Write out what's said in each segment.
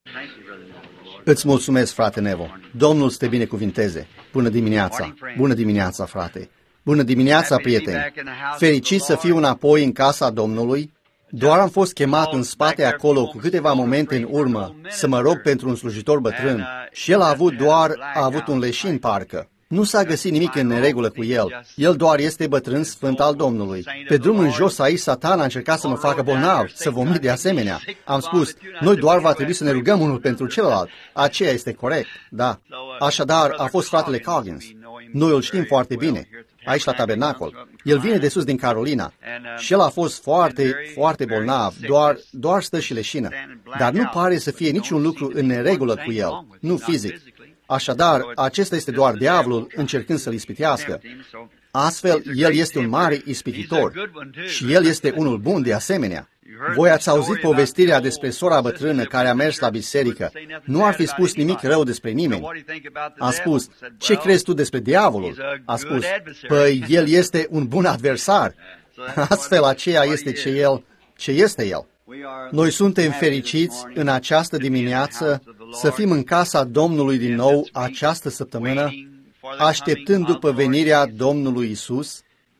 Îți mulțumesc, frate Nevo. Domnul să te binecuvinteze. Bună dimineața. Bună dimineața, frate. Bună dimineața, prieteni. Fericit să fiu înapoi în casa Domnului. Doar am fost chemat în spate acolo cu câteva momente în urmă să mă rog pentru un slujitor bătrân și el a avut un leșin, parcă. Nu s-a găsit nimic în neregulă cu el. El doar este bătrân sfânt al Domnului. Pe drum în jos aici, Satan a încercat să mă facă bolnav, să vomit de asemenea. Am spus, noi doar va trebui să ne rugăm unul pentru celălalt. Aceea este corect, da. Așadar, a fost fratele Coggins. Noi îl știm foarte bine, aici la tabernacol. El vine de sus din Carolina și el a fost foarte, foarte bolnav, doar stă și leșină. Dar nu pare să fie niciun lucru în neregulă cu el, nu fizic. Așadar, acesta este doar diavolul încercând să-l ispitească. Astfel, el este un mare ispititor și el este unul bun de asemenea. Voi ați auzit povestirea despre sora bătrână care a mers la biserică. Nu ar fi spus nimic rău despre nimeni. A spus, ce crezi tu despre diavolul? A spus, păi el este un bun adversar. Astfel, aceea este ce este el. Noi suntem fericiți în această dimineață să fim în casa Domnului din nou această săptămână, așteptând după venirea Domnului Isus.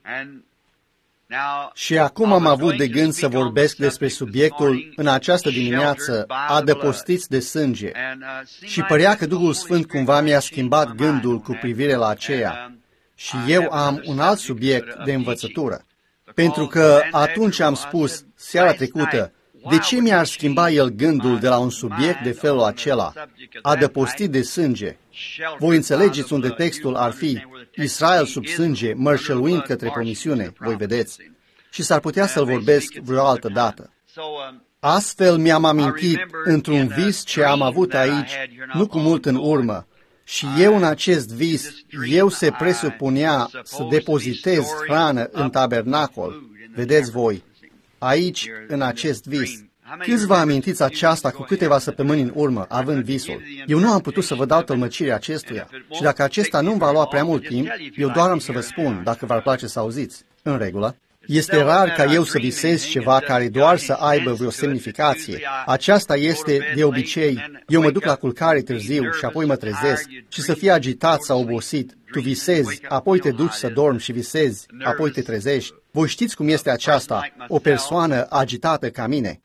Și acum am avut de gând să vorbesc despre subiectul în această dimineață, adăpostiți de sânge. Și părea că Duhul Sfânt cumva mi-a schimbat gândul cu privire la aceea. Și eu am un alt subiect de învățătură. Pentru că atunci am spus, seara trecută, de ce mi-ar schimba el gândul de la un subiect de felul acela, adăpostit de sânge? Voi înțelegeți unde textul ar fi, Israel sub sânge, mărșăluind către promisiune, voi vedeți. Și s-ar putea să-l vorbesc vreo altă dată. Astfel mi-am amintit într-un vis ce am avut aici, nu cu mult în urmă, și eu în acest vis, se presupunea să depozitez hrană în tabernacol. Vedeți voi, aici, în acest vis. Câți vă amintiți aceasta cu câteva săptămâni în urmă, având visul? Eu nu am putut să vă dau tălmăcirea acestuia. Și dacă acesta nu va lua prea mult timp, eu doar am să vă spun, dacă v-ar place să auziți. În regulă. Este rar ca eu să visez ceva care doar să aibă vreo semnificație. Aceasta este, de obicei, eu mă duc la culcare târziu și apoi mă trezesc și să fie agitat sau obosit. Tu visezi, apoi te duci să dormi și visezi, apoi te trezești. Voi știți cum este aceasta, o persoană agitată ca mine.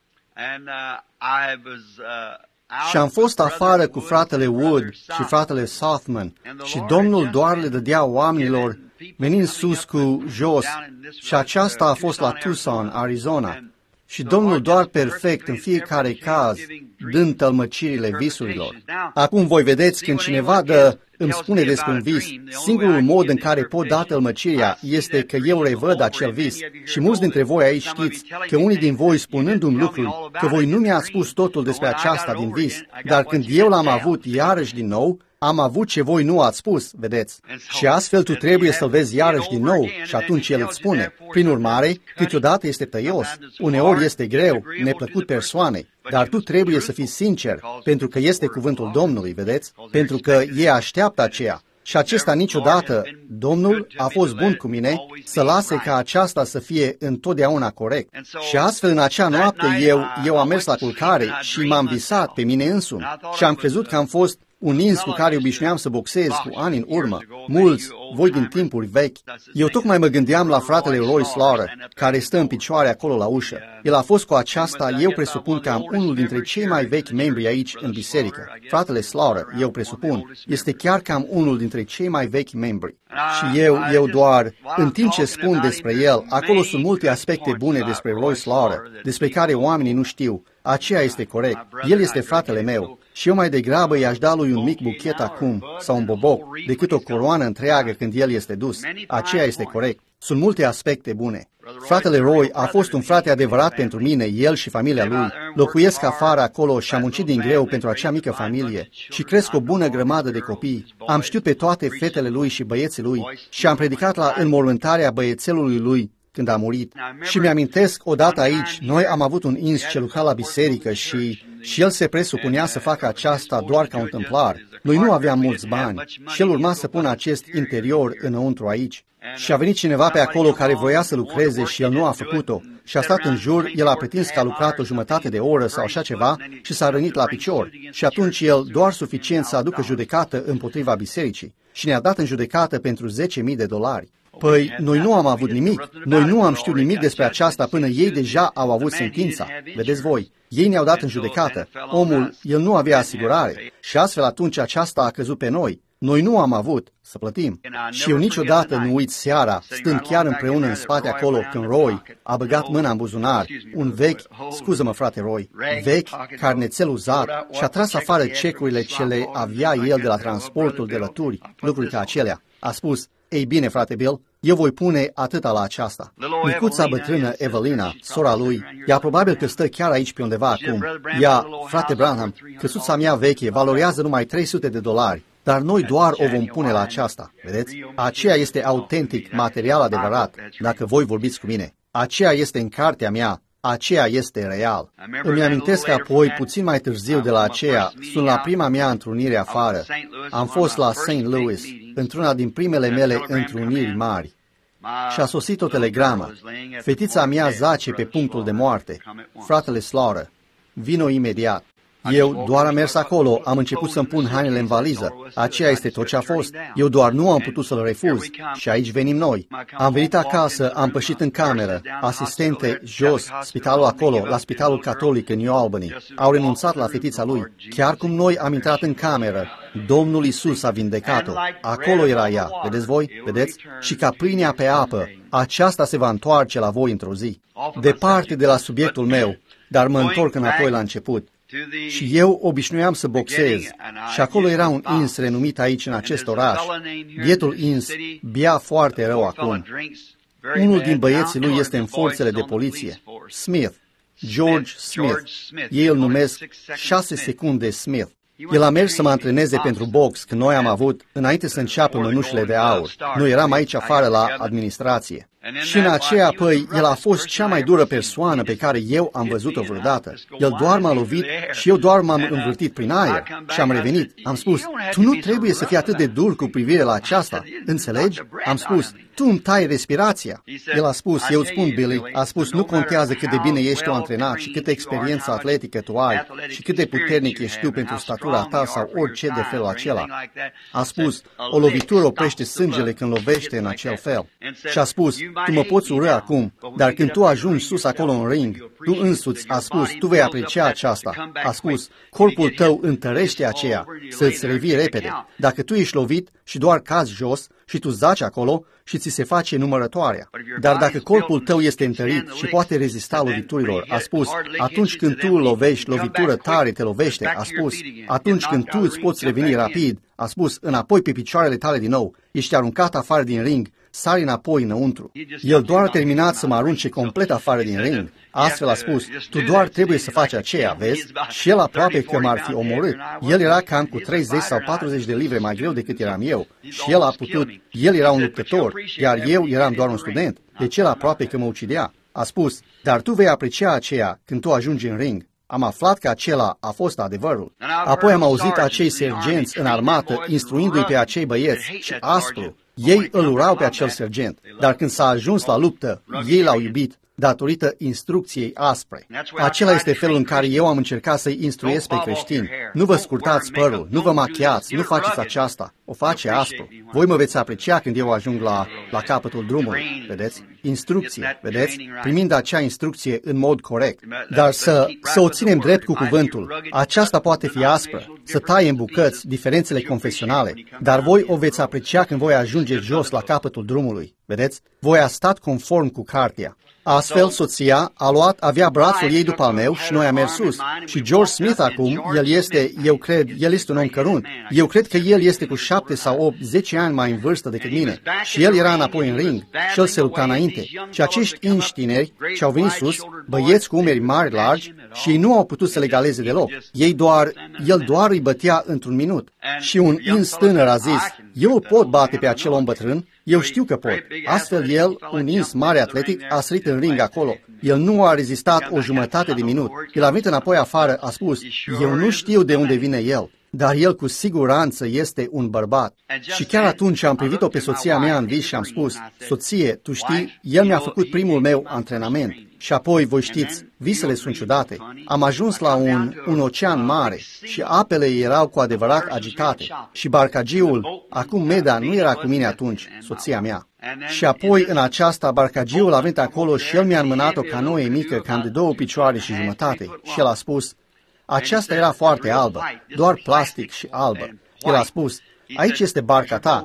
Și am fost afară cu fratele Wood și fratele Southman și Domnul doar le dădea oamenilor venind sus cu jos și aceasta a fost la Tucson, Arizona. Și Domnul doar perfect în fiecare caz, dând tălmăcirile visurilor. Acum voi vedeți când cineva îmi spune despre un vis, singurul mod în care pot da tălmăcirea este că eu revăd acel vis. Și mulți dintre voi aici știți că unii din voi spunându-mi lucruri, că voi nu mi-ați spus totul despre aceasta din vis, dar când eu l-am avut iarăși din nou, am avut ce voi nu ați spus, vedeți. Și astfel tu trebuie să-l vezi iarăși din nou și atunci el îți spune. Prin urmare, câteodată este tăios, uneori este greu, neplăcut persoanei, dar tu trebuie să fii sincer, pentru că este cuvântul Domnului, vedeți? Pentru că ei așteaptă aceea. Și acesta niciodată, Domnul a fost bun cu mine să lase ca aceasta să fie întotdeauna corect. Și astfel în acea noapte eu am mers la culcare și m-am visat pe mine însumi și am crezut că am fost un ins cu care obișnuiam să boxez cu ani în urmă, mulți, voi din timpuri vechi. Eu tocmai mă gândeam la fratele Roy Slaughter, care stă în picioare acolo la ușă. El a fost cu aceasta, eu presupun că am unul dintre cei mai vechi membri aici în biserică. Fratele Slaughter, eu presupun, este chiar cam unul dintre cei mai vechi membri. Și eu doar, în timp ce spun despre el, acolo sunt multe aspecte bune despre Roy Slaughter, despre care oamenii nu știu. Aceea este corect. El este fratele meu. Și eu mai degrabă i-aș da lui un mic buchet acum, sau un boboc, decât o coroană întreagă când el este dus. Aceea este corect. Sunt multe aspecte bune. Fratele Roy a fost un frate adevărat pentru mine, el și familia lui. Locuiesc afară acolo și am muncit din greu pentru acea mică familie și cresc o bună grămadă de copii. Am știut pe toate fetele lui și băieții lui și am predicat la înmormântarea băiețelului lui când a murit. Și mi-amintesc odată aici, noi am avut un ins ce lucra la biserică și el se presupunea să facă aceasta doar ca un tâmplar. Noi nu aveam mulți bani și el urma să pună acest interior înăuntru aici. Și a venit cineva pe acolo care voia să lucreze și el nu a făcut-o. Și a stat în jur, el a pretins că a lucrat o jumătate de oră sau așa ceva și s-a rănit la picior. Și atunci el doar suficient să aducă judecată împotriva bisericii. Și ne-a dat în judecată pentru $10,000. Păi, noi nu am avut nimic. Noi nu am știut nimic despre aceasta până ei deja au avut sentința. Vedeți voi, ei ne-au dat în judecată. Omul, el nu avea asigurare și astfel atunci aceasta a căzut pe noi. Noi nu am avut să plătim. Și eu niciodată nu uit seara, stând chiar împreună în spate acolo, când Roy a băgat mâna în buzunar, un vechi, scuză-mă frate Roy, vechi carnețel uzat și a tras afară cecurile ce le avea el de la transportul de lături, lucruri ca acelea. A spus, ei bine, frate Bill, eu voi pune atâta la aceasta. Micuța bătrână Evelina, sora lui, ea probabil că stă chiar aici pe undeva acum. Ea, frate Branham, căsuța mea veche valorează numai $300, dar noi doar o vom pune la aceasta. Vedeți? Aceea este autentic, material adevărat, dacă voi vorbiți cu mine. Aceea este în cartea mea. Aceea este real. Îmi amintesc că apoi, puțin mai târziu de la aceea, sunt la prima mea întrunire afară. Am fost la St. Louis, într-una din primele mele întruniri mari. Și a sosit o telegramă. Fetița mea zace pe punctul de moarte. Fratele Slaughter, vino imediat. Eu doar am mers acolo, am început să-mi pun hainele în valiză. Aceea este tot ce a fost. Eu doar nu am putut să-l refuz. Și aici venim noi. Am venit acasă, am pășit în cameră, asistente jos, spitalul acolo, la spitalul catolic în New Albany. Au renunțat la fetița lui. Chiar cum noi am intrat în cameră, Domnul Iisus a vindecat-o. Acolo era ea, vedeți voi? Vedeți? Și ca pâinea pe apă, aceasta se va întoarce la voi într-o zi. Departe de la subiectul meu, dar mă întorc înapoi la început. Și eu obișnuiam să boxez și acolo era un ins renumit aici în acest oraș. Bietul ins bea foarte rău acum. Unul din băieții lui este în forțele de poliție, Smith, George Smith. Ei îl numesc 6 secunde Smith. El a mers să mă antreneze pentru box când noi am avut, înainte să înceapă mănușile de aur. Noi eram aici afară la administrație. Și în aceea, păi, el a fost cea mai dură persoană pe care eu am văzut-o vreodată. El doar m-a lovit și eu doar m-am învârtit prin aer și am revenit. Am spus, tu nu trebuie să fii atât de dur cu privire la aceasta, înțelegi? Am spus, tu îmi tai respirația. El a spus, eu îți spun, Billy, a spus, nu contează cât de bine ești tu antrenat și câtă experiență atletică tu ai și cât de puternic ești tu pentru statura ta sau orice de felul acela. A spus, o lovitură oprește sângele când lovește în acel fel. Și a spus, tu mă poți urâ acum, dar când tu ajungi sus acolo în ring, tu însuți, a spus, tu vei aprecia aceasta. A spus, corpul tău întărește aceea, să-ți revii repede. Dacă tu ești lovit și doar cazi jos și tu zaci acolo și ți se face numărătoarea. Dar dacă corpul tău este întărit și poate rezista loviturilor, a spus, atunci când tu îl lovești, lovitură tare te lovește, a spus, atunci când tu îți poți reveni rapid, a spus, înapoi pe picioarele tale din nou, ești aruncat afară din ring, sari înapoi înăuntru. El doar a terminat să mă arunce complet afară din ring. Astfel a spus, tu doar trebuie să faci aceea, vezi? Și el aproape că m-ar fi omorât. El era cam cu 30 sau 40 de livre mai greu decât eram eu. Și el a putut, el era un luptător, iar eu eram doar un student. Deci el aproape că mă ucidea. A spus, dar tu vei aprecia aceea când tu ajungi în ring. Am aflat că acela a fost adevărul. Apoi am auzit acei sergenți în armată instruindu-i pe acei băieți și aspru. Ei îl urau pe acel sergent, dar când s-a ajuns la luptă, ei l-au iubit datorită instrucției aspre. Acela este felul în care eu am încercat să-i instruiesc pe creștini. Nu vă scurtați părul, nu vă machiați, nu faceți aceasta. O face aspru. Voi mă veți aprecia când eu ajung la capătul drumului. Vedeți? Instrucție, vedeți? Primind acea instrucție în mod corect. Dar să o ținem drept cu cuvântul. Aceasta poate fi aspră, să taie în bucăți diferențele confesionale, dar voi o veți aprecia când voi ajunge jos la capătul drumului. Vedeți? Voi a stat conform cu cartea. Astfel, soția avea brațul ei după al meu și noi am mers sus. Și George Smith acum, el este un om cărunt. Eu cred că el este cu 7 sau 8, 10 ani mai în vârstă decât mine. Și el era înapoi în ring și el se lupta înainte. Și acești inși tineri ce au venit sus, băieți cu umeri mari, largi, și ei nu au putut să le galeze deloc. El doar îi bătea într-un minut. Și un ins tânăr a zis, eu îl pot bate pe acel om bătrân. Eu știu că pot. Astfel el, un ins mare atletic, a sărit în ring acolo. El nu a rezistat o jumătate de minut. El a venit înapoi afară, a spus, eu nu știu de unde vine el. dar el cu siguranță este un bărbat. Și chiar atunci am privit-o pe soția mea în vis și am spus, soție, tu știi, el mi-a făcut primul meu antrenament. Și apoi, voi știți, visele sunt ciudate. Am ajuns la un ocean mare și apele erau cu adevărat agitate. Și barcagiul, acum Meda nu era cu mine atunci, soția mea. Și apoi, în aceasta, barcagiul a venit acolo și el mi-a înmânat o canoe mică, cam de 2 picioare și jumătate. Și el a spus, aceasta era foarte albă, doar plastic și albă. El a spus, aici este barca ta.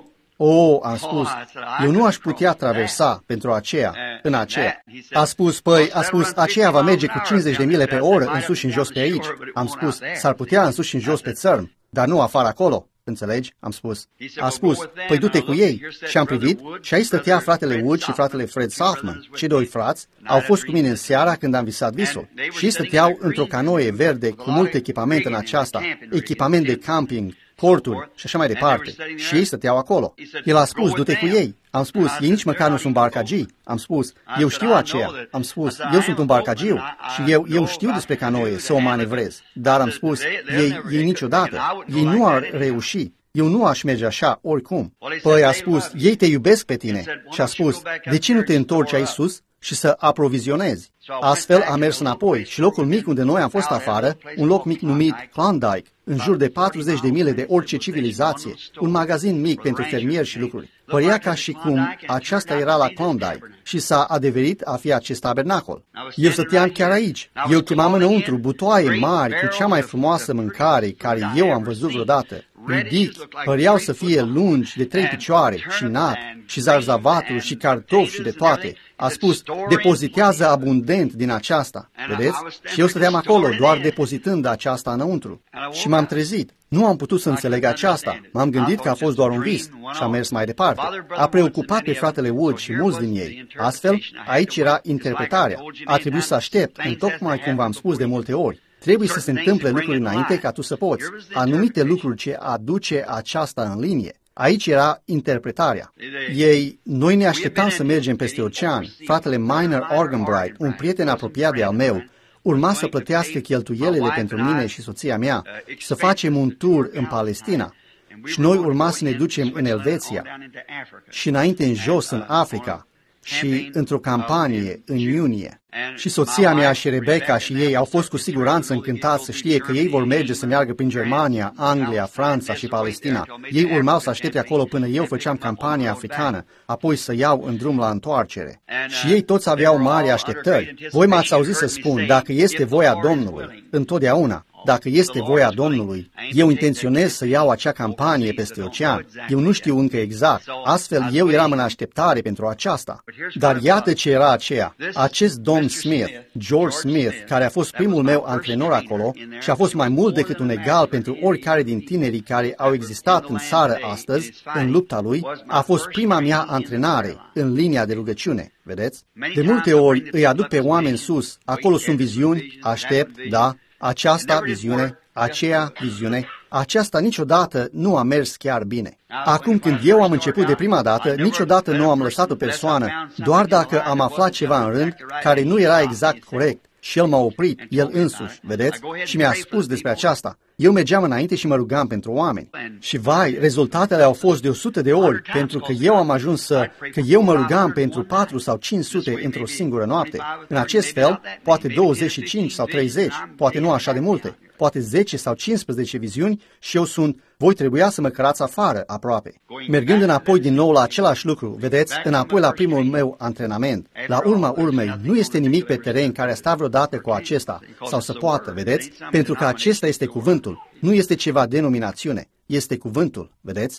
Am spus, eu nu aș putea traversa pentru aceea, în aceea. A spus, aceea va merge cu 50 de mile pe oră în sus și în jos pe aici. Am spus, s-ar putea în sus și în jos pe țărm, dar nu afară acolo. Înțelegi? Am spus. A spus, păi du-te cu ei. Și am privit și aici stătea fratele Wood și fratele Fred Southman. Cei 2 frați au fost cu mine în seara când am visat visul. Și ei stăteau într-o canoe verde cu mult echipament în aceasta, echipament de camping, corturi și așa mai departe. Și ei stăteau acolo. El a spus, du-te cu ei. Am spus, ei nici măcar nu sunt barcagii. Am spus, eu știu aceea. Am spus, eu sunt un barcagiu și eu știu despre canoe să o manevrez. Dar am spus, ei niciodată. Ei nu ar reuși. Eu nu aș merge așa, oricum. Păi a spus, ei te iubesc pe tine. Și a spus, de ce nu te întorci aici sus și să aprovizionezi? Astfel am mers înapoi și locul mic unde noi am fost afară, un loc mic numit Klondike, în jur de 40 de mile de orice civilizație, un magazin mic pentru fermieri și lucruri. Părea ca și cum aceasta era la Klondike și s-a adeverit a fi acest tabernacol. Eu stăteam chiar aici. Eu chemam înăuntru butoaie mari cu cea mai frumoasă mâncare care eu am văzut vreodată. Ridichi, păreau să fie lungi de 3 picioare și nat și zarzavaturi și cartofi și de toate. A spus, depozitează abundent din aceasta. Vedeți? Și eu stăteam acolo doar depozitând aceasta înăuntru. Și m-am trezit. Nu am putut să înțeleg aceasta. M-am gândit că a fost doar un vis și am mers mai departe. A preocupat pe fratele Wood și mulți din ei. Astfel, aici era interpretarea. A trebuit să aștept, întocmai cum v-am spus de multe ori. Trebuie să se întâmple lucruri înainte ca tu să poți. Anumite lucruri ce aduce aceasta în linie. Aici era interpretarea. Noi ne așteptam să mergem peste ocean. Fratele Minor Organbright, un prieten apropiat de al meu, urma să plătească cheltuielile pentru mine și soția mea și să facem un tur în Palestina. Și noi urma să ne ducem în Elveția și înainte în jos în Africa și într-o campanie în iunie. Și soția mea și Rebecca și ei au fost cu siguranță încântați să știe că ei vor merge să meargă prin Germania, Anglia, Franța și Palestina. Ei urmau să aștepte acolo până eu făceam campania africană, apoi să iau în drum la întoarcere. Și ei toți aveau mari așteptări. Voi m-ați auzit să spun, dacă este voia Domnului, întotdeauna, dacă este voia Domnului, eu intenționez să iau acea campanie peste ocean. Eu nu știu încă exact. Astfel, eu eram în așteptare pentru aceasta. Dar iată ce era aceea. Acest domn Smith, George Smith, care a fost primul meu antrenor acolo și a fost mai mult decât un egal pentru oricare din tinerii care au existat în țară astăzi, în lupta lui, a fost prima mea antrenare în linia de rugăciune. Vedeți? De multe ori îi aduc pe oameni sus. Acolo sunt viziuni, aștept, da, aceasta viziune, aceea viziune, aceasta niciodată nu a mers chiar bine. Acum când eu am început de prima dată, niciodată nu am lăsat o persoană, doar dacă am aflat ceva în rând care nu era exact corect. Și el m-a oprit, el însuși, vedeți? Și mi-a spus despre aceasta. Eu mergeam înainte și mă rugam pentru oameni. Și vai, rezultatele au fost de 100 de ori, pentru că eu am ajuns că eu mă rugam pentru 4 sau 500 într-o singură noapte. În acest fel, poate 25 sau 30, poate nu așa de multe, poate 10 sau 15 viziuni și voi trebuia să mă cărați afară aproape. Mergând înapoi din nou la același lucru, vedeți, înapoi la primul meu antrenament. La urma urmei, nu este nimic pe teren care a stat vreodată cu acesta, sau să poată, vedeți, pentru că acesta este cuvântul, nu este ceva denominațiune, este cuvântul, vedeți?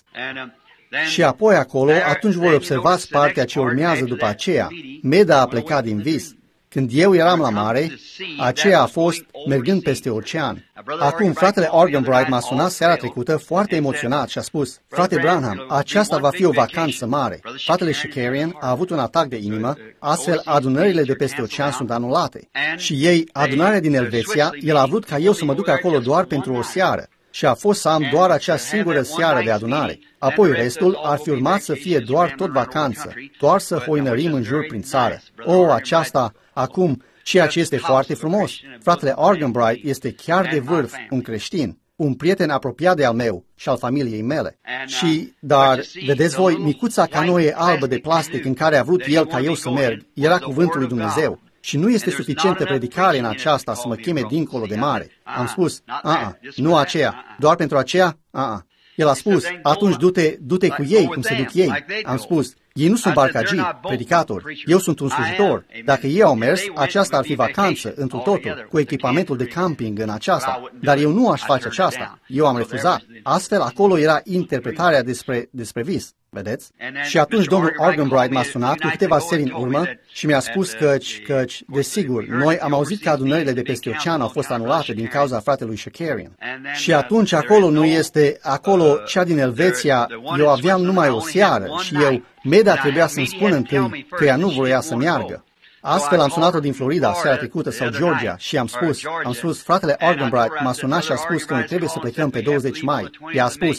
Și apoi acolo, atunci voi observați partea ce urmează după aceea. Meda a plecat din vis. Când eu eram la mare, aceea a fost mergând peste ocean. Acum, fratele Organbright m-a sunat seara trecută foarte emoționat și a spus, frate Branham, aceasta va fi o vacanță mare. Fratele Shakarian a avut un atac de inimă, astfel adunările de peste ocean sunt anulate. Și adunarea din Elveția, el a vrut ca eu să mă duc acolo doar pentru o seară. Și a fost să am doar acea singură seară de adunare. Apoi restul ar fi urmat să fie doar tot vacanță, doar să hoinărim în jur prin țară. Aceasta, acum, ceea ce este foarte frumos. Fratele Organbright este chiar de vârf un creștin. un prieten apropiat de al meu și al familiei mele. Dar, vedeți voi, micuța canoe albă de plastic în care a vrut el ca eu să merg, era cuvântul lui Dumnezeu. Și nu este suficientă predicare în aceasta să mă cheme dincolo de mare. Am spus, nu aceea, doar pentru aceea, El a spus, atunci du-te cu ei, cum se duc ei. Am spus, ei nu sunt barcagii, predicatori, eu sunt un slujitor. Dacă ei au mers, aceasta ar fi vacanță, întru totul, cu echipamentul de camping în aceasta. Dar eu nu aș face aceasta. Eu am refuzat. Astfel, acolo era interpretarea despre vis. Vedeți? Și atunci domnul Arganbright m-a sunat cu câteva seri în urmă și mi-a spus căci, desigur, noi am auzit că adunările de peste ocean au fost anulate din cauza fratelui Shakarian. Și atunci acolo cea din Elveția, eu aveam numai o seară și Meda trebuia să-mi spună întâi că ea nu voia să meargă. Astfel am sunat-o din Florida seara trecută sau Georgia și am spus, fratele Arganbright m-a sunat și a spus că noi trebuie să plecăm pe 20 mai. Ea a spus,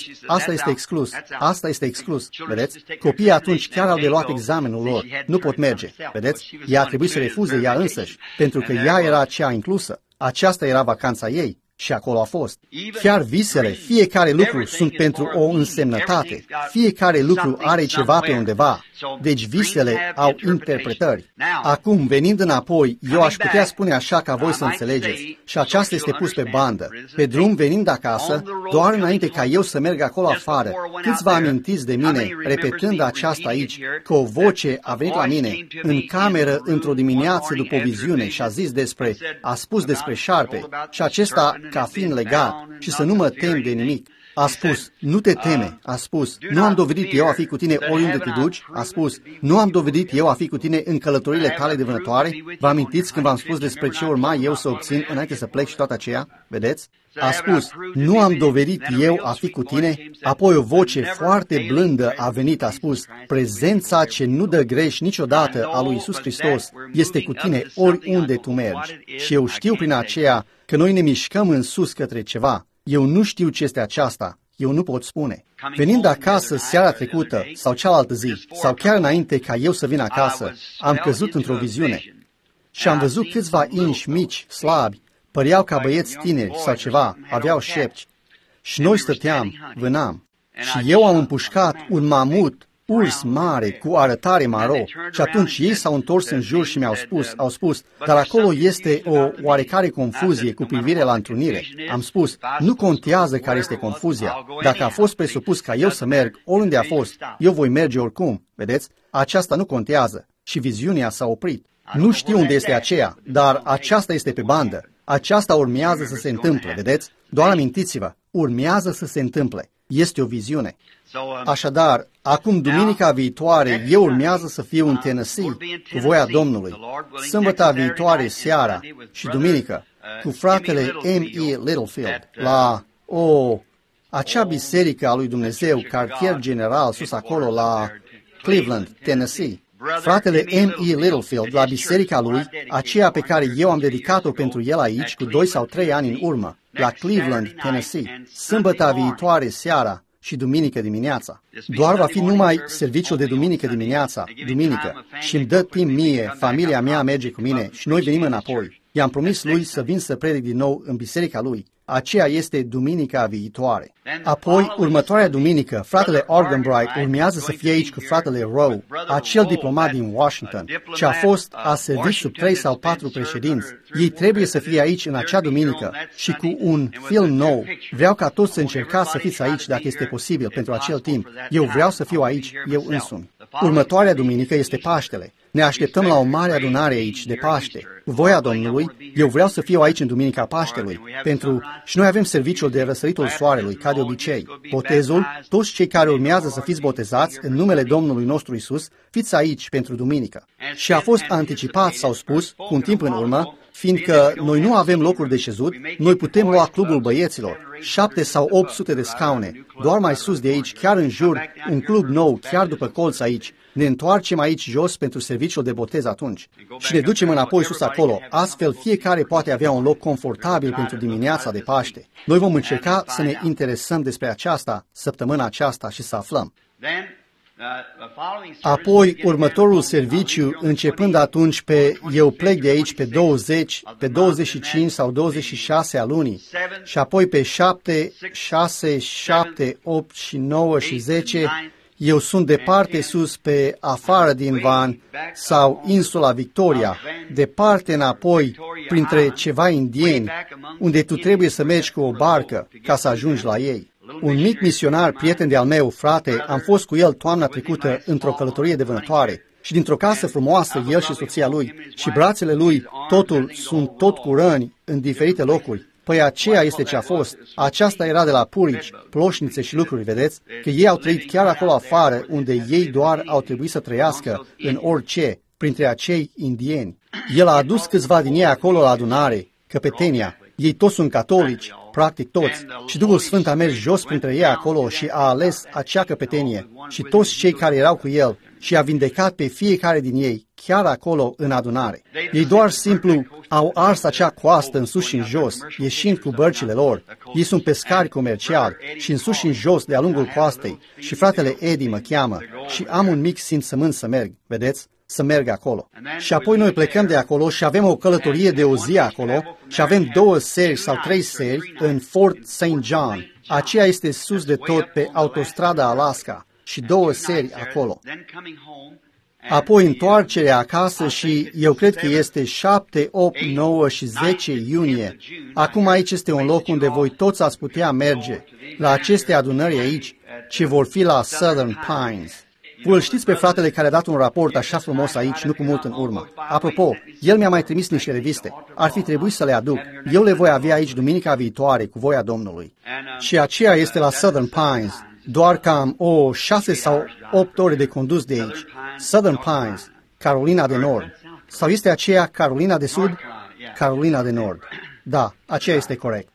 asta este exclus, vedeți? Copiii atunci chiar au de luat examenul lor, nu pot merge, vedeți? Ea a trebuit să refuze ea însăși, pentru că ea era cea inclusă. Aceasta era vacanța ei. Și acolo a fost. Chiar visele, fiecare lucru sunt pentru o însemnătate. Fiecare lucru are ceva pe undeva. Deci visele au interpretări. Acum, venind înapoi, eu aș putea spune așa ca voi să înțelegeți. Și aceasta este pus pe bandă. Pe drum, venind acasă, doar înainte ca eu să merg acolo afară, câți vă amintiți de mine, repetând aceasta aici, că o voce a venit la mine, în cameră, într-o dimineață după o viziune și a spus despre șarpe și acesta ca fiind legat și să nu mă tem de nimic. A spus, nu te teme, a spus, nu am dovedit eu a fi cu tine oriunde te duci, a spus, nu am dovedit eu a fi cu tine în călătorile tale de vânătoare, vă amintiți când v-am spus despre ce urma eu să obțin înainte să plec și toată aceea, vedeți? A spus, nu am dovedit eu a fi cu tine, apoi o voce foarte blândă a venit, a spus, prezența ce nu dă greș niciodată a lui Iisus Hristos este cu tine oriunde tu mergi. Și eu știu prin aceea că noi ne mișcăm în sus către ceva. Eu nu știu ce este aceasta, eu nu pot spune. Venind acasă seara trecută sau cealaltă zi, sau chiar înainte ca eu să vin acasă, am căzut într-o viziune și am văzut câțiva inși mici, slabi, păreau ca băieți tineri sau ceva, aveau șepci. Și noi stăteam, vânam. Și eu am împușcat un mamut, urs mare, cu arătare maro, și atunci ei s-au întors în jur și au spus, dar acolo este o oarecare confuzie cu privire la întrunire. Am spus, nu contează care este confuzia. Dacă a fost presupus ca eu să merg, oriunde a fost, eu voi merge oricum, vedeți? Aceasta nu contează. Și viziunea s-a oprit. Nu știu unde este aceea, dar aceasta este pe bandă. Aceasta urmează să se întâmple, vedeți? Doar amintiți-vă, urmează să se întâmple. Este o viziune. Așadar, acum, duminica viitoare, eu urmează să fiu în Tennessee cu voia Domnului. Sâmbătă viitoare seara și duminică cu fratele M.E. Littlefield la acea biserică a lui Dumnezeu, cartier general sus acolo la Cleveland, Tennessee. Fratele M.E. Littlefield la biserica lui, aceea pe care eu am dedicat-o pentru el aici cu 2 sau 3 ani în urmă, la Cleveland, Tennessee, sâmbătă viitoare seara și duminică dimineața. Doar va fi numai serviciul de duminică dimineața, duminică, și îmi dă timp mie, familia mea merge cu mine și noi venim înapoi. I-am promis lui să vin să predic din nou în biserica lui. Aceea este duminica viitoare. Apoi, următoarea duminică, fratele Arganbright urmează să fie aici cu fratele Rowe, acel diplomat din Washington, ce a servit sub 3 sau 4 președinți. Ei trebuie să fie aici în acea duminică și cu un film nou. Vreau ca toți să încercați să fiți aici dacă este posibil pentru acel timp. Eu vreau să fiu aici, eu însumi. Următoarea duminică este Paștele. Ne așteptăm la o mare adunare aici de Paște. Cu voia Domnului, eu vreau să fiu aici în Duminica Paștelui, și noi avem serviciul de răsăritul soarelui, ca de obicei. Botezul, toți cei care urmează să fiți botezați în numele Domnului nostru Isus, fiți aici pentru duminică. Și a fost anticipat, s-au spus, cu un timp în urmă, fiindcă noi nu avem locuri de șezut, noi putem lua clubul băieților, 7 sau 800 de scaune, doar mai sus de aici, chiar în jur, un club nou, chiar după colț aici. Ne întoarcem aici jos pentru serviciul de botez atunci și ne ducem înapoi sus acolo. Astfel, fiecare poate avea un loc confortabil pentru dimineața de Paște. Noi vom încerca să ne interesăm despre aceasta săptămâna aceasta și să aflăm. Apoi, următorul serviciu, începând atunci eu plec de aici pe 20, pe 25 sau 26 a lunii, și apoi pe 7, 6, 7, 8 și 9 și 10, eu sunt departe sus pe afară din Van sau insula Victoria, departe înapoi printre ceva indieni, unde tu trebuie să mergi cu o barcă ca să ajungi la ei. Un mic misionar, prieten de-al meu, frate, am fost cu el toamna trecută într-o călătorie de vânătoare și dintr-o casă frumoasă, el și soția lui și brațele lui, totul sunt tot cu răni în diferite locuri. Păi aceea este ce a fost. Aceasta era de la purici, ploșnițe și lucruri, vedeți? Că ei au trăit chiar acolo afară, unde ei doar au trebuit să trăiască în orice, printre acei indieni. El a adus câțiva din ei acolo la adunare, căpetenia. Ei toți sunt catolici, practic toți, și Duhul Sfânt a mers jos printre ei acolo și a ales acea căpetenie și toți cei care erau cu el și a vindecat pe fiecare din ei, chiar acolo în adunare. Ei doar simplu au ars acea coastă în sus și în jos, ieșind cu bărcile lor. Ei sunt pescari comerciali și în sus și în jos de-a lungul coastei și fratele Eddie mă cheamă și am un mic simțământ să merg, vedeți? Să merg acolo. Și apoi noi plecăm de acolo și avem o călătorie de o zi acolo și avem 2 seri sau 3 seri în Fort St. John. Aceea este sus de tot pe autostrada Alaska și 2 seri acolo. Apoi întoarcerea acasă și eu cred că este 7, 8, 9 și 10 iunie. Acum aici este un loc unde voi toți ați putea merge la aceste adunări aici, ce vor fi la Southern Pines. Voi știți pe fratele care a dat un raport așa frumos aici, nu cu mult în urmă. Apropo, el mi-a mai trimis niște reviste. Ar fi trebuit să le aduc. Eu le voi avea aici duminica viitoare, cu voia Domnului. Și aceea este la Southern Pines, doar cam 6 sau 8 ore de condus de aici. Southern Pines, Carolina de Nord. Sau este aceea Carolina de Sud? Carolina de Nord. Da, aceea este corect.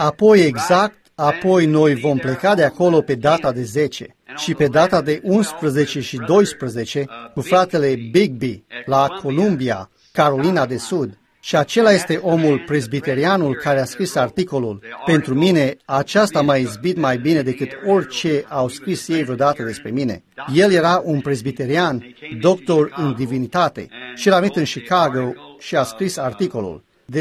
Apoi noi vom pleca de acolo pe data de 10 și pe data de 11 și 12 cu fratele Bigby la Columbia, Carolina de Sud. Și acela este omul presbiterianul care a scris articolul. Pentru mine, aceasta m-a izbit mai bine decât orice au scris ei vreodată despre mine. El era un presbiterian, doctor în divinitate și l-a venit în Chicago și a scris articolul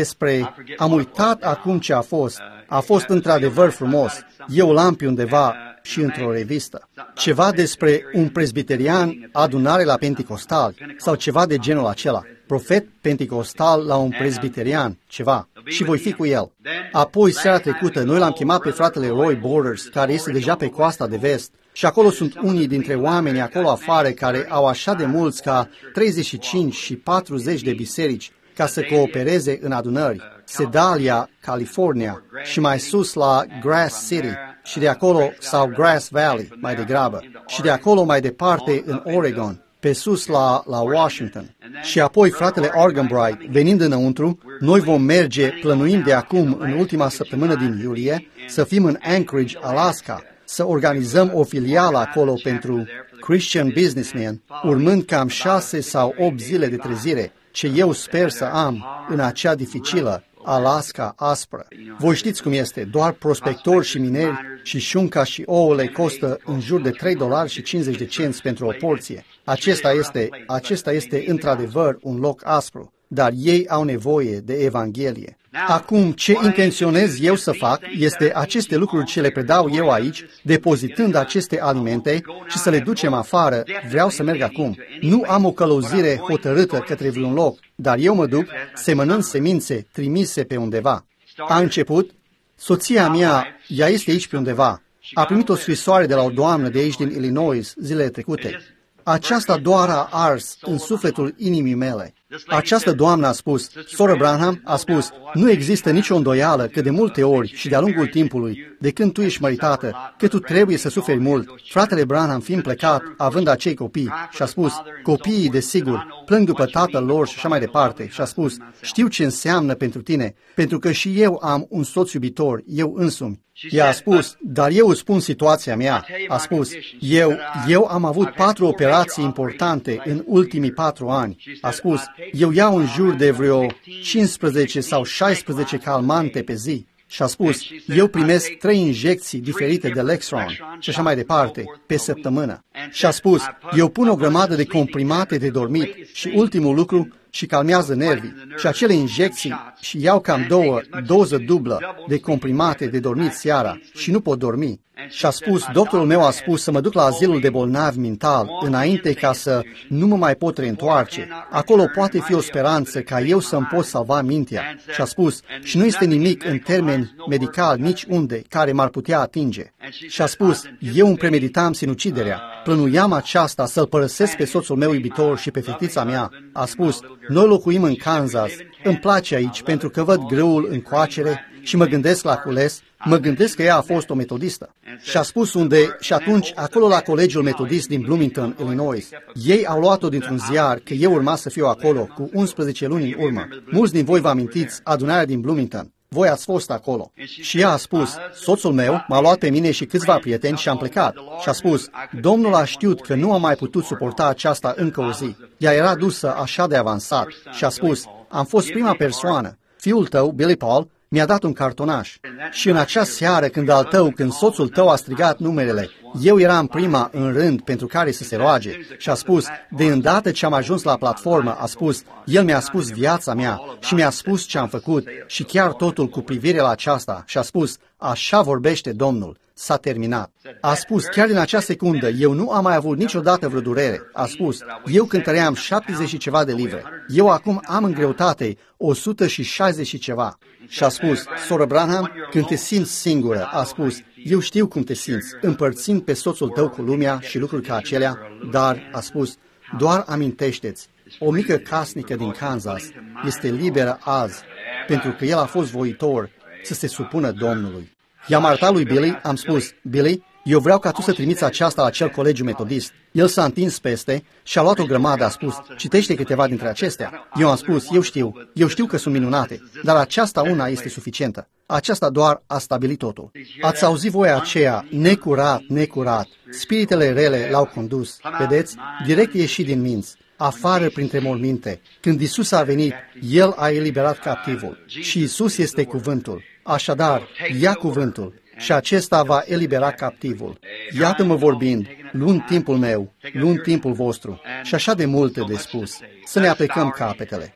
am uitat acum ce a fost. A fost într-adevăr frumos. Eu l-am pe undeva și într-o revistă. Ceva despre un presbiterian, adunare la Pentecostal sau ceva de genul acela. Profet Pentecostal la un presbiterian, ceva. Și voi fi cu el. Apoi, seara trecută, noi l-am chemat pe fratele Roy Borders, care este deja pe coasta de vest. Și acolo sunt unii dintre oamenii acolo afară care au așa de mulți ca 35 și 40 de biserici ca să coopereze în adunări, Sedalia, California, și mai sus la Grass City, și de acolo, sau Grass Valley, mai degrabă, și de acolo mai departe în Oregon, pe sus la Washington. Și apoi fratele Argenbright, venind înăuntru, noi vom merge, plănuim de acum, în ultima săptămână din iulie, să fim în Anchorage, Alaska, să organizăm o filială acolo pentru Christian Businessmen, urmând cam 6 sau 8 zile de trezire, ce eu sper să am în acea dificilă Alaska aspră. Voi știți cum este, doar prospectori și mineri și șunca și ouăle costă în jur de $3.50 pentru o porție. Acesta este într-adevăr un loc aspru, dar ei au nevoie de Evanghelie. Acum, ce intenționez eu să fac este aceste lucruri ce le predau eu aici, depozitând aceste alimente și să le ducem afară. Vreau să merg acum. Nu am o călăuzire hotărâtă către vreun loc, dar eu mă duc semănând semințe trimise pe undeva. A început, soția mea, ea este aici pe undeva, a primit o scrisoare de la o doamnă de aici din Illinois zilele trecute. Aceasta doar a ars în sufletul inimii mele. Această doamnă a spus, soră Branham, a spus, nu există nicio îndoială că de multe ori și de-a lungul timpului, de când tu ești măritată, că tu trebuie să suferi mult. Fratele Branham fiind plecat, având acei copii, și a spus, copiii, desigur, plâng după tatăl lor și așa mai departe, și a spus, știu ce înseamnă pentru tine, pentru că și eu am un soț iubitor, eu însumi. Ea a spus, dar eu îți spun situația mea. A spus, eu am avut 4 operații importante în ultimii 4 ani. A spus, eu iau în jur de vreo 15 sau 16 calmante pe zi. și a spus, eu primesc 3 injecții diferite de Lexron și așa mai departe, pe săptămână. Și a spus, eu pun o grămadă de comprimate de dormit și ultimul lucru, și calmează nervii. Și acele injecții și iau cam 2 doză dublă de comprimate de dormit seara și nu pot dormi. Și a spus, doctorul meu a spus să mă duc la azilul de bolnavi mental înainte ca să nu mă mai pot reîntoarce. Acolo poate fi o speranță ca eu să-mi pot salva mintea. Și a spus, și nu este nimic în termeni medical nici unde care m-ar putea atinge. Și a spus, eu îmi premeditam sinuciderea, plănuiam aceasta să-l părăsesc pe soțul meu iubitor și pe fetița mea. A spus, noi locuim în Kansas, îmi place aici pentru că văd grâul în coacere și mă gândesc la cules, mă gândesc că ea a fost o metodistă. Și a spus unde, și atunci, acolo la colegiul metodist din Bloomington, Illinois, ei au luat-o dintr-un ziar că eu urma să fiu acolo cu 11 luni în urmă. Mulți din voi vă amintiți adunarea din Bloomington. Voi ați fost acolo. Și ea a spus, soțul meu m-a luat pe mine și câțiva prieteni și am plecat. Și a spus, Domnul a știut că nu am mai putut suporta aceasta încă o zi. Ea era dusă așa de avansat. Și a spus, am fost prima persoană. Fiul tău, Billy Paul, mi-a dat un cartonaș. Și în acea seară, când soțul tău a strigat numerele, eu eram prima în rând pentru care să se roage. Și a spus, de îndată ce am ajuns la platformă, a spus, el mi-a spus viața mea și mi-a spus ce am făcut și chiar totul cu privire la aceasta. Și a spus, așa vorbește Domnul. S-a terminat. A spus, chiar din acea secundă, eu nu am mai avut niciodată vreo durere. A spus, eu cântăream 70 și ceva de livre. Eu acum am în greutate 160 și ceva. Și a spus, soră Branham, când te simți singură, a spus, eu știu cum te simți, împărțind pe soțul tău cu lumea și lucruri ca acelea, dar, a spus, doar amintește-ți, o mică casnică din Kansas este liberă azi, pentru că el a fost voitor să se supună Domnului. I-am arătat lui Billy, am spus, Billy, eu vreau ca tu să trimiți aceasta la acel colegiu metodist. El s-a întins peste și a luat o grămadă, a spus, citește câteva dintre acestea. Eu am spus, eu știu că sunt minunate, dar aceasta una este suficientă. Aceasta doar a stabilit totul. Ați auzit voi aceea, necurat, spiritele rele l-au condus, vedeți, direct ieșit din minți, afară printre morminte. Când Isus a venit, El a eliberat captivul și Isus este cuvântul. Așadar, ia cuvântul și acesta va elibera captivul. Iată-mă vorbind, luând timpul meu, luând timpul vostru și așa de multe de spus. Să ne aplicăm capetele.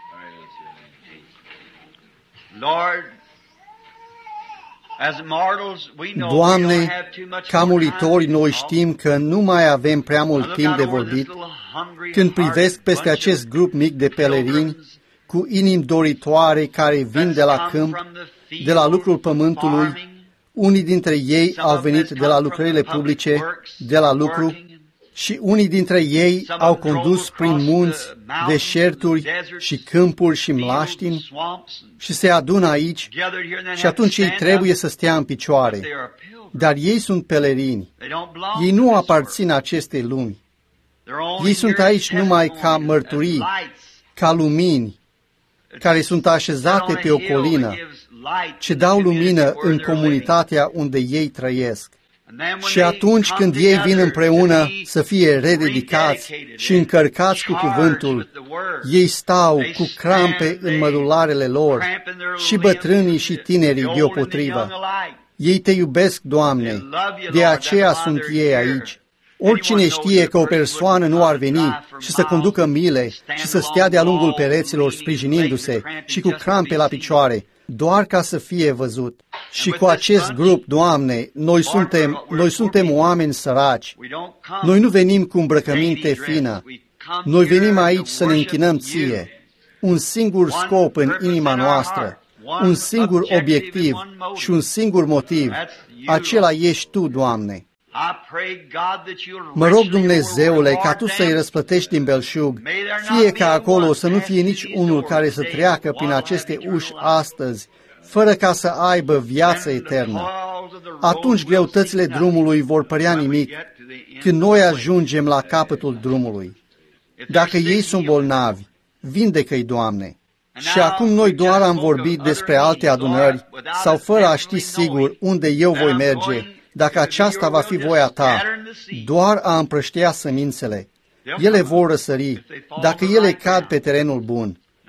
Doamne, ca muritori noi știm că nu mai avem prea mult timp de vorbit când privesc peste acest grup mic de pelerini cu inimi doritoare care vin de la câmp, de la lucrul pământului. Unii dintre ei au venit de la lucrările publice, de la lucru, și unii dintre ei au condus prin munți, deșerturi și câmpuri și mlaștini și se adună aici și atunci ei trebuie să stea în picioare. Dar ei sunt pelerini. Ei nu aparțin acestei lumi. Ei sunt aici numai ca mărturii, ca lumini, care sunt așezate pe o colină, ce dau lumină în comunitatea unde ei trăiesc. Și atunci când ei vin împreună să fie rededicați și încărcați cu cuvântul, ei stau cu crampe în mădularele lor, și bătrânii și tinerii deopotrivă. Ei te iubesc, Doamne, de aceea sunt ei aici. Oricine știe că o persoană nu ar veni și să conducă mile și să stea de-a lungul pereților sprijinindu-se și cu crampe la picioare, doar ca să fie văzut. Și cu acest grup, Doamne, noi suntem oameni săraci. Noi nu venim cu îmbrăcăminte fină. Noi venim aici să ne închinăm Ție. Un singur scop în inima noastră, un singur obiectiv și un singur motiv. Acela ești Tu, Doamne. Mă rog, Dumnezeule, ca Tu să-i răsplătești din belșug, fie ca acolo să nu fie nici unul care să treacă prin aceste uși astăzi, fără ca să aibă viață eternă. Atunci greutățile drumului vor părea nimic când noi ajungem la capătul drumului. Dacă ei sunt bolnavi, vindecă-i, Doamne. Și acum noi doar am vorbit despre alte adunări sau fără a ști sigur unde eu voi merge, dacă aceasta va fi voia Ta, doar a împrăștia semințele. Ele vor răsări, dacă ele cad pe terenul bun.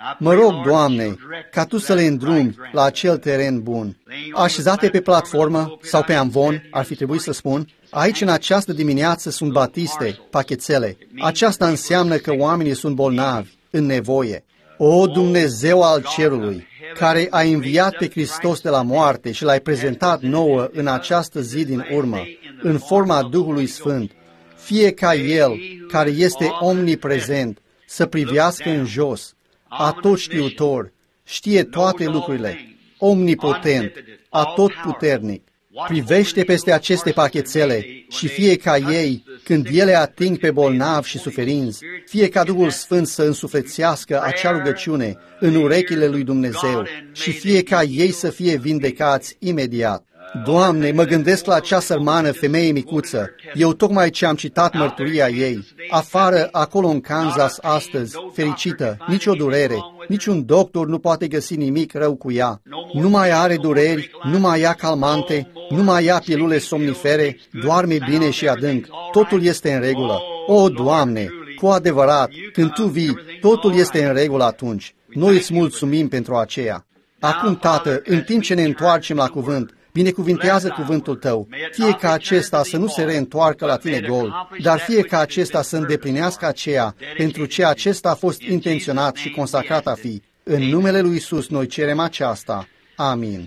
Mă rog, Doamne, ca Tu să le îndrumi la acel teren bun. Așezate pe platformă sau pe amvon, ar fi trebuit să spun, aici în această dimineață sunt batiste, pachetele. Aceasta înseamnă că oamenii sunt bolnavi, în nevoie. O, Dumnezeu al cerului, care a înviat pe Hristos de la moarte și L-ai prezentat nouă în această zi din urmă, în forma Duhului Sfânt, fie ca El, care este omniprezent, să privească în jos, atotștiutor, știe toate lucrurile, omnipotent, atotputernic. Privește peste aceste pachetele și fie ca ei, când ele ating pe bolnavi și suferinți, fie ca Duhul Sfânt să însuflețească acea rugăciune în urechile lui Dumnezeu și fie ca ei să fie vindecați imediat. Doamne, mă gândesc la acea sărmană femeie micuță. Eu tocmai ce am citat mărturia ei. Afară, acolo în Kansas, astăzi, fericită, nicio durere, niciun doctor nu poate găsi nimic rău cu ea. Nu mai are dureri, nu mai ia calmante, nu mai ia pilule somnifere, doarme bine și adânc. Totul este în regulă. O, Doamne, cu adevărat, când Tu vii, totul este în regulă atunci. Noi îți mulțumim pentru aceea. Acum, Tată, în timp ce ne întoarcem la cuvânt, binecuvintează cuvântul Tău, fie ca acesta să nu se reîntoarcă la Tine gol, dar fie ca acesta să îndeplinească aceea pentru ce acesta a fost intenționat și consacrat a fi. În numele lui Iisus noi cerem aceasta. Amin.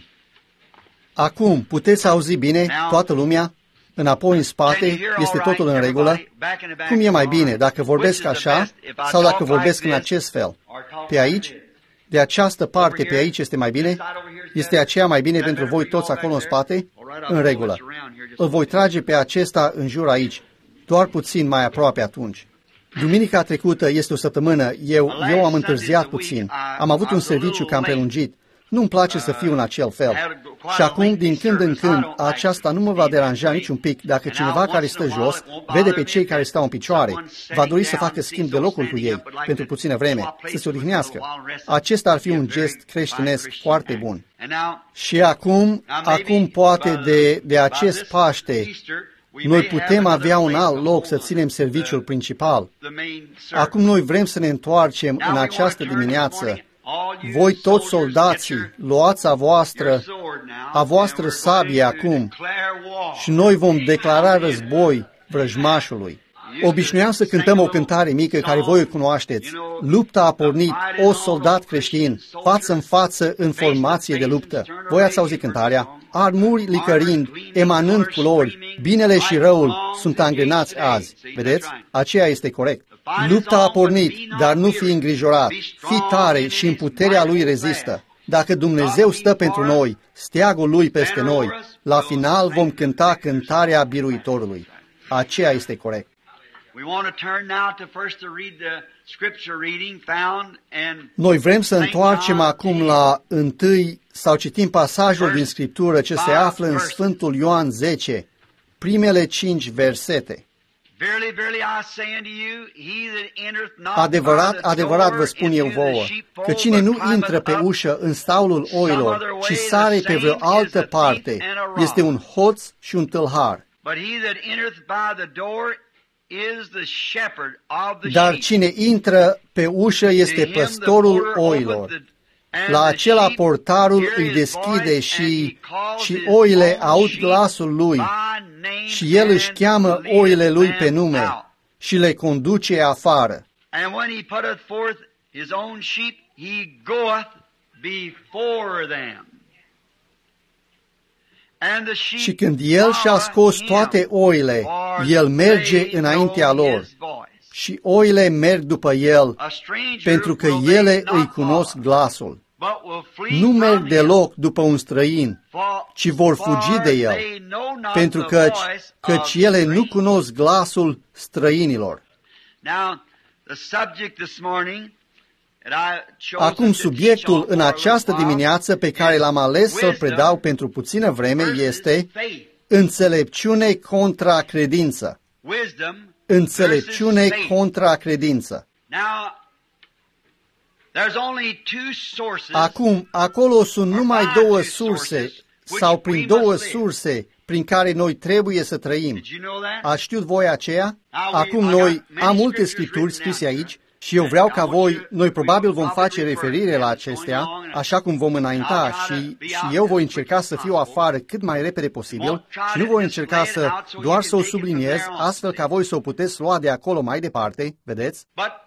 Acum, puteți auzi bine toată lumea? Înapoi în spate, este totul în regulă? Cum e mai bine, dacă vorbesc așa sau dacă vorbesc în acest fel? Pe aici? De această parte pe aici este mai bine? Este aceea mai bine pentru voi toți acolo în spate? În regulă. Îl voi trage pe acesta în jur aici, doar puțin mai aproape atunci. Duminica trecută este o săptămână, eu am întârziat puțin. Am avut un serviciu cam prelungit. Nu-mi place să fiu în acel fel. Și acum, din când în când, aceasta nu mă va deranja niciun pic dacă cineva care stă jos vede pe cei care stau în picioare. Va dori să facă schimb de locul cu ei pentru puțină vreme, să se odihnească. Acesta ar fi un gest creștinesc foarte bun. Și acum poate de acest Paște, noi putem avea un alt loc să ținem serviciul principal. Acum noi vrem să ne întoarcem în această dimineață. Voi toți soldații, luați a voastră sabie acum și noi vom declara război vrăjmașului. Obișnuiam să cântăm o cântare mică care voi o cunoașteți. Lupta a pornit, o soldat creștin, față în față în formație de luptă. Voi ați auzit cântarea? Armuri licărind, emanând culori, binele și răul sunt angrenați azi. Vedeți? Aceea este corect. Lupta a pornit, dar nu fi îngrijorat. Fii tare și în puterea Lui rezistă. Dacă Dumnezeu stă pentru noi, steagul Lui peste noi, la final vom cânta cântarea biruitorului. Aceea este corect. Noi vrem să întoarcem acum la întâi sau citim pasajul din Scriptură ce se află în Sfântul Ioan 10, primele 5 versete. Adevărat, adevărat vă spun eu vouă, că cine nu intră pe ușă în staulul oilor, ci sare pe vreo altă parte, este un hoț și un tâlhar. Dar cine intră pe ușă este păstorul oilor. La acela portarul îi deschide și oile aud glasul lui și el își cheamă oile lui pe nume și le conduce afară. Și când el și-a scos toate oile, el merge înaintea lor și oile merg după el, pentru că ele îi cunosc glasul. Nu merg deloc după un străin, ci vor fugi de el, pentru căci ele nu cunosc glasul străinilor. Acum, subiectul în această dimineață pe care l-am ales să-l predau pentru puțină vreme este înțelepciune contra credință. Înțelepciune contra credință. Acum, acolo sunt numai două surse, sau prin două surse, prin care noi trebuie să trăim. Ați știut voi aceea? Acum noi am multe scripturi scrise aici Și eu vreau ca noi probabil vom face referire la acestea, așa cum vom înainta și eu voi încerca să fiu afară cât mai repede posibil și nu voi încerca doar să o subliniez, astfel ca voi să o puteți lua de acolo mai departe, vedeți?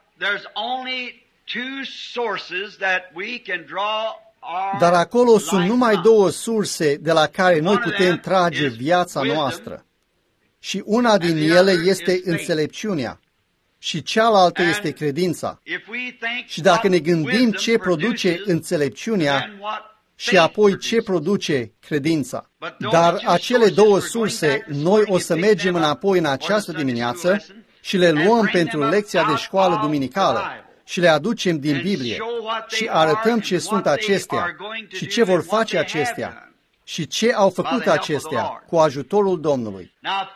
Dar acolo sunt numai două surse de la care noi putem trage viața noastră. Și una din ele este înțelepciunea și cealaltă este credința. Și dacă ne gândim ce produce înțelepciunea și apoi ce produce credința. Dar acele două surse, noi o să mergem înapoi în această dimineață și le luăm pentru lecția de școală duminicală și le aducem din Biblie și arătăm ce sunt acestea și ce vor face acestea și ce au făcut acestea cu ajutorul Domnului.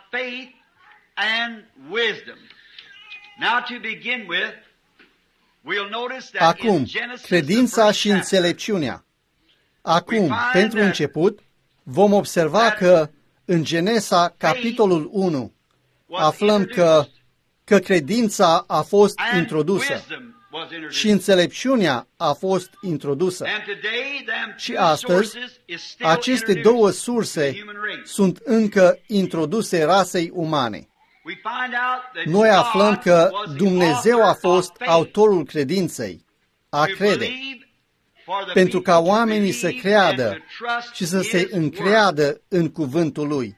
Acum, credința și înțelepciunea. Acum, pentru început, vom observa că în Genesa, capitolul 1, aflăm că credința a fost introdusă și înțelepciunea a fost introdusă. Și astăzi, aceste două surse sunt încă introduse rasei umane. Noi aflăm că Dumnezeu a fost autorul credinței, a crede, pentru ca oamenii să creadă și să se încreadă în cuvântul Lui.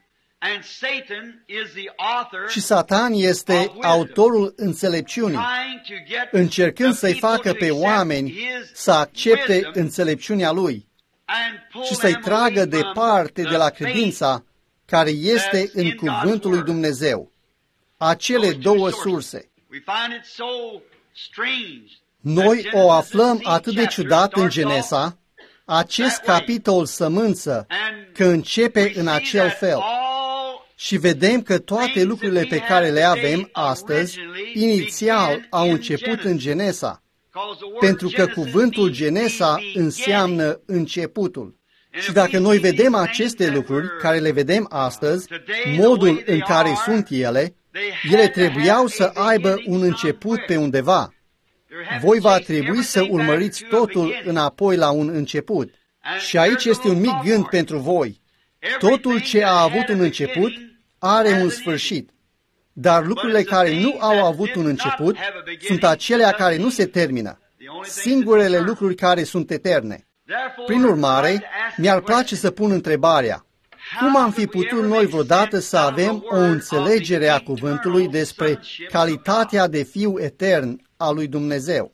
Și Satan este autorul înțelepciunii, încercând să-i facă pe oameni să accepte înțelepciunea Lui și să-i tragă departe de la credința care este în cuvântul lui Dumnezeu. Acele două surse. Noi o aflăm atât de ciudat în Genesa, acest capitol sămânță, că începe în acel fel. Și vedem că toate lucrurile pe care le avem astăzi, inițial au început în Genesa, pentru că cuvântul Genesa înseamnă începutul. Și dacă noi vedem aceste lucruri, care le vedem astăzi, modul în care sunt ele trebuiau să aibă un început pe undeva. Voi va trebui să urmăriți totul înapoi la un început. Și aici este un mic gând pentru voi. Totul ce a avut un început are un sfârșit. Dar lucrurile care nu au avut un început sunt acelea care nu se termină. Singurele lucruri care sunt eterne. Prin urmare, mi-ar place să pun întrebarea: cum am fi putut noi vreodată să avem o înțelegere a cuvântului despre calitatea de fiu etern a lui Dumnezeu?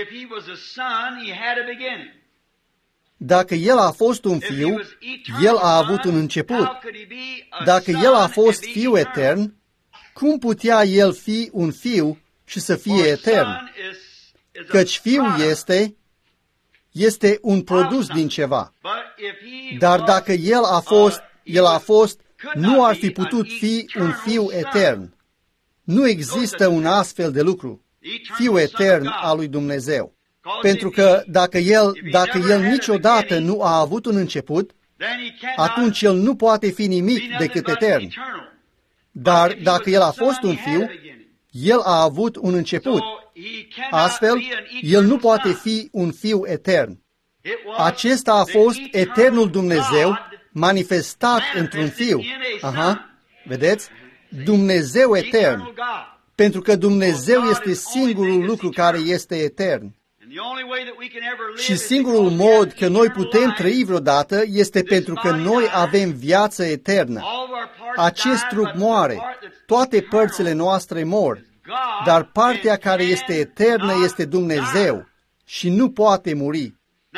Dacă el a fost un fiu, el a avut un început. Dacă el a fost fiu etern, cum putea el fi un fiu și să fie etern? Căci fiul este un produs din ceva. Dar dacă el a fost, nu ar fi putut fi un fiu etern. Nu există un astfel de lucru, fiu etern al lui Dumnezeu. Pentru că dacă el niciodată nu a avut un început, atunci el nu poate fi nimic decât etern. Dar dacă el a fost un fiu, el a avut un început. Astfel, el nu poate fi un fiu etern. Acesta a fost eternul Dumnezeu manifestat într-un fiu. Vedeți? Dumnezeu etern. Pentru că Dumnezeu este singurul lucru care este etern. Și singurul mod că noi putem trăi vreodată este pentru că noi avem viață eternă. Acest trup moare, toate părțile noastre mor, dar partea care este eternă este Dumnezeu și nu poate muri.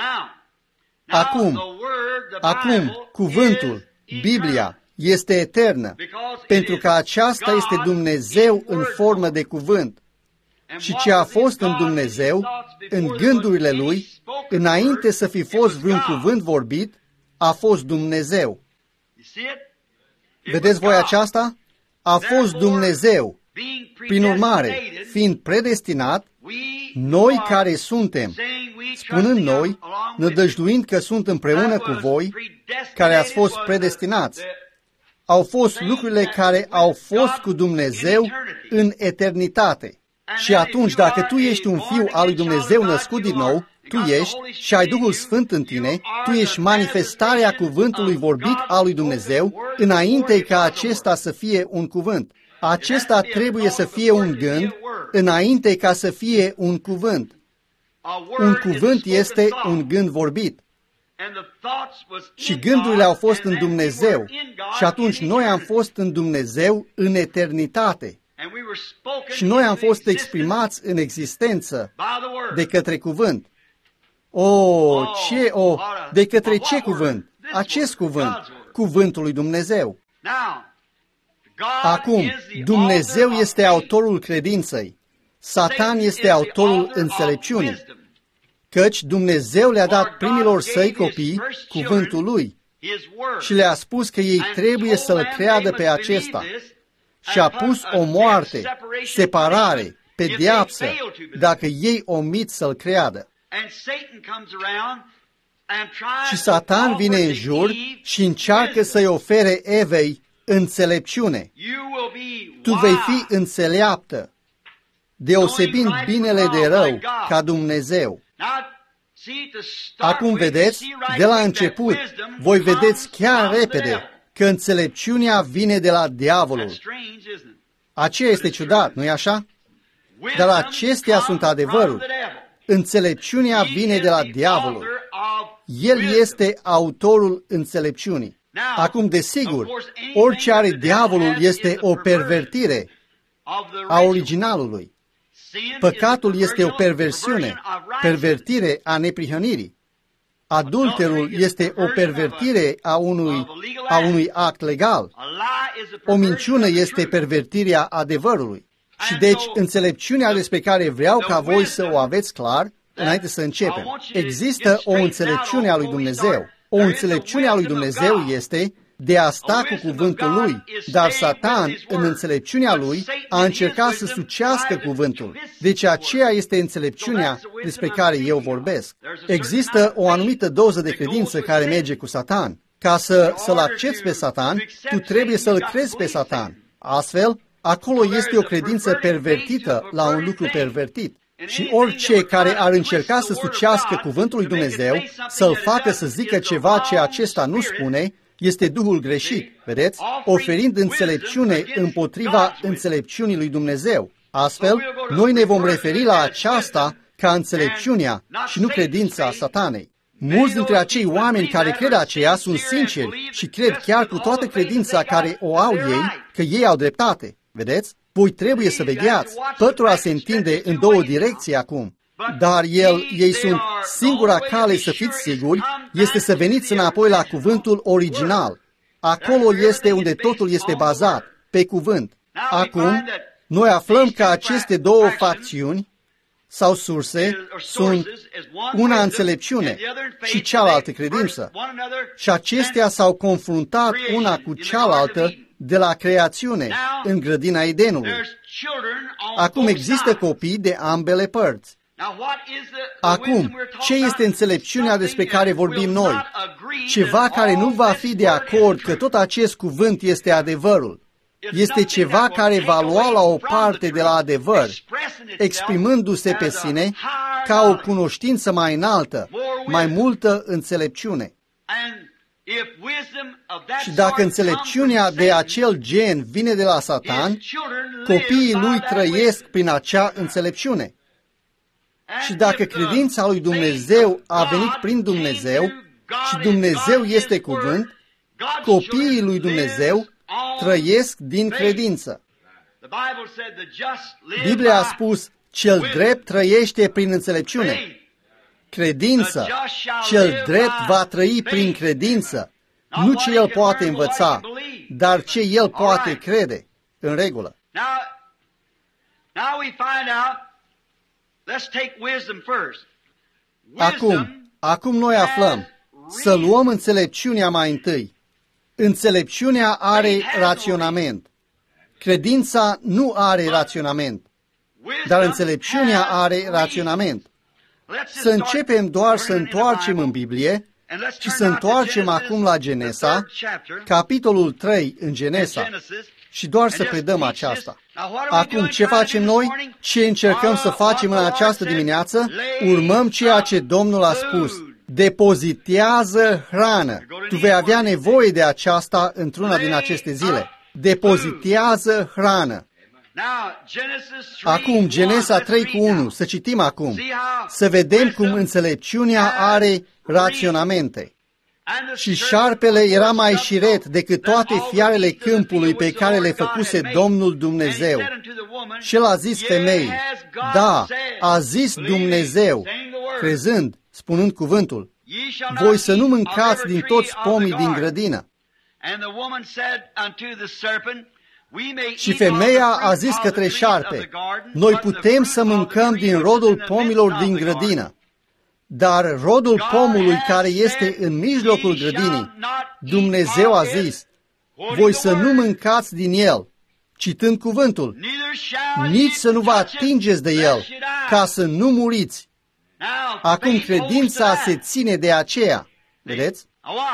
Acum, cuvântul, Biblia, este eternă, pentru că aceasta este Dumnezeu în formă de cuvânt. Și ce a fost în Dumnezeu, în gândurile Lui, înainte să fi fost vreun cuvânt vorbit, a fost Dumnezeu. Vedeți voi aceasta? A fost Dumnezeu. Prin urmare, fiind predestinat, noi care suntem, spunând noi, nădăjduind că sunt împreună cu voi, care ați fost predestinați, au fost lucrurile care au fost cu Dumnezeu în eternitate. Și atunci, dacă tu ești un fiu al lui Dumnezeu născut din nou, tu ești și ai Duhul Sfânt în tine, tu ești manifestarea cuvântului vorbit al lui Dumnezeu, înainte ca acesta să fie un cuvânt. Acesta trebuie să fie un gând, înainte ca să fie un cuvânt. Un cuvânt este un gând vorbit. Și gândurile au fost în Dumnezeu. Și atunci noi am fost în Dumnezeu în eternitate. Și noi am fost exprimați în existență de către cuvânt. De către ce cuvânt? Acest cuvânt, cuvântul lui Dumnezeu. Acum, Dumnezeu este autorul credinței. Satan este autorul înțelepciunii. Căci Dumnezeu le-a dat primilor săi copii cuvântul lui și le-a spus că ei trebuie să-l creadă pe acesta. Și a pus o moarte, separare, pedeapsă, dacă ei omit să-l creadă. Și Satan vine în jur și încearcă să-i ofere Evei înțelepciune. Tu vei fi înțeleaptă, deosebind binele de rău ca Dumnezeu. Acum vedeți, de la început, voi vedeți chiar repede că înțelepciunea vine de la diavolul. Aceea este ciudat, nu-i așa? Dar acestea sunt adevărul. Înțelepciunea vine de la diavolul. El este autorul înțelepciunii. Acum, desigur, orice are diavolul este o pervertire a originalului. Păcatul este o perversiune, pervertire a neprihănirii. Adulterul este o pervertire a unui act legal. O minciună este pervertirea adevărului. Și deci, înțelepciunea despre care vreau ca voi să o aveți clar, înainte să începem. Există o înțelepciune a lui Dumnezeu. O înțelepciune a lui Dumnezeu este de a sta cu cuvântul lui, dar Satan, în înțelepciunea lui, a încercat să sucească cuvântul. Deci aceea este înțelepciunea despre care eu vorbesc. Există o anumită doză de credință care merge cu Satan. Ca să-l accepți pe Satan, tu trebuie să-l crezi pe Satan. Astfel, acolo este o credință pervertită la un lucru pervertit. Și orice care ar încerca să sucească cuvântul lui Dumnezeu, să-l facă să zică ceva ce acesta nu spune, este duhul greșit, vedeți? Oferind înțelepciune împotriva înțelepciunii lui Dumnezeu. Astfel, noi ne vom referi la aceasta ca înțelepciunea și nu credința Satanei. Mulți dintre acei oameni care cred aceea sunt sinceri și cred chiar cu toată credința care o au ei, că ei au dreptate. Vedeți? Voi trebuie să vegheați. Pătura se întinde în două direcții acum. Dar ei sunt singura cale să fiți siguri, este să veniți înapoi la cuvântul original. Acolo este unde totul este bazat, pe cuvânt. Acum, noi aflăm că aceste două facțiuni sau surse sunt una înțelepciune și cealaltă credință. Și acestea s-au confruntat una cu cealaltă de la creațiune, în grădina Edenului. Acum există copii de ambele părți. Acum, ce este înțelepciunea despre care vorbim noi? Ceva care nu va fi de acord că tot acest cuvânt este adevărul. Este ceva care va lua la o parte de la adevăr, exprimându-se pe sine ca o cunoștință mai înaltă, mai multă înțelepciune. Și dacă înțelepciunea de acel gen vine de la Satan, copiii lui trăiesc prin acea înțelepciune. Și dacă credința lui Dumnezeu a venit prin Dumnezeu și Dumnezeu este cuvânt, copiii lui Dumnezeu trăiesc din credință. Biblia a spus, cel drept trăiește prin înțelepciune. Credință. Cel drept va trăi prin credință. Nu ce el poate învăța, dar ce el poate crede. În regulă. Acum noi aflăm să luăm înțelepciunea mai întâi. Înțelepciunea are raționament. Credința nu are raționament, dar înțelepciunea are raționament. Să începem doar să întoarcem în Biblie și să întoarcem acum la Genesa, capitolul 3 în Genesa. și doar să predăm aceasta. Acum, ce facem noi? Ce încercăm să facem în această dimineață? Urmăm ceea ce Domnul a spus. Depozitează hrană. Tu vei avea nevoie de aceasta într-una din aceste zile. Depozitează hrană. Acum, Genesa 3:1, să citim acum, să vedem cum înțelepciunea are raționamente. Și șarpele era mai șiret decât toate fiarele câmpului pe care le făcuse Domnul Dumnezeu. Și el a zis femeii, da, a zis Dumnezeu, crezând, spunând cuvântul, voi să nu mâncați din toți pomii din grădină. Și femeia a zis către șarpe, noi putem să mâncăm din rodul pomilor din grădină, dar rodul pomului care este în mijlocul grădinii, Dumnezeu a zis, voi să nu mâncați din el, citând cuvântul, nici să nu vă atingeți de el, ca să nu muriți. Acum credința se ține de aceea. Vedeți?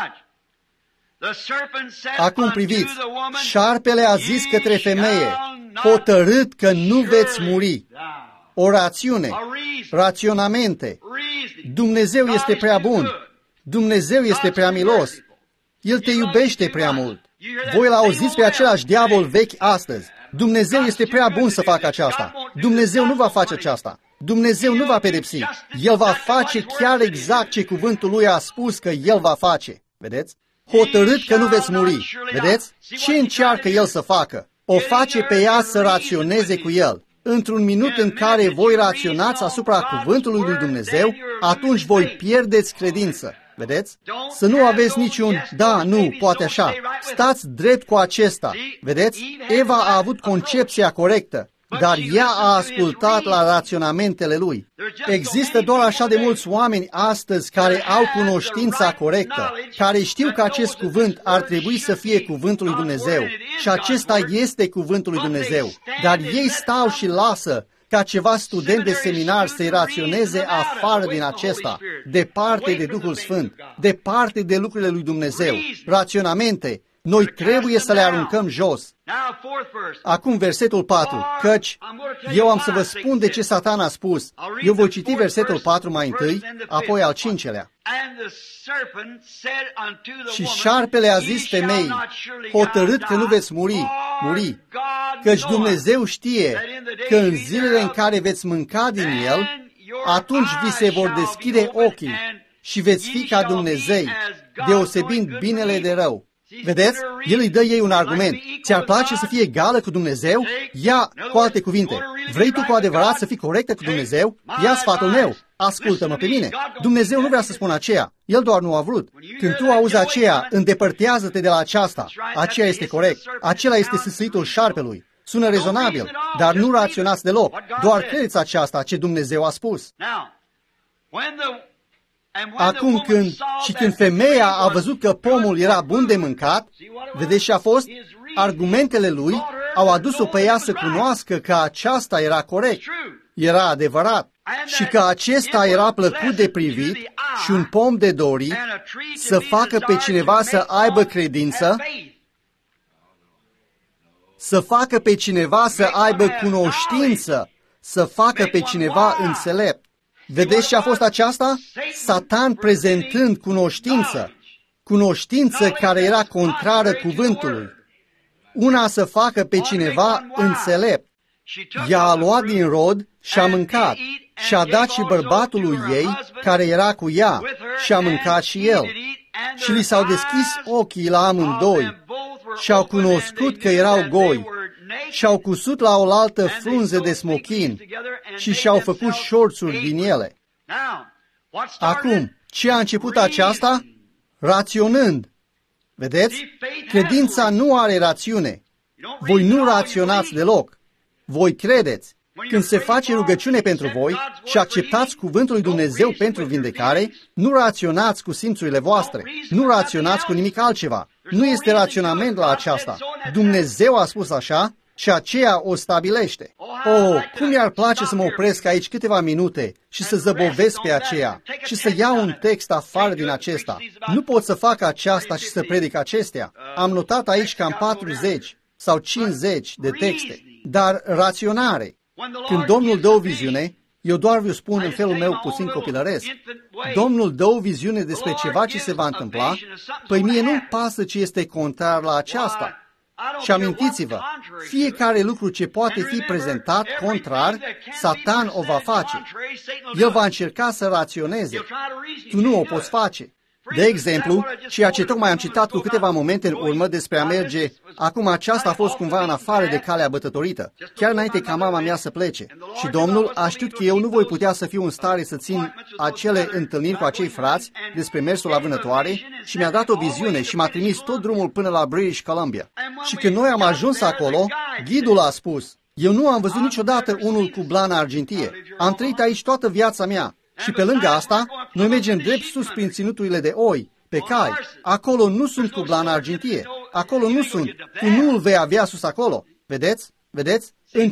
Acum priviți, șarpele a zis către femeie, hotărât că nu veți muri. O rațiune, raționamente. Dumnezeu este prea bun. Dumnezeu este prea milos. El te iubește prea mult. Voi l-auziți pe același diavol vechi astăzi. Dumnezeu este prea bun să facă aceasta. Dumnezeu nu va face aceasta. Dumnezeu nu va pedepsi. El va face chiar exact ce cuvântul lui a spus că El va face. Vedeți? Hotărât că nu veți muri. Vedeți? Ce încearcă El să facă? O face pe ea să raționeze cu El. Într-un minut în care voi raționați asupra cuvântului lui Dumnezeu, atunci voi pierdeți credință. Vedeți? Să nu aveți niciun, da, nu, poate așa. Stați drept cu acesta. Vedeți? Eva a avut concepția corectă, dar ea a ascultat la raționamentele lui. Există doar așa de mulți oameni astăzi care au cunoștința corectă, care știu că acest cuvânt ar trebui să fie cuvântul lui Dumnezeu și acesta este cuvântul lui Dumnezeu, dar ei stau și lasă ca ceva student de seminar să-i raționeze afară din acesta, departe de Duhul Sfânt, departe de lucrurile lui Dumnezeu, raționamente. Noi trebuie să le aruncăm jos. Acum versetul 4, căci eu am să vă spun de ce Satan a spus. Eu voi citi versetul 4 mai întâi, apoi al 5-lea. Și șarpele a zis femeii, hotărât că nu veți muri, căci Dumnezeu știe că în zilele în care veți mânca din el, atunci vi se vor deschide ochii și veți fi ca Dumnezei, deosebind binele de rău. Vedeți? El îi dă ei un argument. Ți-ar place să fii egală cu Dumnezeu? Ia, cu alte cuvinte, vrei tu cu adevărat să fii corectă cu Dumnezeu? Ia sfatul meu, ascultă-mă pe mine. Dumnezeu nu vrea să spună aceea, El doar nu a vrut. Când tu auzi aceea, îndepărtează-te de la aceasta. Aceea este corect. Acela este sâsâitul șarpelui. Sună rezonabil, dar nu raționați deloc. Doar credeți aceasta ce Dumnezeu a spus. Acum când femeia a văzut că pomul era bun de mâncat, vedeți ce a fost? Argumentele lui au adus-o pe ea să cunoască că aceasta era corect, era adevărat și că acesta era plăcut de privit și un pom de dorit să facă pe cineva să aibă credință, să facă pe cineva să aibă cunoștință, să facă pe cineva înțelept. Vedeți ce a fost aceasta? Satan prezentând cunoștință care era contrară cuvântului. Una să facă pe cineva înțelept. Ea a luat din rod și a mâncat și a dat și bărbatului ei care era cu ea și a mâncat și el. Și li s-au deschis ochii la amândoi și au cunoscut că erau goi și au cusut la oaltă frunze de smochin și și-au făcut șorțuri din ele. Acum, ce a început aceasta? Raționând. Vedeți? Credința nu are rațiune. Voi nu raționați deloc. Voi credeți. Când se face rugăciune pentru voi și acceptați cuvântul lui Dumnezeu pentru vindecare, nu raționați cu simțurile voastre. Nu raționați cu nimic altceva. Nu este raționament la aceasta. Dumnezeu a spus așa și aceea o stabilește. Cum mi-ar place să mă opresc aici câteva minute și să zăbovesc pe aceea și să iau un text afară din acesta. Nu pot să fac aceasta și să predic acestea. Am notat aici cam 40. sau 50 de texte, dar raționare. Când Domnul dă o viziune, eu doar vă spun în felul meu puțin copilăresc. Domnul dă o viziune despre ceva ce se va întâmpla, păi mie nu-mi pasă ce este contrar la aceasta. Și amintiți-vă, fiecare lucru ce poate fi prezentat contrar, Satan o va face. El va încerca să raționeze. Tu nu o poți face. De exemplu, ceea ce tocmai am citat cu câteva momente în urmă despre a merge, acum aceasta a fost cumva în afară de calea bătătorită, chiar înainte ca mama mea să plece. Și Domnul a știut că eu nu voi putea să fiu în stare să țin acele întâlniri cu acei frați despre mersul la vânătoare și mi-a dat o viziune și m-a trimis tot drumul până la British Columbia. Și când noi am ajuns acolo, ghidul a spus, eu nu am văzut niciodată unul cu blană argintie. Am trăit aici toată viața mea. Și pe lângă asta, noi mergem drept sus prin ținuturile de oi, pe cai. Acolo nu sunt cu blană argintie. Acolo nu sunt. Tu nu îl vei avea sus acolo. Vedeți? Vedeți?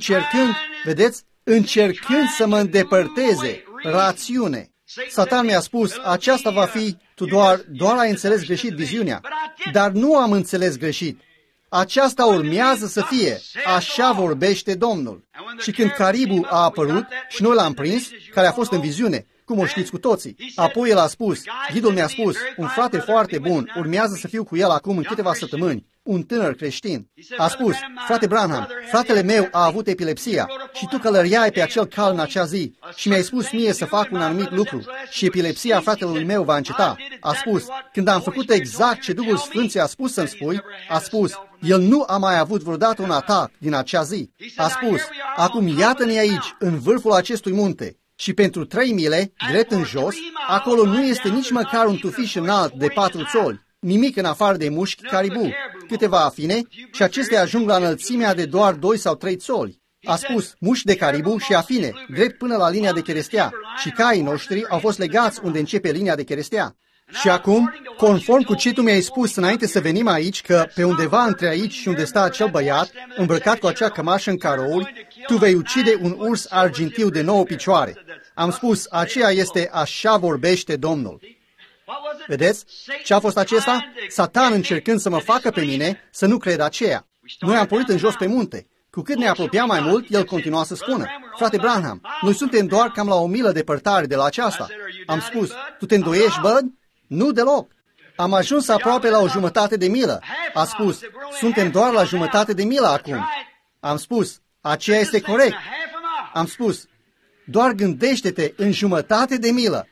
Încercând să mă îndepărteze. Rațiune. Satan mi-a spus, aceasta va fi, tu doar ai înțeles greșit viziunea. Dar nu am înțeles greșit. Aceasta urmează să fie. Așa vorbește Domnul. Și când caribul a apărut și noi l-am prins, care a fost în viziune, cum o știți cu toții. Apoi el a spus, ghidul mi-a spus, un frate foarte bun, urmează să fiu cu el acum în câteva săptămâni, un tânăr creștin. A spus, frate Branham, fratele meu a avut epilepsia și tu călăreai pe acel cal în acea zi și mi-ai spus mie să fac un anumit lucru și epilepsia fratelui meu va înceta. A spus, când am făcut exact ce Duhul Sfânt ți-a spus să-mi spui, a spus, el nu a mai avut vreodată un atac din acea zi. A spus, acum iată-ne aici, în vârful acestui munte. Și pentru 3 mile, drept în jos, acolo nu este nici măcar un tufiș înalt de 4 țoli, nimic în afară de mușchi caribu, câteva afine, și acestea ajung la înălțimea de doar 2 sau 3 țoli. A spus, mușchi de caribu și afine, drept până la linia de cherestea, și caii noștri au fost legați unde începe linia de cherestea. Și acum, conform cu ce tu mi-ai spus înainte să venim aici, că pe undeva între aici și unde stă acel băiat, îmbrăcat cu acea cămașă în carouri, tu vei ucide un urs argintiu de 9 picioare. Am spus, aceea este așa vorbește Domnul. Vedeți? Ce a fost acesta? Satan încercând să mă facă pe mine să nu cred aceea. Noi am pornit în jos pe munte. Cu cât ne apropiam mai mult, el continua să spună, frate Branham, noi suntem doar cam la 1 milă departare de la aceasta. Am spus, tu te îndoiești, Bud? Nu deloc. Am ajuns aproape la 1/2 de milă. A spus, suntem doar la 1/2 de milă acum. Am spus, aceea este corect. Am spus, doar gândește-te în 1/2 de milă.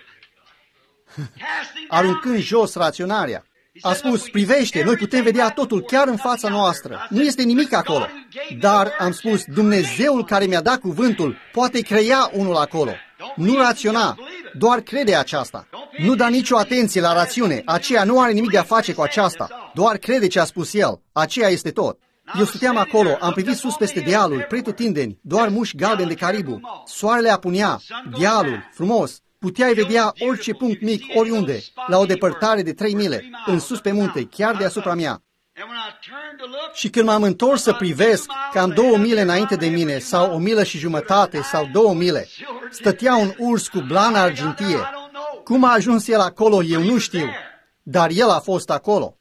Aruncând jos raționarea. A spus, privește, noi putem vedea totul chiar în fața noastră. Nu este nimic acolo. Dar, am spus, Dumnezeul care mi-a dat cuvântul poate crea unul acolo. Nu raționa, doar crede aceasta. Nu da nicio atenție la rațiune, aceea nu are nimic de a face cu aceasta. Doar crede ce a spus el, aceea este tot. Eu stăteam acolo, am privit sus peste dealul, pretutindeni, doar mușchi galbeni de caribu. Soarele apunea, dealul, frumos. Puteai vedea orice punct mic, oriunde, la o depărtare de 3 mile, în sus pe munte, chiar deasupra mea. Și când m-am întors să privesc, cam 2 mile înainte de mine, sau 1,5 milă sau 2 mile, stătea un urs cu blană argintie. Cum a ajuns el acolo, eu nu știu, dar el a fost acolo.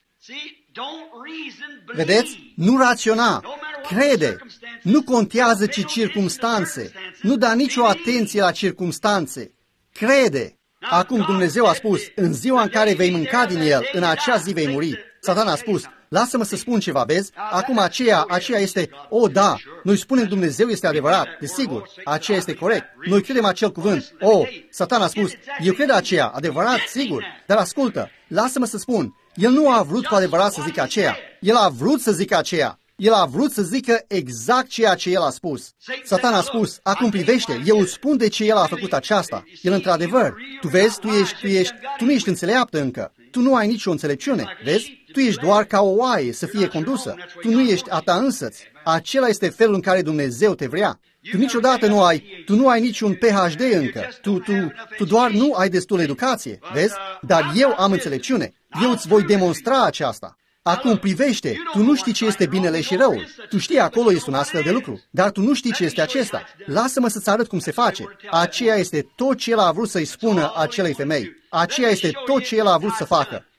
Vedeți? Nu raționa, crede. Nu contează ce circumstanțe, nu da nicio atenție la circumstanțe. Crede. Acum Dumnezeu a spus, în ziua în care vei mânca din el, în acea zi vei muri. Satan a spus, lasă-mă să spun ceva, vezi? Acum aceea este, da, noi spunem Dumnezeu este adevărat, desigur, aceea este corect. Noi credem acel cuvânt. Satan a spus, eu cred aceea, adevărat, sigur, dar ascultă, lasă-mă să spun, el nu a vrut cu adevărat să zică aceea. El a vrut să zică aceea. El a vrut să zică exact ceea ce el a spus. Satan a spus, acum privește, eu îți spun de ce el a făcut aceasta. El într-adevăr, tu vezi, tu nu ești înțeleaptă încă. Tu nu ai nicio înțelepciune, vezi? Tu ești doar ca o oaie să fie condusă. Tu nu ești a ta însăți. Acela este felul în care Dumnezeu te vrea. Tu niciodată nu ai niciun PhD încă. Tu doar nu ai destul educație, vezi? Dar eu am înțelepciune. Eu îți voi demonstra aceasta. Acum privește, tu nu știi ce este binele și răul. Tu știi acolo este un astfel de lucru, dar tu nu știi ce este acesta. Lasă-mă să-ți arăt cum se face. Aceea este tot ce el a vrut să-i spună acelei femei. Aceea este tot ce el a vrut să facă.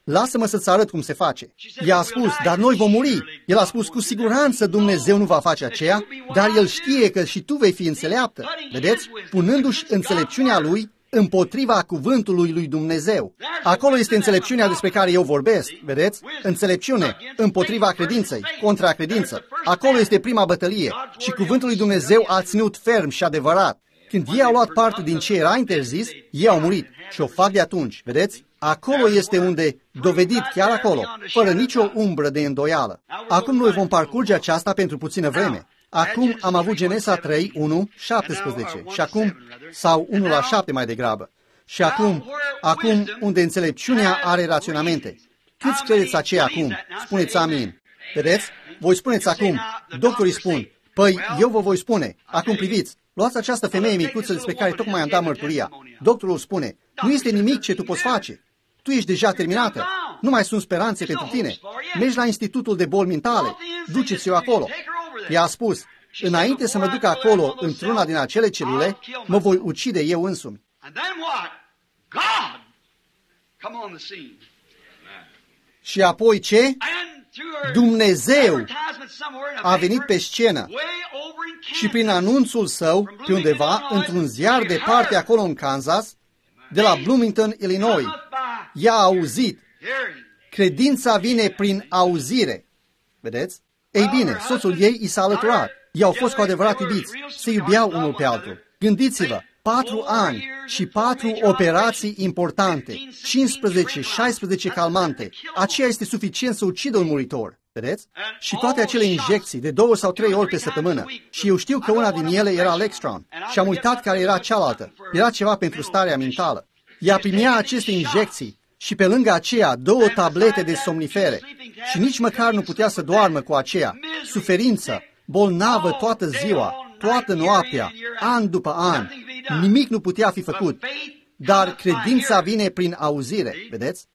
lasă-mă să-ți arăt cum se face. Ea a spus, dar noi vom muri. El a spus, cu siguranță Dumnezeu nu va face aceea, dar El știe că și tu vei fi înțeleaptă. Vedeți? Punându-și înțelepciunea Lui împotriva cuvântului lui Dumnezeu. Acolo este înțelepciunea despre care eu vorbesc, vedeți? Înțelepciune împotriva credinței, contra credință. Acolo este prima bătălie și cuvântul lui Dumnezeu a ținut ferm și adevărat. Când ei au luat parte din ce era interzis, ei au murit și o fac de atunci, vedeți? Acolo este unde, dovedit chiar acolo, fără nicio umbră de îndoială. Acum noi vom parcurge aceasta pentru puțină vreme. Acum am avut Genesa 3, 1, 17 și acum, sau 1 la 7 mai degrabă. Și acum unde înțelepciunea are raționamente. Câți credeți aceea acum? Spuneți amin. Vedeți? Voi spuneți acum, doctorii spun, păi eu vă voi spune, acum priviți, luați această femeie micuță despre care tocmai am dat mărturia. Doctorul spune, nu este nimic ce tu poți face. Tu ești deja terminată. Nu mai sunt speranțe pentru tine. Mergi la Institutul de Boli Mentale. Duceți-o acolo. Ea a spus, înainte să mă duc acolo, într-una din acele celule, mă voi ucide eu însumi. Și apoi ce? Dumnezeu a venit pe scenă și prin anunțul său, pe undeva, într-un ziar departe acolo în Kansas, de la Bloomington, Illinois, ea a auzit. Credința vine prin auzire. Vedeți? Ei bine, soțul ei i s-a alăturat. Ei au fost cu adevărat iubiți. Se iubeau unul pe altul. Gândiți-vă, 4 ani și 4 operații importante, 15-16 calmante. Aceea este suficient să ucidă un muritor. Vedeți? Și toate acele injecții de 2 sau 3 ori pe săptămână. Și eu știu că una din ele era Lextron. Și am uitat care era cealaltă. Era ceva pentru starea mentală. Ea primea aceste injecții și pe lângă aceea 2 tablete de somnifere. Și nici măcar nu putea să doarmă cu aceea. Suferință, bolnavă toată ziua, toată noaptea, an după an. Nimic nu putea fi făcut. Dar credința vine prin auzire. Vedeți?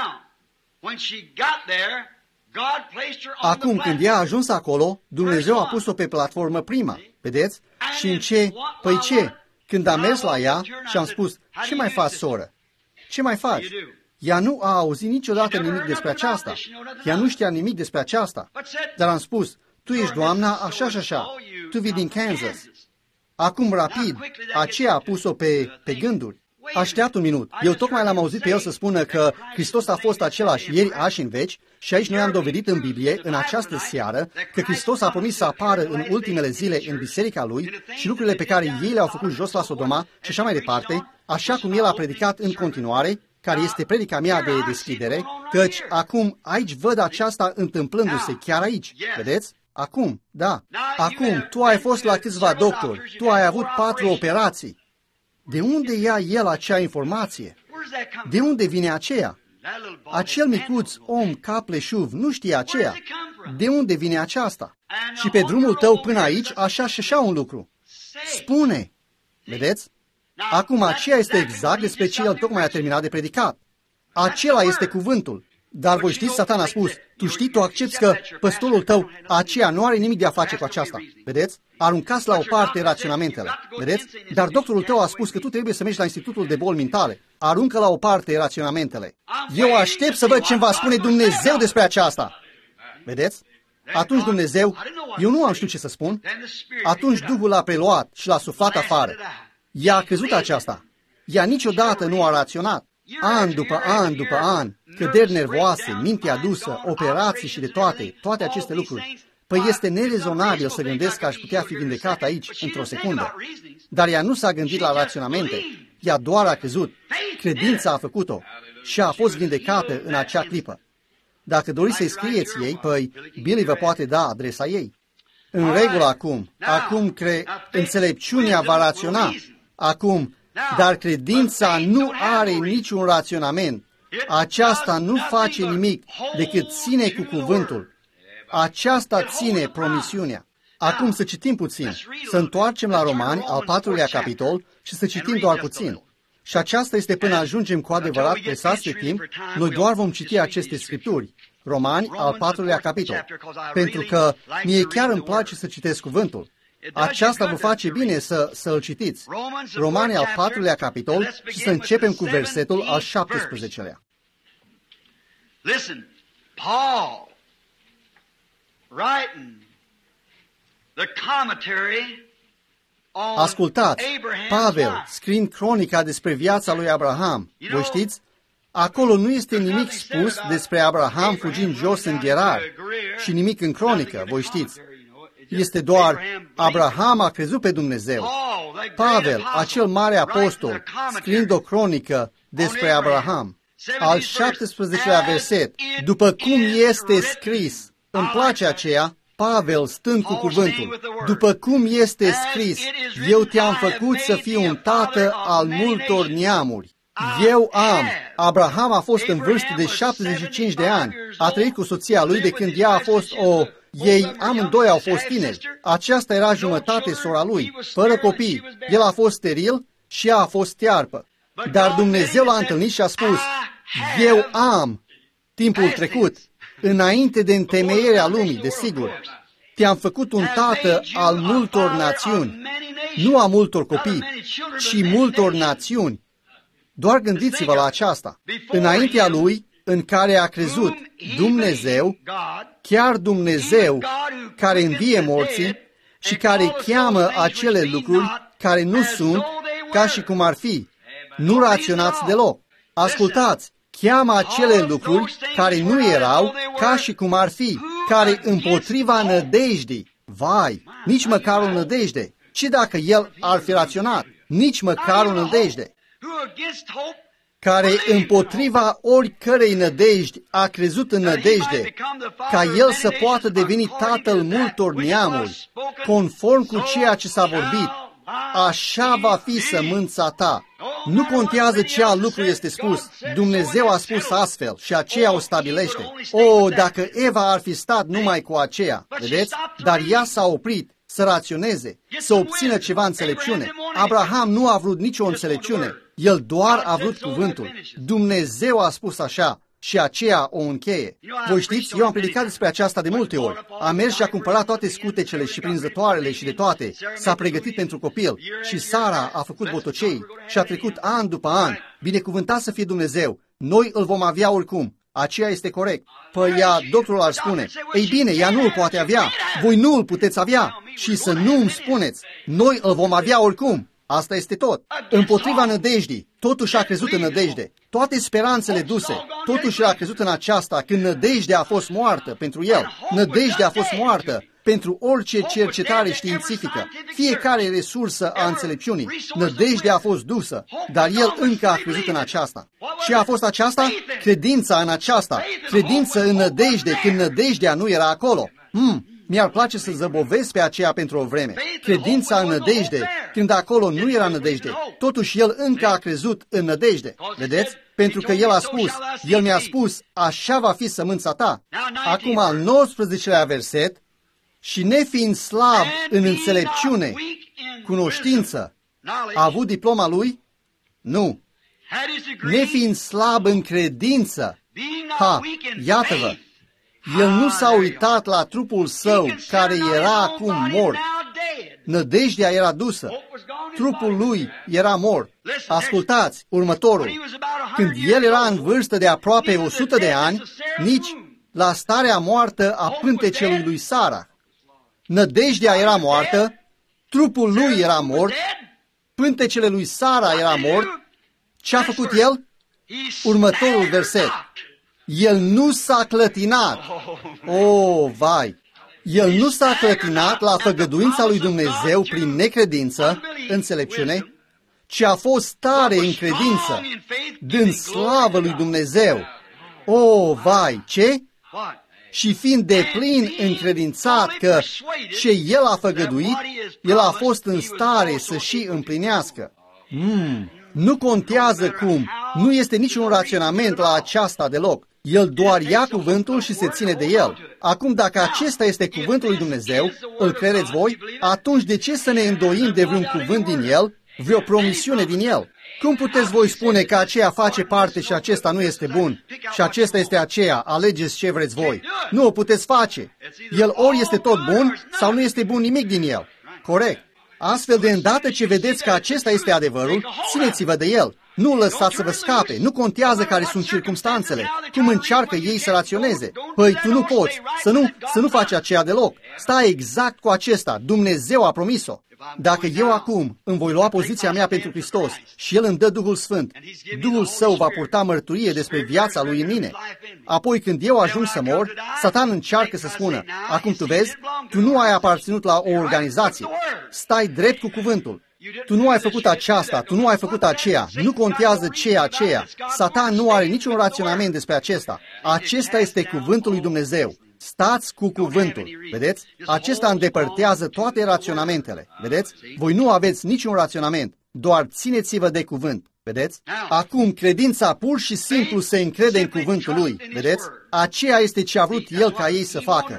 Acum, când ea a ajuns acolo, Dumnezeu a pus-o pe platformă prima. Vedeți? Și în ce? Păi ce? Când am mers la ea și am spus, ce mai faci, soră? Ce mai faci? Ea nu a auzit niciodată nimic despre aceasta. Ea nu știa nimic despre aceasta. Dar am spus, tu ești doamna așa și așa. Tu vii din Kansas. Acum, rapid, aceea a pus-o pe gânduri. Așteaptă un minut. Eu tocmai l-am auzit pe el să spună că Hristos a fost același ieri, azi și în veci și aici noi am dovedit în Biblie, în această seară, că Hristos a promis să apară în ultimele zile în biserica lui și lucrurile pe care ei le-au făcut jos la Sodoma și așa mai departe, așa cum el a predicat în continuare, care este predica mea de deschidere, căci acum aici văd aceasta întâmplându-se chiar aici. Vedeți? Acum, da. Acum, tu ai fost la câțiva doctori, tu ai avut 4 operații. De unde ia el acea informație? De unde vine aceea? Acel micuț om capleșuv nu știe aceea. De unde vine aceasta? Și pe drumul tău până aici, așa și așa un lucru. Spune! Vedeți? Acum aceea este exact despre ce el tocmai a terminat de predicat. Acela este cuvântul. Dar voi știți, Satan a spus, tu știi, tu accepți că păstorul tău, aceea nu are nimic de a face cu aceasta. Vedeți? Aruncați la o parte raționamentele. Vedeți? Dar doctorul tău a spus că tu trebuie să mergi la Institutul de Boli Mentale. Aruncă la o parte raționamentele. Eu aștept să văd ce-mi va spune Dumnezeu despre aceasta. Vedeți? Atunci Dumnezeu, eu nu am știut ce să spun. Atunci Duhul l-a preluat și l-a suflat afară. Ea a crezut aceasta. Ea niciodată nu a raționat. An după an după an, căderi nervoase, minte adusă, operații și de toate aceste lucruri. Păi este nerezonabil să gândesc că aș putea fi vindecat aici, într-o secundă. Dar ea nu s-a gândit la raționamente. Ea doar a crezut. Credința a făcut-o și a fost vindecată în acea clipă. Dacă doriți să-i scrieți ei, păi Billy vă poate da adresa ei. În regulă acum. Înțelepciunea va raționa. Acum, dar credința nu are niciun raționament. Aceasta nu face nimic decât ține cu cuvântul. Aceasta ține promisiunea. Acum să citim puțin, să întoarcem la Romani, al 4-lea capitol, și să citim doar puțin. Și aceasta este până ajungem cu adevărat presați de timp, noi doar vom citi aceste scripturi. Romani, al 4-lea capitol. Pentru că mie chiar îmi place să citesc cuvântul. Aceasta vă face bine să-l citiți. Romani, al 4-lea capitol, și să începem cu versetul al 17-lea. Listen, Paul, writing the commentary on Ascultați, Abraham's Pavel, life. scriind cronica despre viața lui Abraham, voi știți? Acolo nu este nimic spus despre Abraham fugind jos în Gerar și nimic în cronică, voi știți. Este doar Abraham a crezut pe Dumnezeu. Pavel, acel mare apostol, scriind o cronică despre Abraham. Al 17-lea verset, după cum este scris, îmi place aceea, Pavel stând cu cuvântul, după cum este scris, eu te-am făcut să fii un tată al multor neamuri. Eu am. Abraham a fost în vârstă de 75 de ani. A trăit cu soția lui de când ea a fost Ei amândoi au fost tineri. Aceasta era jumătate sora lui, fără copii. El a fost steril și ea a fost stearpă. Dar Dumnezeu l-a întâlnit și a spus, eu am, timpul trecut, înainte de întemeierea lumii, desigur, te-am făcut un tată al multor națiuni, nu a multor copii, ci multor națiuni. Doar gândiți-vă la aceasta. Înaintea lui, în care a crezut Dumnezeu, chiar Dumnezeu care învie morții și care cheamă acele lucruri care nu sunt ca și cum ar fi. Nu raționați deloc. Ascultați, cheamă acele lucruri care nu erau ca și cum ar fi, care împotriva nădejdii. Vai, nici măcar o nădejde. Și dacă el ar fi raționat, nici măcar o nădejde. Care împotriva oricărei nădejdi a crezut în nădejde, ca el să poată deveni tatăl multor neamuri, conform cu ceea ce s-a vorbit, așa va fi sămânța ta. Nu contează ce alt lucru este spus, Dumnezeu a spus astfel și aceea o stabilește. Dacă Eva ar fi stat numai cu aceea, vedeți? Dar ea s-a oprit să raționeze, să obțină ceva înțelepciune. Abraham nu a vrut nicio înțelepciune, el doar a vrut cuvântul. Dumnezeu a spus așa și aceea o încheie. Voi știți, eu am predicat despre aceasta de multe ori. A mers și a cumpărat toate scutecele și prinzătoarele și de toate. S-a pregătit pentru copil și Sara a făcut botocei și a trecut an după an. Binecuvântat să fie Dumnezeu. Noi îl vom avea oricum. Aceea este corect. Păi doctorul ar spune, ei bine, ea nu îl poate avea. Voi nu îl puteți avea. Și să nu îmi spuneți, noi îl vom avea oricum. Asta este tot. Împotriva nădejdii, totuși a crezut în nădejde. Toate speranțele duse, totuși a crezut în aceasta când nădejdea a fost moartă pentru el. Nădejdea a fost moartă pentru orice cercetare științifică, fiecare resursă a înțelepciunii. Nădejdea a fost dusă, dar el încă a crezut în aceasta. Și a fost aceasta? Credința în aceasta. Credință în nădejde când nădejdea nu era acolo. Mi-ar place să zăbovesc pe aceea pentru o vreme. Credința în nădejde, când acolo nu era nădejde. Totuși el încă a crezut în nădejde. Vedeți? Pentru că el a spus, el mi-a spus, așa va fi sămânța ta. Acum al 19-lea verset, și nefiind slab în înțelepciune, cunoștință, a avut diploma lui? Nu. Nefiind slab în credință, iată-vă, el nu s-a uitat la trupul său, care era acum mort. Nădejdea era dusă. Trupul lui era mort. Ascultați, următorul. Când el era în vârstă de aproape 100 de ani, nici la starea moartă a pântecelui lui Sara. Nădejdea era moartă, trupul lui era mort, pântecele lui Sara era mort. Ce a făcut el? Următorul verset. El nu s-a clătinat. Vai! El nu s-a clătinat la făgăduința lui Dumnezeu prin necredință, înțelepciune, ci a fost tare în credință, dând slavă lui Dumnezeu. Vai! Ce? Și fiind deplin încredințat că ce el a făgăduit, el a fost în stare să și împlinească. Nu contează cum, nu este niciun raționament la aceasta deloc. El doar ia cuvântul și se ține de el. Acum, dacă acesta este cuvântul lui Dumnezeu, îl credeți voi, atunci de ce să ne îndoim de vreun cuvânt din el, vreo promisiune din el? Cum puteți voi spune că aceea face parte și acesta nu este bun și acesta este aceea, alegeți ce vreți voi? Nu o puteți face. El ori este tot bun sau nu este bun nimic din el. Corect. Astfel, de îndată ce vedeți că acesta este adevărul, țineți-vă de el. Nu lăsați să vă scape. Nu contează care sunt circumstanțele, cum încearcă ei să raționeze. Păi tu nu poți. Să nu faci aceea deloc. Stai exact cu acesta. Dumnezeu a promis-o. Dacă eu acum îmi voi lua poziția mea pentru Hristos și El îmi dă Duhul Sfânt, Duhul Său va purta mărturie despre viața Lui în mine. Apoi când eu ajung să mor, Satan încearcă să spună, acum tu vezi, tu nu ai aparținut la o organizație. Stai drept cu cuvântul. Tu nu ai făcut aceasta, tu nu ai făcut aceea, nu contează aceea. Satan nu are niciun raționament despre acesta. Acesta este cuvântul lui Dumnezeu. Stați cu cuvântul. Vedeți? Acesta îndepărtează toate raționamentele. Vedeți? Voi nu aveți niciun raționament, doar țineți-vă de cuvânt. Vedeți? Acum, credința pur și simplu se încrede în cuvântul lui. Vedeți? Aceea este ce a vrut El ca ei să facă.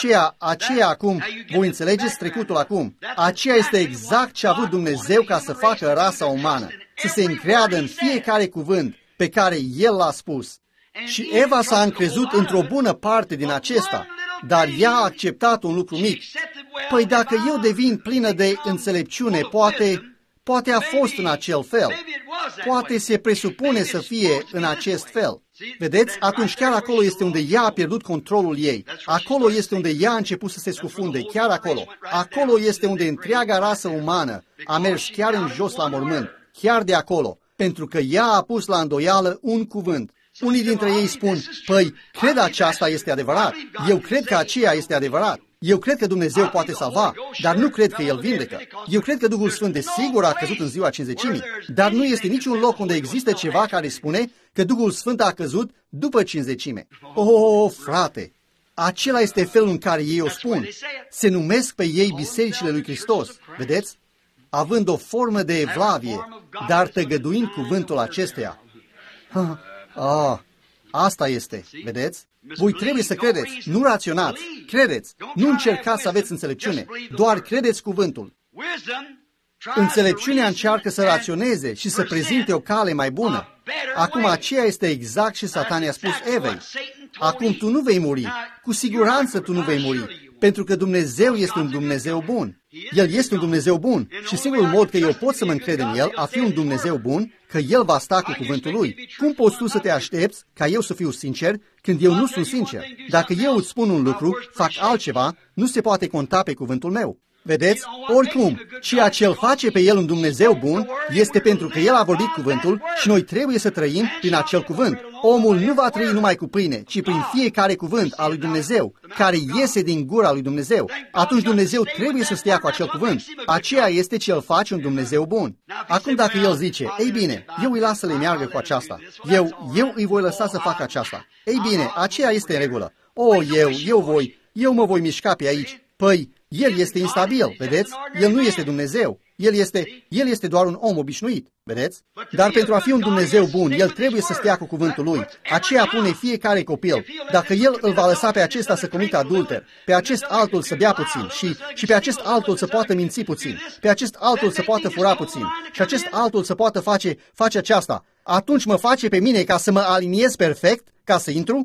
Aceea acum, voi înțelegeți trecutul acum. Aceea este exact ce a vrut Dumnezeu ca să facă rasa umană. Să se încreadă în fiecare cuvânt pe care El l-a spus. Și Eva s-a încrezut într-o bună parte din acesta, dar ea a acceptat un lucru mic. Păi dacă eu devin plină de înțelepciune, poate a fost în acel fel. Poate se presupune să fie în acest fel. Vedeți? Atunci chiar acolo este unde ea a pierdut controlul ei. Acolo este unde ea a început să se scufunde, chiar acolo. Acolo este unde întreaga rasă umană a mers chiar în jos la mormânt, chiar de acolo, pentru că ea a pus la îndoială un cuvânt. Unii dintre ei spun, păi, cred aceasta este adevărat. Eu cred că aceea este adevărat. Eu cred că Dumnezeu poate salva, dar nu cred că El vindecă. Eu cred că Duhul Sfânt desigur a căzut în ziua Cincizecimii, dar nu este niciun loc unde există ceva care spune că Duhul Sfânt a căzut după Cincizecime. Oh, frate, acela este felul în care ei o spun. Se numesc pe ei bisericile lui Hristos, vedeți? Având o formă de evlavie, dar tăgăduind cuvântul acesteia. Asta este, vedeți? Voi trebuie să credeți, nu raționați, credeți, nu încercați să aveți înțelepciune, doar credeți cuvântul. Înțelepciunea încearcă să raționeze și să prezinte o cale mai bună. Acum aceea este exact ce Satan i-a spus Evei. Acum tu nu vei muri, cu siguranță tu nu vei muri, pentru că Dumnezeu este un Dumnezeu bun. El este un Dumnezeu bun și singurul mod că eu pot să mă încred în El a fi un Dumnezeu bun, că El va sta cu cuvântul Lui. Cum poți tu să te aștepți ca eu să fiu sincer când eu nu sunt sincer? Dacă eu îți spun un lucru, fac altceva, nu se poate conta pe cuvântul meu. Vedeți? Oricum, ceea ce îl face pe El un Dumnezeu bun este pentru că El a vorbit cuvântul și noi trebuie să trăim prin acel cuvânt. Omul nu va trăi numai cu pâine, ci prin fiecare cuvânt al lui Dumnezeu, care iese din gura lui Dumnezeu. Atunci Dumnezeu trebuie să stea cu acel cuvânt. Aceea este ce îl face un Dumnezeu bun. Acum dacă El zice, ei bine, eu îi las să le meargă cu aceasta, eu îi voi lăsa să facă aceasta. Ei bine, aceea este în regulă. Eu mă voi mișca pe aici. Păi, El este instabil, vedeți? El nu este Dumnezeu. El este doar un om obișnuit, vedeți? Dar pentru a fi un Dumnezeu bun, El trebuie să stea cu cuvântul Lui. Aceea pune fiecare copil. Dacă El îl va lăsa pe acesta să comită adulter, pe acest altul să bea puțin și pe acest altul să poată minți puțin, pe acest altul să poată fura puțin și acest altul să poată face aceasta, atunci mă face pe mine ca să mă aliniez perfect, ca să intru?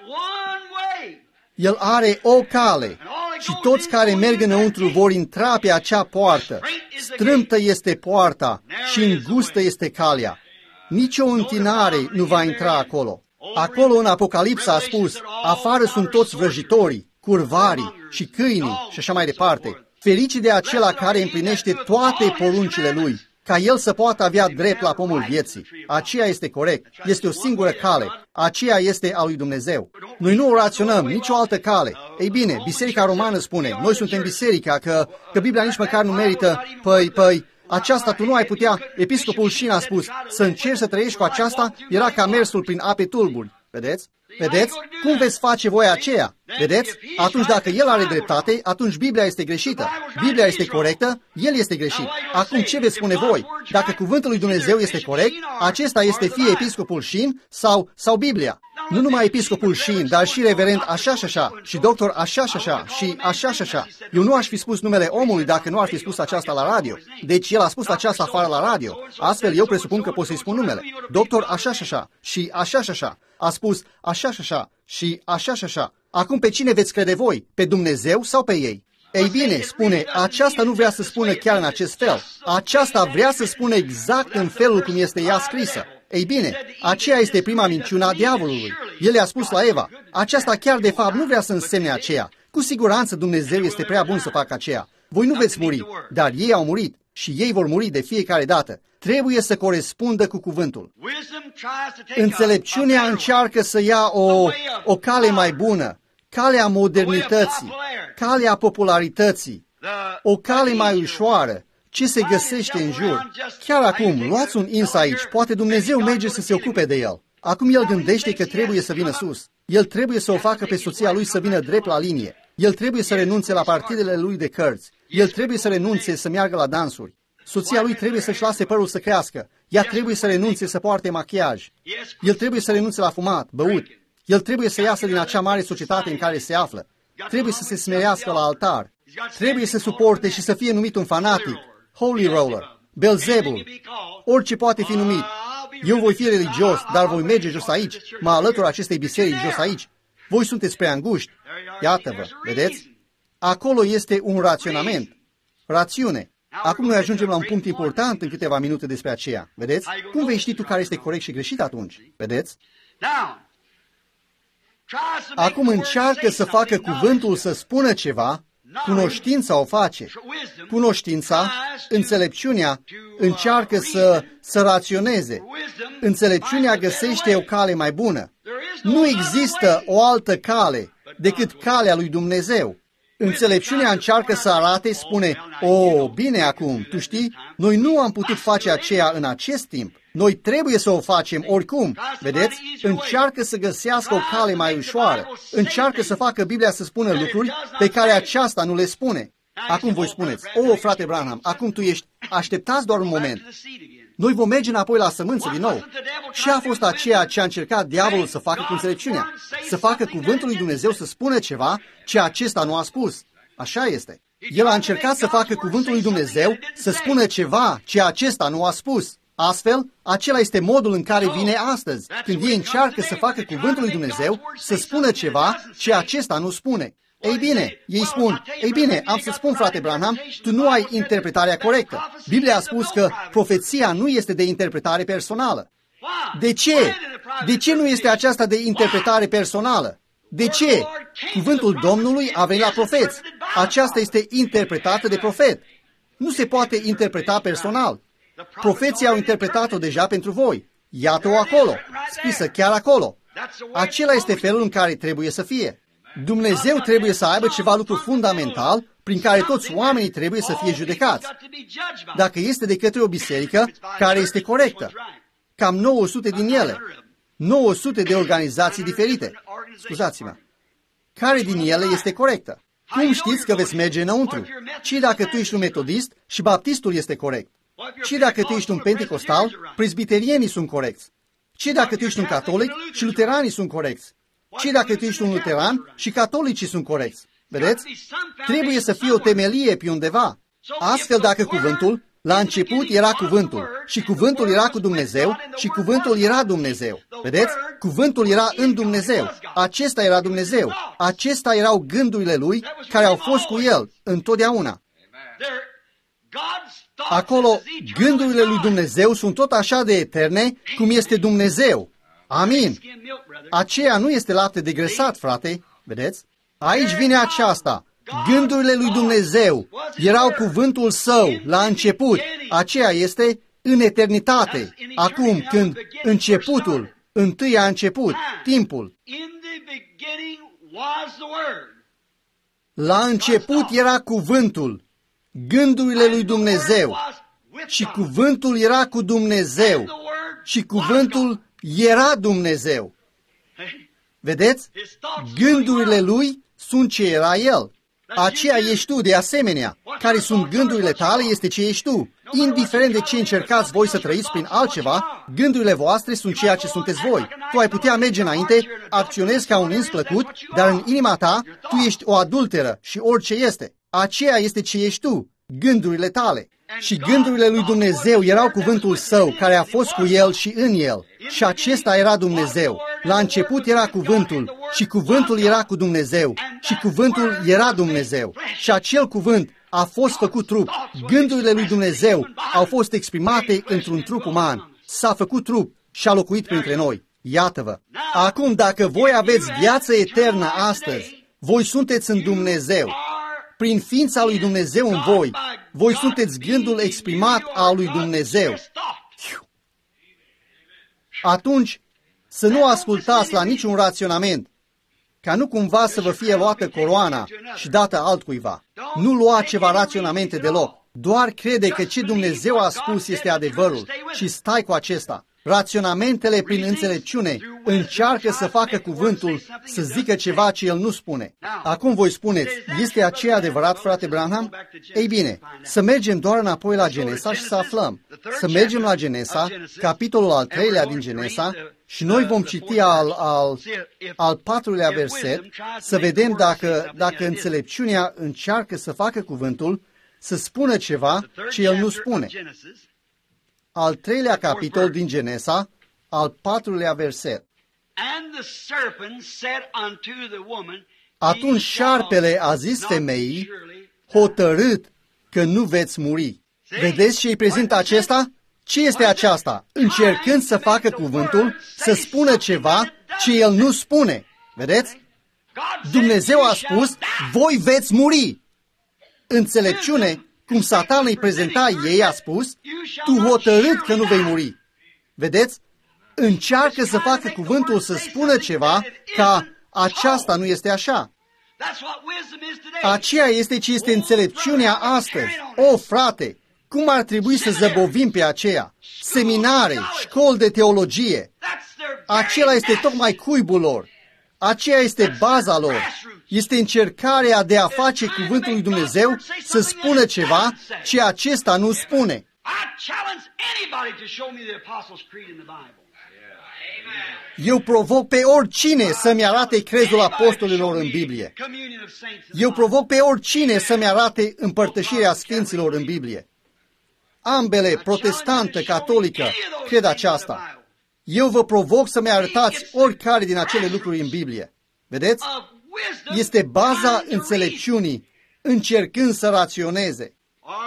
El are o cale și toți care merg înăuntru vor intra pe acea poartă. Strâmtă este poarta și îngustă este calea. Nici o întinare nu va intra acolo. Acolo în Apocalipsa a spus, afară sunt toți vrăjitorii, curvarii și câinii și așa mai departe. Ferice de acela care împlinește toate poruncile lui, ca el să poată avea drept la pomul vieții. Aceea este corect. Este o singură cale. Aceea este a lui Dumnezeu. Noi nu o raționăm, nicio altă cale. Ei bine, Biserica Romană spune, noi suntem biserica, că Biblia nici măcar nu merită, păi, aceasta tu nu ai putea, episcopul Shin a spus, să încerci să trăiești cu aceasta, era ca mersul prin ape tulburi. Vedeți? Vedeți? Cum veți face voi aceea? Vedeți? Atunci dacă el are dreptate, atunci Biblia este greșită. Biblia este corectă, el este greșit. Acum ce veți spune voi? Dacă cuvântul lui Dumnezeu este corect, acesta este fie episcopul Shin sau Biblia. Nu numai episcopul Shin, dar și reverend așa și așa, și doctor așa și așa, și așa și așa. Eu nu aș fi spus numele omului dacă nu ar fi spus aceasta la radio. Deci el a spus aceasta afară la radio. Astfel eu presupun că pot să-i spun numele. Doctor așa și așa, și așa și așa. A spus așa și așa, și așa și așa. Acum pe cine veți crede voi? Pe Dumnezeu sau pe ei? Ei bine, spune, aceasta nu vrea să spună chiar în acest fel. Aceasta vrea să spună exact în felul cum este ea scrisă. Ei bine, aceea este prima minciună a diavolului. El i-a spus la Eva, aceasta chiar de fapt nu vrea să însemne aceea. Cu siguranță Dumnezeu este prea bun să facă aceea. Voi nu veți muri, dar ei au murit și ei vor muri de fiecare dată. Trebuie să corespundă cu cuvântul. Înțelepciunea încearcă să ia o cale mai bună, calea modernității, calea popularității, o cale mai ușoară, ce se găsește în jur. Chiar acum, luați un ins aici, poate Dumnezeu merge să se ocupe de el. Acum el gândește că trebuie să vină sus. El trebuie să o facă pe soția lui să vină drept la linie. El trebuie să renunțe la partidele lui de cărți. El trebuie să renunțe să meargă la dansuri. Soția lui trebuie să-și lase părul să crească. Ea trebuie să renunțe să poarte machiaj. El trebuie să renunțe la fumat, băut. El trebuie să iasă din acea mare societate în care se află. Trebuie să se smerească la altar. Trebuie să suporte și să fie numit un fanatic, holy roller, Belzebul, orice poate fi numit. Eu voi fi religios, dar voi merge jos aici. Mă alătur acestei biserici jos aici. Voi sunteți prea înguști. Iată-vă, vedeți? Acolo este un raționament. Rațiune. Acum noi ajungem la un punct important în câteva minute despre aceea. Vedeți? Cum vei ști tu care este corect și greșit atunci? Vedeți? Acum încearcă să facă cuvântul să spună ceva. Cunoștința o face. Cunoștința, înțelepciunea, încearcă să raționeze. Înțelepciunea găsește o cale mai bună. Nu există o altă cale decât calea lui Dumnezeu. Înțelepciunea încearcă să arate, spune, bine acum, tu știi, noi nu am putut face aceea în acest timp. Noi trebuie să o facem oricum. Vedeți? Încearcă să găsească o cale mai ușoară. Încearcă să facă Biblia să spună lucruri pe care aceasta nu le spune. Acum voi spuneți, frate Branham, acum tu ești, așteptați doar un moment. Noi vom merge înapoi la sămânță din nou. Ce a fost aceea ce a încercat diavolul să facă cu înțelepciunea? Să facă cuvântul lui Dumnezeu să spună ceva ce acesta nu a spus. Așa este. El a încercat să facă cuvântul lui Dumnezeu să spună ceva ce acesta nu a spus. Astfel, acela este modul în care vine astăzi, când ei încearcă să facă cuvântul lui Dumnezeu să spună ceva ce acesta nu spune. Ei bine, ei spun, am să spun, frate Branham, tu nu ai interpretarea corectă. Biblia a spus că profeția nu este de interpretare personală. De ce? De ce nu este aceasta de interpretare personală? De ce? Cuvântul Domnului a venit la profeți. Aceasta este interpretată de profet. Nu se poate interpreta personal. Profeții au interpretat-o deja pentru voi. Iată-o acolo, scrisă chiar acolo. Acela este felul în care trebuie să fie. Dumnezeu trebuie să aibă ceva lucru fundamental prin care toți oamenii trebuie să fie judecați. Dacă este de către o biserică care este corectă, cam 900 din ele, 900 de organizații diferite, scuzați-mă, care din ele este corectă? Cum știți că veți merge înăuntru? Ce dacă tu ești un metodist și baptistul este corect? Ce dacă tu ești un pentecostal, presbiterienii sunt corecți? Ce dacă tu ești un catolic și luteranii sunt corecți? Ce dacă tu ești un luteran și catolicii sunt corecți? Vedeți? Trebuie să fie o temelie pe undeva. Astfel, dacă cuvântul, la început era cuvântul și cuvântul era cu Dumnezeu și cuvântul era Dumnezeu. Vedeți? Cuvântul era în Dumnezeu. Acesta era Dumnezeu. Acestea erau gândurile Lui care au fost cu El întotdeauna. Acolo, gândurile lui Dumnezeu sunt tot așa de eterne cum este Dumnezeu. Amin. Aceea nu este lapte degresat, frate. Vedeți? Aici vine aceasta. Gândurile lui Dumnezeu erau cuvântul Său la început. Aceea este în eternitate. Acum, când începutul, întâi a început, timpul. La început era cuvântul. Gândurile lui Dumnezeu și cuvântul era cu Dumnezeu și cuvântul era Dumnezeu. Vedeți? Gândurile lui sunt ce era El. Aceea ești tu de asemenea. Care sunt gândurile tale este ce ești tu. Indiferent de ce încercați voi să trăiți prin altceva, gândurile voastre sunt ceea ce sunteți voi. Tu ai putea merge înainte, acționezi ca un ins plăcut, dar în inima ta tu ești o adulteră și orice este. Aceea este ce ești tu, gândurile tale. Și gândurile lui Dumnezeu erau cuvântul Său, care a fost cu El și în El. Și acesta era Dumnezeu. La început era cuvântul Și cuvântul era cu Dumnezeu. Și cuvântul era Dumnezeu. Și acel cuvânt a fost făcut trup. Gândurile lui Dumnezeu au fost exprimate într-un trup uman. S-a făcut trup și a locuit printre noi. Iată-vă. Acum, dacă voi aveți viață eternă astăzi, voi sunteți în Dumnezeu. Prin ființa lui Dumnezeu în voi, voi sunteți gândul exprimat al lui Dumnezeu. Atunci, să nu ascultați la niciun raționament, ca nu cumva să vă fie luată coroana și dată altcuiva. Nu lua ceva raționamente deloc. Doar crede că ce Dumnezeu a spus este adevărul și stai cu acesta. Raționamentele prin înțelepciune încearcă să facă cuvântul să zică ceva ce el nu spune. Acum voi spuneți, este aceea adevărat, frate Branham? Ei bine, să mergem doar înapoi la Genesa și să aflăm. Să mergem la Genesa, capitolul al 3-lea din Genesa, și noi vom citi al 4-lea verset, să vedem dacă înțelepciunea încearcă să facă cuvântul să spună ceva ce el nu spune. Al 3-lea capitol din Genesa, al 4-lea verset. Atunci șarpele a zis femeii, hotărât că nu veți muri. Vedeți ce îi prezintă acesta? Ce este aceasta? Încercând să facă cuvântul, să spună ceva ce el nu spune. Vedeți? Dumnezeu a spus, voi veți muri. Înțelepciune, cum Satan îi prezenta ei, a spus, tu hotărât că nu vei muri. Vedeți? Încearcă să facă cuvântul să spună ceva ca aceasta nu este așa. Aceea este ce este înțelepciunea astăzi. O, frate, cum ar trebui să zăbovim pe aceea? Seminare, școli de teologie. Acela este tocmai cuibul lor. Aceea este baza lor. Este încercarea de a face cuvântul lui Dumnezeu să spună ceva ce acesta nu spune. Eu provoc pe oricine să-mi arate crezul apostolilor în Biblie. Eu provoc pe oricine să-mi arate împărtășirea sfinților în Biblie. Ambele, protestantă, catolică, cred aceasta. Eu vă provoc să-mi arătați oricare din acele lucruri în Biblie. Vedeți? Este baza înțelepciunii, încercând să raționeze.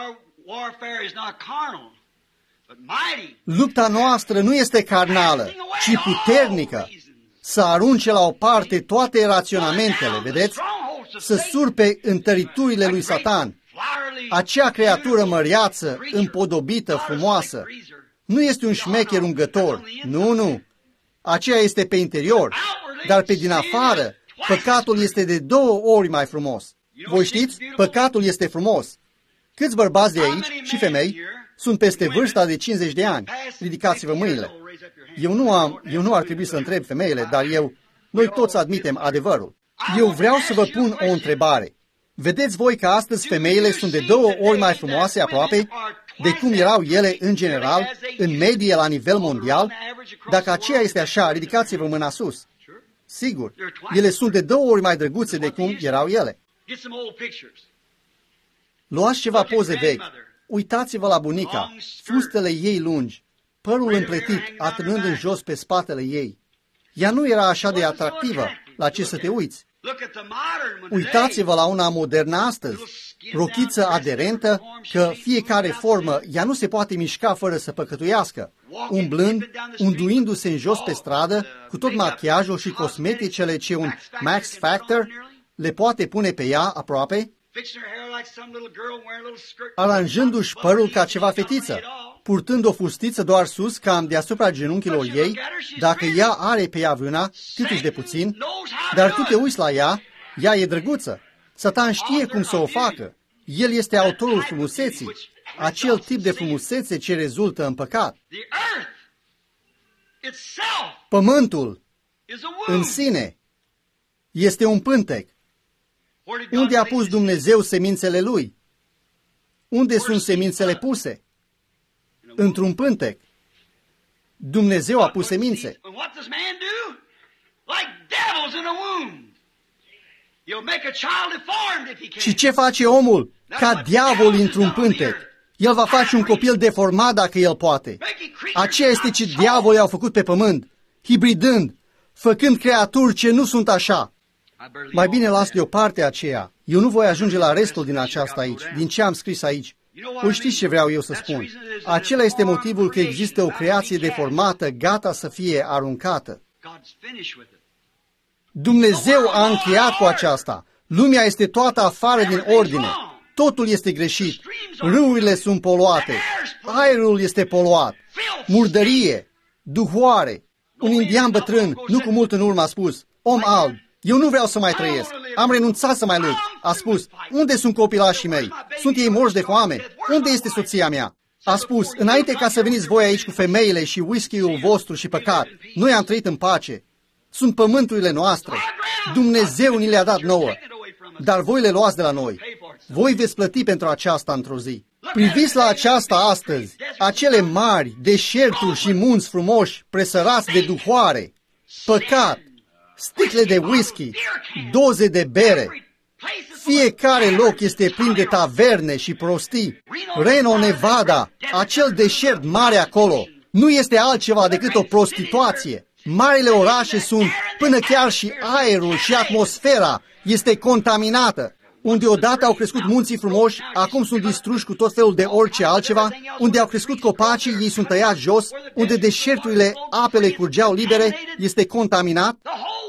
Lupta noastră nu este carnală, ci puternică, să arunce la o parte toate raționamentele, vedeți? Să surpe întăriturile lui Satan. Acea creatură măreață, împodobită, frumoasă, nu este un șmecher ungător. Nu. Aceea este pe interior, dar pe din afară, păcatul este de 2 ori mai frumos. Voi știți? Păcatul este frumos. Câți bărbați de aici și femei sunt peste vârsta de 50 de ani? Ridicați-vă mâinile. Eu nu ar trebui să întreb femeile, dar noi toți admitem adevărul. Eu vreau să vă pun o întrebare. Vedeți voi că astăzi femeile sunt de 2 ori mai frumoase aproape de cum erau ele în general, în medie la nivel mondial? Dacă aceea este așa, ridicați-vă mâna sus. Sigur, ele sunt de 2 ori mai drăguțe de cum erau ele. Luați ceva poze vechi. Uitați-vă la bunica, fustele ei lungi, părul împletit, atârnând în jos pe spatele ei. Ea nu era așa de atractivă, la ce să te uiți. Uitați-vă la una modernă astăzi, rochiță aderentă, că fiecare formă, ea nu se poate mișca fără să păcătuiască, umblând, unduindu-se în jos pe stradă, cu tot machiajul și cosmeticele ce un Max Factor le poate pune pe ea aproape, aranjându-și părul ca ceva fetiță, purtând o fustiță doar sus, cam deasupra genunchilor ei, dacă ea are pe ea vâna, câtuși de puțin, dar tu te uiți la ea, ea e drăguță. Satan știe cum să o facă. El este autorul frumuseții, acel tip de frumusețe ce rezultă în păcat. Pământul în sine este un pântec. Unde a pus Dumnezeu semințele Lui? Unde sunt semințele puse? Într-un pântec. Dumnezeu a pus semințe. Și ce face omul? Ca diavol într-un pântec. El va face un copil deformat dacă el poate. Aceea este ce diavolii au făcut pe pământ, hibridând, făcând creaturi ce nu sunt așa. Mai bine las deoparte aceea. Eu nu voi ajunge la restul din aceasta aici, din ce am scris aici. O știți ce vreau eu să spun? Acela este motivul că există o creație deformată, gata să fie aruncată. Dumnezeu a încheiat cu aceasta. Lumea este toată afară din ordine. Totul este greșit. Râurile sunt poluate. Aerul este poluat. Murdărie, duhoare. Un indian bătrân, nu cu mult în urmă, a spus: om alb, eu nu vreau să mai trăiesc. Am renunțat să mai lupt. A spus: unde sunt copilașii mei? Sunt ei morți de foame? Unde este soția mea? A spus: înainte ca să veniți voi aici cu femeile și whisky-ul vostru și păcat, noi am trăit în pace. Sunt pământurile noastre. Dumnezeu ni le-a dat nouă. Dar voi le luați de la noi. Voi veți plăti pentru aceasta într-o zi. Priviți la aceasta astăzi, acele mari deșerturi și munți frumoși presărați de duhoare, păcat, sticle de whisky, doze de bere. Fiecare loc este plin de taverne și prostii. Reno, Nevada, acel deșert mare acolo, nu este altceva decât o prostituație. Marile orașe sunt, până chiar și aerul și atmosfera este contaminată. Unde odată au crescut munții frumoși, acum sunt distruși cu tot felul de orice altceva. Unde au crescut copacii, ei sunt tăiați jos. Unde deșerturile, apele curgeau libere, este contaminat.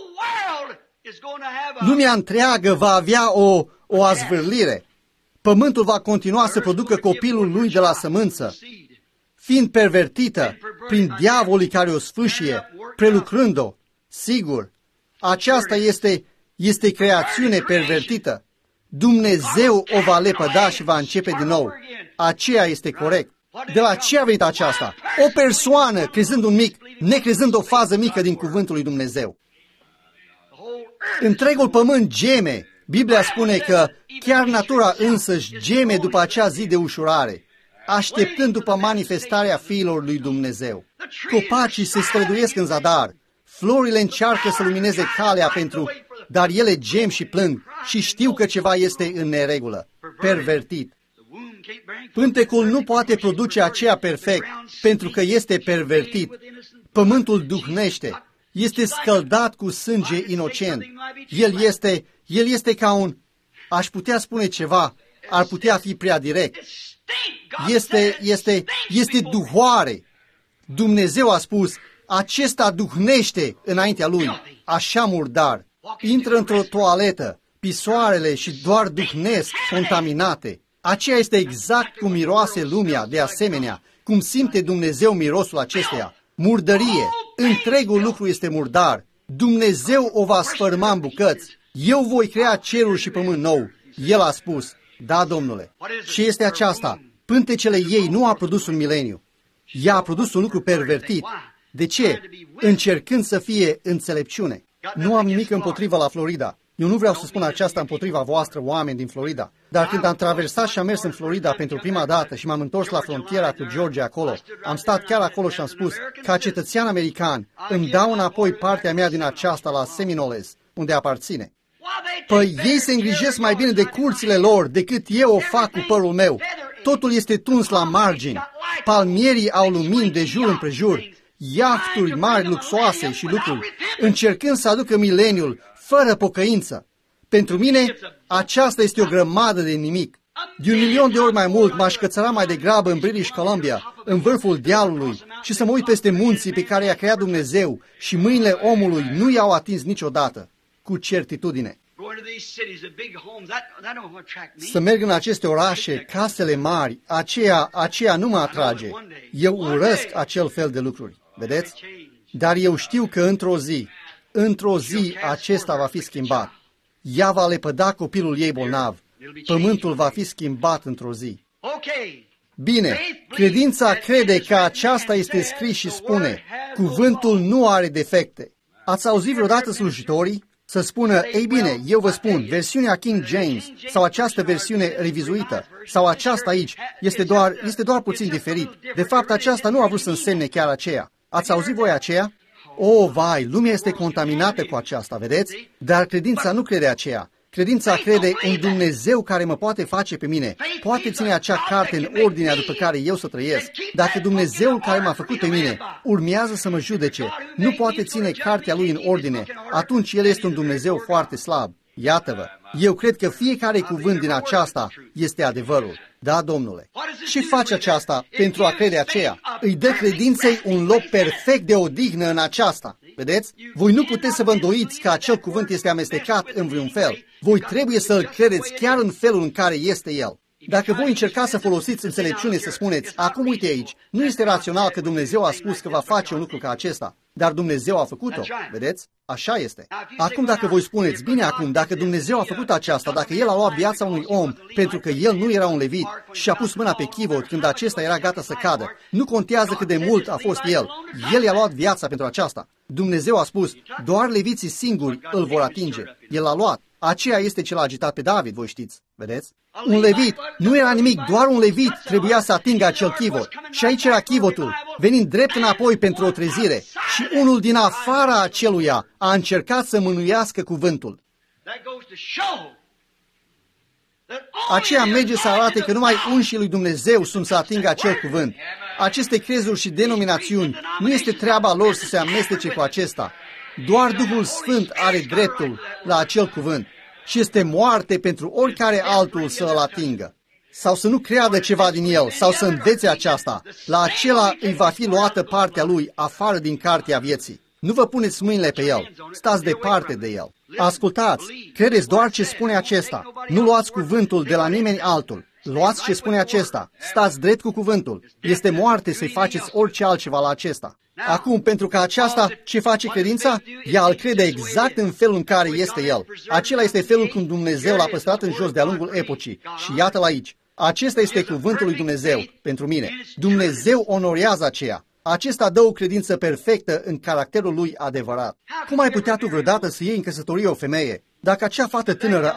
Lumea întreagă va avea o azvârlire. Pământul va continua să producă copilul lui de la sămânță, fiind pervertită prin diavolii care o sfâșie, prelucrând-o. Sigur, aceasta este creațiune pervertită. Dumnezeu o va lepăda și va începe din nou. Aceea este corect. De la ce a venit aceasta? O persoană crezând un mic, necrezând o fază mică din cuvântul lui Dumnezeu. Întregul pământ geme. Biblia spune că chiar natura însăși geme după acea zi de ușurare, așteptând după manifestarea fiilor lui Dumnezeu. Copacii se străduiesc în zadar, florile încearcă să lumineze calea dar ele gem și plâng și știu că ceva este în neregulă, pervertit. Pântecul nu poate produce aceea perfect pentru că este pervertit. Pământul duhnește, este scăldat cu sânge inocent. El este ca un, aș putea spune ceva, ar putea fi prea direct. Este duhoare. Dumnezeu a spus, acesta duhnește înaintea lui, așa murdar. Intră într-o toaletă, pisoarele și doar duhnesc contaminate. Aceea este exact cum miroase lumea, de asemenea, cum simte Dumnezeu mirosul acesteia. Murdărie, întregul lucru este murdar. Dumnezeu o va sfărma în bucăți. Eu voi crea cerul și pământ nou. El a spus, da, Domnule. Ce este aceasta? Pântecele ei nu a produs un mileniu. Ea a produs un lucru pervertit. De ce? Încercând să fie înțelepciune. Nu am nimic împotriva la Florida. Eu nu vreau să spun aceasta împotriva voastră, oameni din Florida. Dar când am traversat și am mers în Florida pentru prima dată și m-am întors la frontiera cu Georgia acolo, am stat chiar acolo și am spus, ca cetățean american, îmi dau înapoi partea mea din aceasta la Seminoles, unde aparține. Păi ei se îngrijesc mai bine de curțile lor decât eu o fac cu părul meu. Totul este tuns la margini. Palmierii au lumini de jur împrejur, iahturi mari luxoase și lucruri, încercând să aducă mileniul fără pocăință. Pentru mine, aceasta este o grămadă de nimic. De 1.000.000 de ori mai mult m-aș cățăra mai degrabă în British Columbia, în vârful dealului, și să mă uit peste munții pe care i-a creat Dumnezeu și mâinile omului nu i-au atins niciodată, cu certitudine. Să merg în aceste orașe, casele mari, aceea nu mă atrage. Eu urăsc acel fel de lucruri, vedeți? Dar eu știu că într-o zi acesta va fi schimbat. Ea va lepăda copilul ei bolnav. Pământul va fi schimbat într-o zi. Bine, credința crede că aceasta este scris și spune, cuvântul nu are defecte. Ați auzit vreodată slujitorii să spună, ei bine, eu vă spun, versiunea King James sau această versiune revizuită sau aceasta aici este doar puțin diferit. De fapt, aceasta nu a vrut să însemne chiar aceea. Ați auzit voi aceea? O, vai, lumea este contaminată cu aceasta, vedeți? Dar credința nu crede aceea. Credința crede în Dumnezeu care mă poate face pe mine, poate ține acea carte în ordinea după care eu să trăiesc. Dacă Dumnezeul care m-a făcut pe mine urmează să mă judece, nu poate ține cartea Lui în ordine, atunci El este un Dumnezeu foarte slab. Iată-vă, eu cred că fiecare cuvânt din aceasta este adevărul. Da, Domnule. Și face aceasta pentru a crede aceea. Îi dă credinței un loc perfect de odihnă în aceasta. Vedeți? Voi nu puteți să vă îndoiți că acel cuvânt este amestecat în vreun fel. Voi trebuie să-l credeți chiar în felul în care este el. Dacă voi încercați să folosiți înțelepciune să spuneți, acum uite aici, nu este rațional că Dumnezeu a spus că va face un lucru ca acesta, dar Dumnezeu a făcut-o. Vedeți? Așa este. Acum dacă voi spuneți, bine acum, dacă Dumnezeu a făcut aceasta, dacă El a luat viața unui om pentru că el nu era un levit și a pus mâna pe chivot când acesta era gata să cadă, nu contează cât de mult a fost el, El i-a luat viața pentru aceasta. Dumnezeu a spus, doar leviții singuri îl vor atinge. El l-a luat. Aceea este ce l-a agitat pe David, voi știți. Vedeți? Un levit nu era nimic, doar un levit trebuia să atingă acel chivot. Și aici era chivotul, venind drept înapoi pentru o trezire. Și unul din afara aceluia a încercat să mânuiască cuvântul. Aceea merge să arate că numai unșii lui Dumnezeu sunt să atingă acel cuvânt. Aceste crezuri și denominațiuni, nu este treaba lor să se amestece cu acesta. Doar Duhul Sfânt are dreptul la acel cuvânt și este moarte pentru oricare altul să îl atingă. Sau să nu creadă ceva din el, sau să învețe aceasta. La acela îi va fi luată partea lui afară din cartea vieții. Nu vă puneți mâinile pe el, stați departe de el. Ascultați, credeți doar ce spune acesta. Nu luați cuvântul de la nimeni altul. Luați ce spune acesta. Stați drept cu cuvântul. Este moarte să-i faceți orice altceva la acesta. Acum, pentru că aceasta, ce face credința? Ea îl crede exact în felul în care este el. Acela este felul cum Dumnezeu l-a păstrat în jos de-a lungul epocii. Și iată-l aici. Acesta este cuvântul lui Dumnezeu pentru mine. Dumnezeu onorează aceea. Acesta dă o credință perfectă în caracterul lui adevărat. Cum ai putea tu vreodată să iei în căsătorie o femeie? Dacă acea fată tânără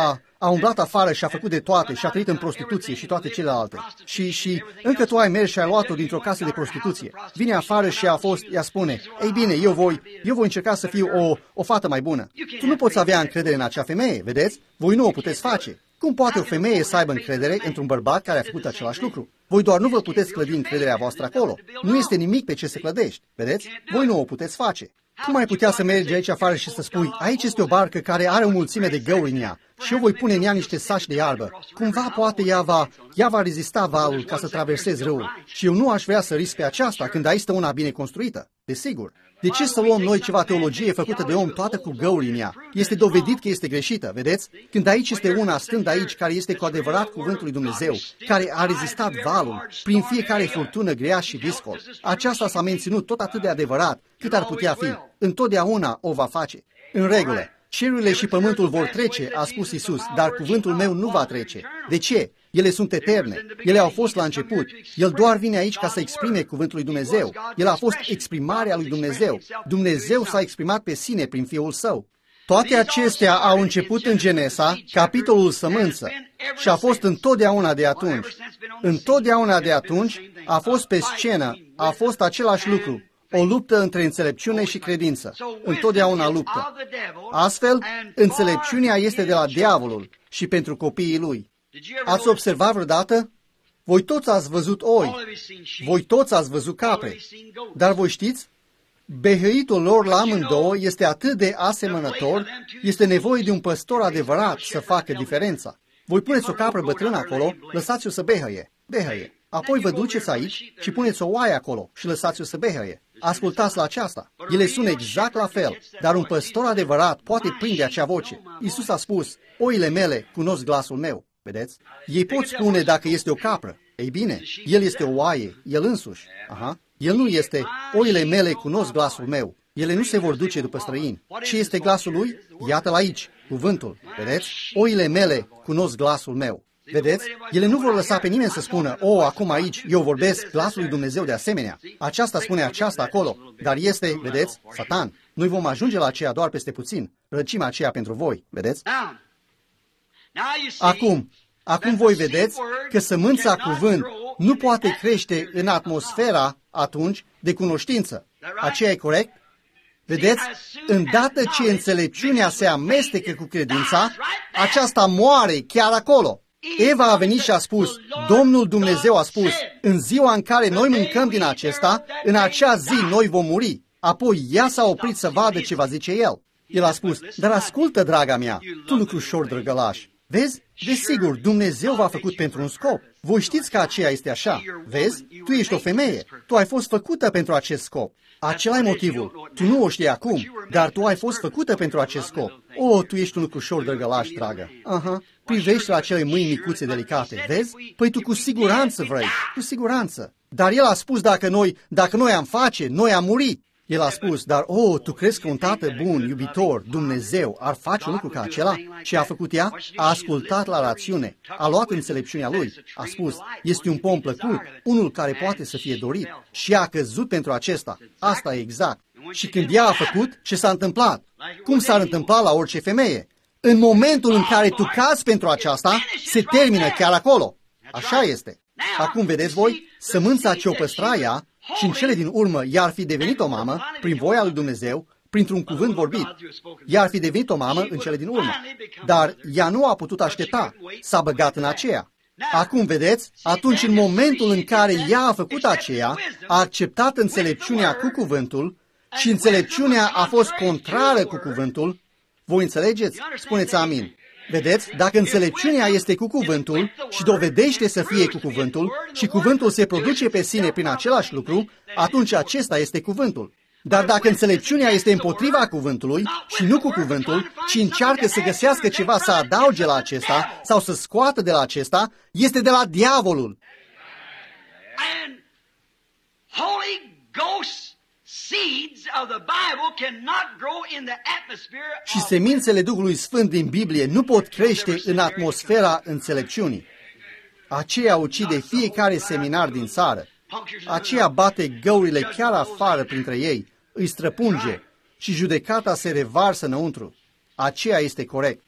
a umblat afară și a făcut de toate și a trăit în prostituție și toate celelalte și încă tu ai mers și ai luat-o dintr-o casă de prostituție, vine afară și ea spune, ei bine, eu voi încerca să fiu o fată mai bună. Tu nu poți avea încredere în acea femeie, vedeți? Voi nu o puteți face. Cum poate o femeie să aibă încredere într-un bărbat care a făcut același lucru? Voi doar nu vă puteți clădi încrederea voastră acolo. Nu este nimic pe ce să clădești, vedeți? Voi nu o puteți face. Cum ai putea să mergi aici afară și să spui, aici este o barcă care are o mulțime de găuri în ea și eu voi pune în ea niște saci de iarbă. Cumva poate ea va rezista valul ca să traversezi râul și eu nu aș vrea să risc pe aceasta când aici stă una bine construită. Desigur. De ce să luăm noi ceva teologie făcută de om toată cu găuri în ea? Este dovedit că este greșită, vedeți? Când aici este una stând aici care este cu adevărat cuvântul lui Dumnezeu, care a rezistat valul prin fiecare furtună grea și viscol. Aceasta s-a menținut tot atât de adevărat cât ar putea fi. Întotdeauna o va face. În regulă, cerurile și pământul vor trece, a spus Iisus, dar cuvântul meu nu va trece. De ce? Ele sunt eterne. Ele au fost la început. El doar vine aici ca să exprime cuvântul lui Dumnezeu. El a fost exprimarea lui Dumnezeu. Dumnezeu s-a exprimat pe sine prin Fiul Său. Toate acestea au început în Genesa, capitolul sămânță, și a fost întotdeauna de atunci. Întotdeauna de atunci a fost pe scenă, a fost același lucru. O luptă între înțelepciune și credință. Întotdeauna luptă. Astfel, înțelepciunea este de la diavolul și pentru copiii lui. Ați observat vreodată? Voi toți ați văzut oi, voi toți ați văzut capre, dar voi știți? Behăitul lor la amândouă este atât de asemănător, este nevoie de un păstor adevărat să facă diferența. Voi puneți o capră bătrână acolo, lăsați-o să behăie. Apoi vă duceți aici și puneți o oaie acolo și lăsați-o să behăie. Ascultați la aceasta. Ele sună exact la fel, dar un păstor adevărat poate prinde acea voce. Iisus a spus, oile mele cunosc glasul meu. Vedeți? Ei pot spune dacă este o capră. Ei bine, el este o oaie, el însuși. Aha. El nu este, oile mele cunosc glasul meu. Ele nu se vor duce după străini. Ce este glasul lui? Iată-l aici, cuvântul. Vedeți? Oile mele cunosc glasul meu. Vedeți? Ele nu vor lăsa pe nimeni să spună, acum aici, eu vorbesc glasul lui Dumnezeu de asemenea. Aceasta spune aceasta acolo. Dar este, vedeți, Satan. Noi vom ajunge la aceea doar peste puțin. Răcim aceea pentru voi. Vedeți? Acum voi vedeți că sămânța cuvânt nu poate crește în atmosfera atunci de cunoștință. Aceea e corect? Vedeți? Îndată ce înțelepciunea se amestecă cu credința, aceasta moare chiar acolo. Eva a venit și a spus, Domnul Dumnezeu a spus, în ziua în care noi mâncăm din acesta, în acea zi noi vom muri. Apoi ea s-a oprit să vadă ce va zice el. El a spus, dar ascultă, draga mea, tu lucrușor drăgălaș. Vezi? Desigur, Dumnezeu v-a făcut pentru un scop. Voi știți că aceea este așa. Vezi? Tu ești o femeie. Tu ai fost făcută pentru acest scop. Acela e motivul. Tu nu o știi acum, dar tu ai fost făcută pentru acest scop. O, tu ești un lucrușor drăgălaș, dragă. Aha. Privești la acele mâini micuțe delicate, vezi? Păi tu cu siguranță vrei, cu siguranță. Dar el a spus dacă noi am face, noi am murit. El a spus, dar, tu crezi că un tată bun, iubitor, Dumnezeu, ar face un lucru ca acela? Ce a făcut ea? A ascultat la rațiune, a luat înțelepciunea lui, a spus, este un pom plăcut, unul care poate să fie dorit, și a căzut pentru acesta. Asta e exact. Și când ea a făcut, ce s-a întâmplat? Cum s-ar întâmpla la orice femeie? În momentul în care tu cazi pentru aceasta, se termină chiar acolo. Așa este. Acum vedeți voi, sămânța ce o păstra ea, și în cele din urmă ea ar fi devenit o mamă, prin voia lui Dumnezeu, printr-un cuvânt vorbit. Ea ar fi devenit o mamă în cele din urmă. Dar ea nu a putut aștepta, s-a băgat în aceea. Acum vedeți, atunci în momentul în care ea a făcut aceea, a acceptat înțelepciunea cu cuvântul și înțelepciunea a fost contrară cu cuvântul, voi înțelegeți? Spuneți amin. Vedeți, dacă înțelepciunea este cu cuvântul și dovedește să fie cu cuvântul și cuvântul se produce pe sine prin același lucru, atunci acesta este cuvântul. Dar dacă înțelepciunea este împotriva cuvântului și nu cu cuvântul, ci încearcă să găsească ceva să adauge la acesta sau să scoată de la acesta, este de la diavolul. Și semințele Duhului Sfânt din Biblie nu pot crește în atmosfera înțelepciunii. Aceea ucide fiecare seminar din țară. Aceea bate găurile chiar afară printre ei, îi străpunge și judecata se revarsă înăuntru. Aceea este corect.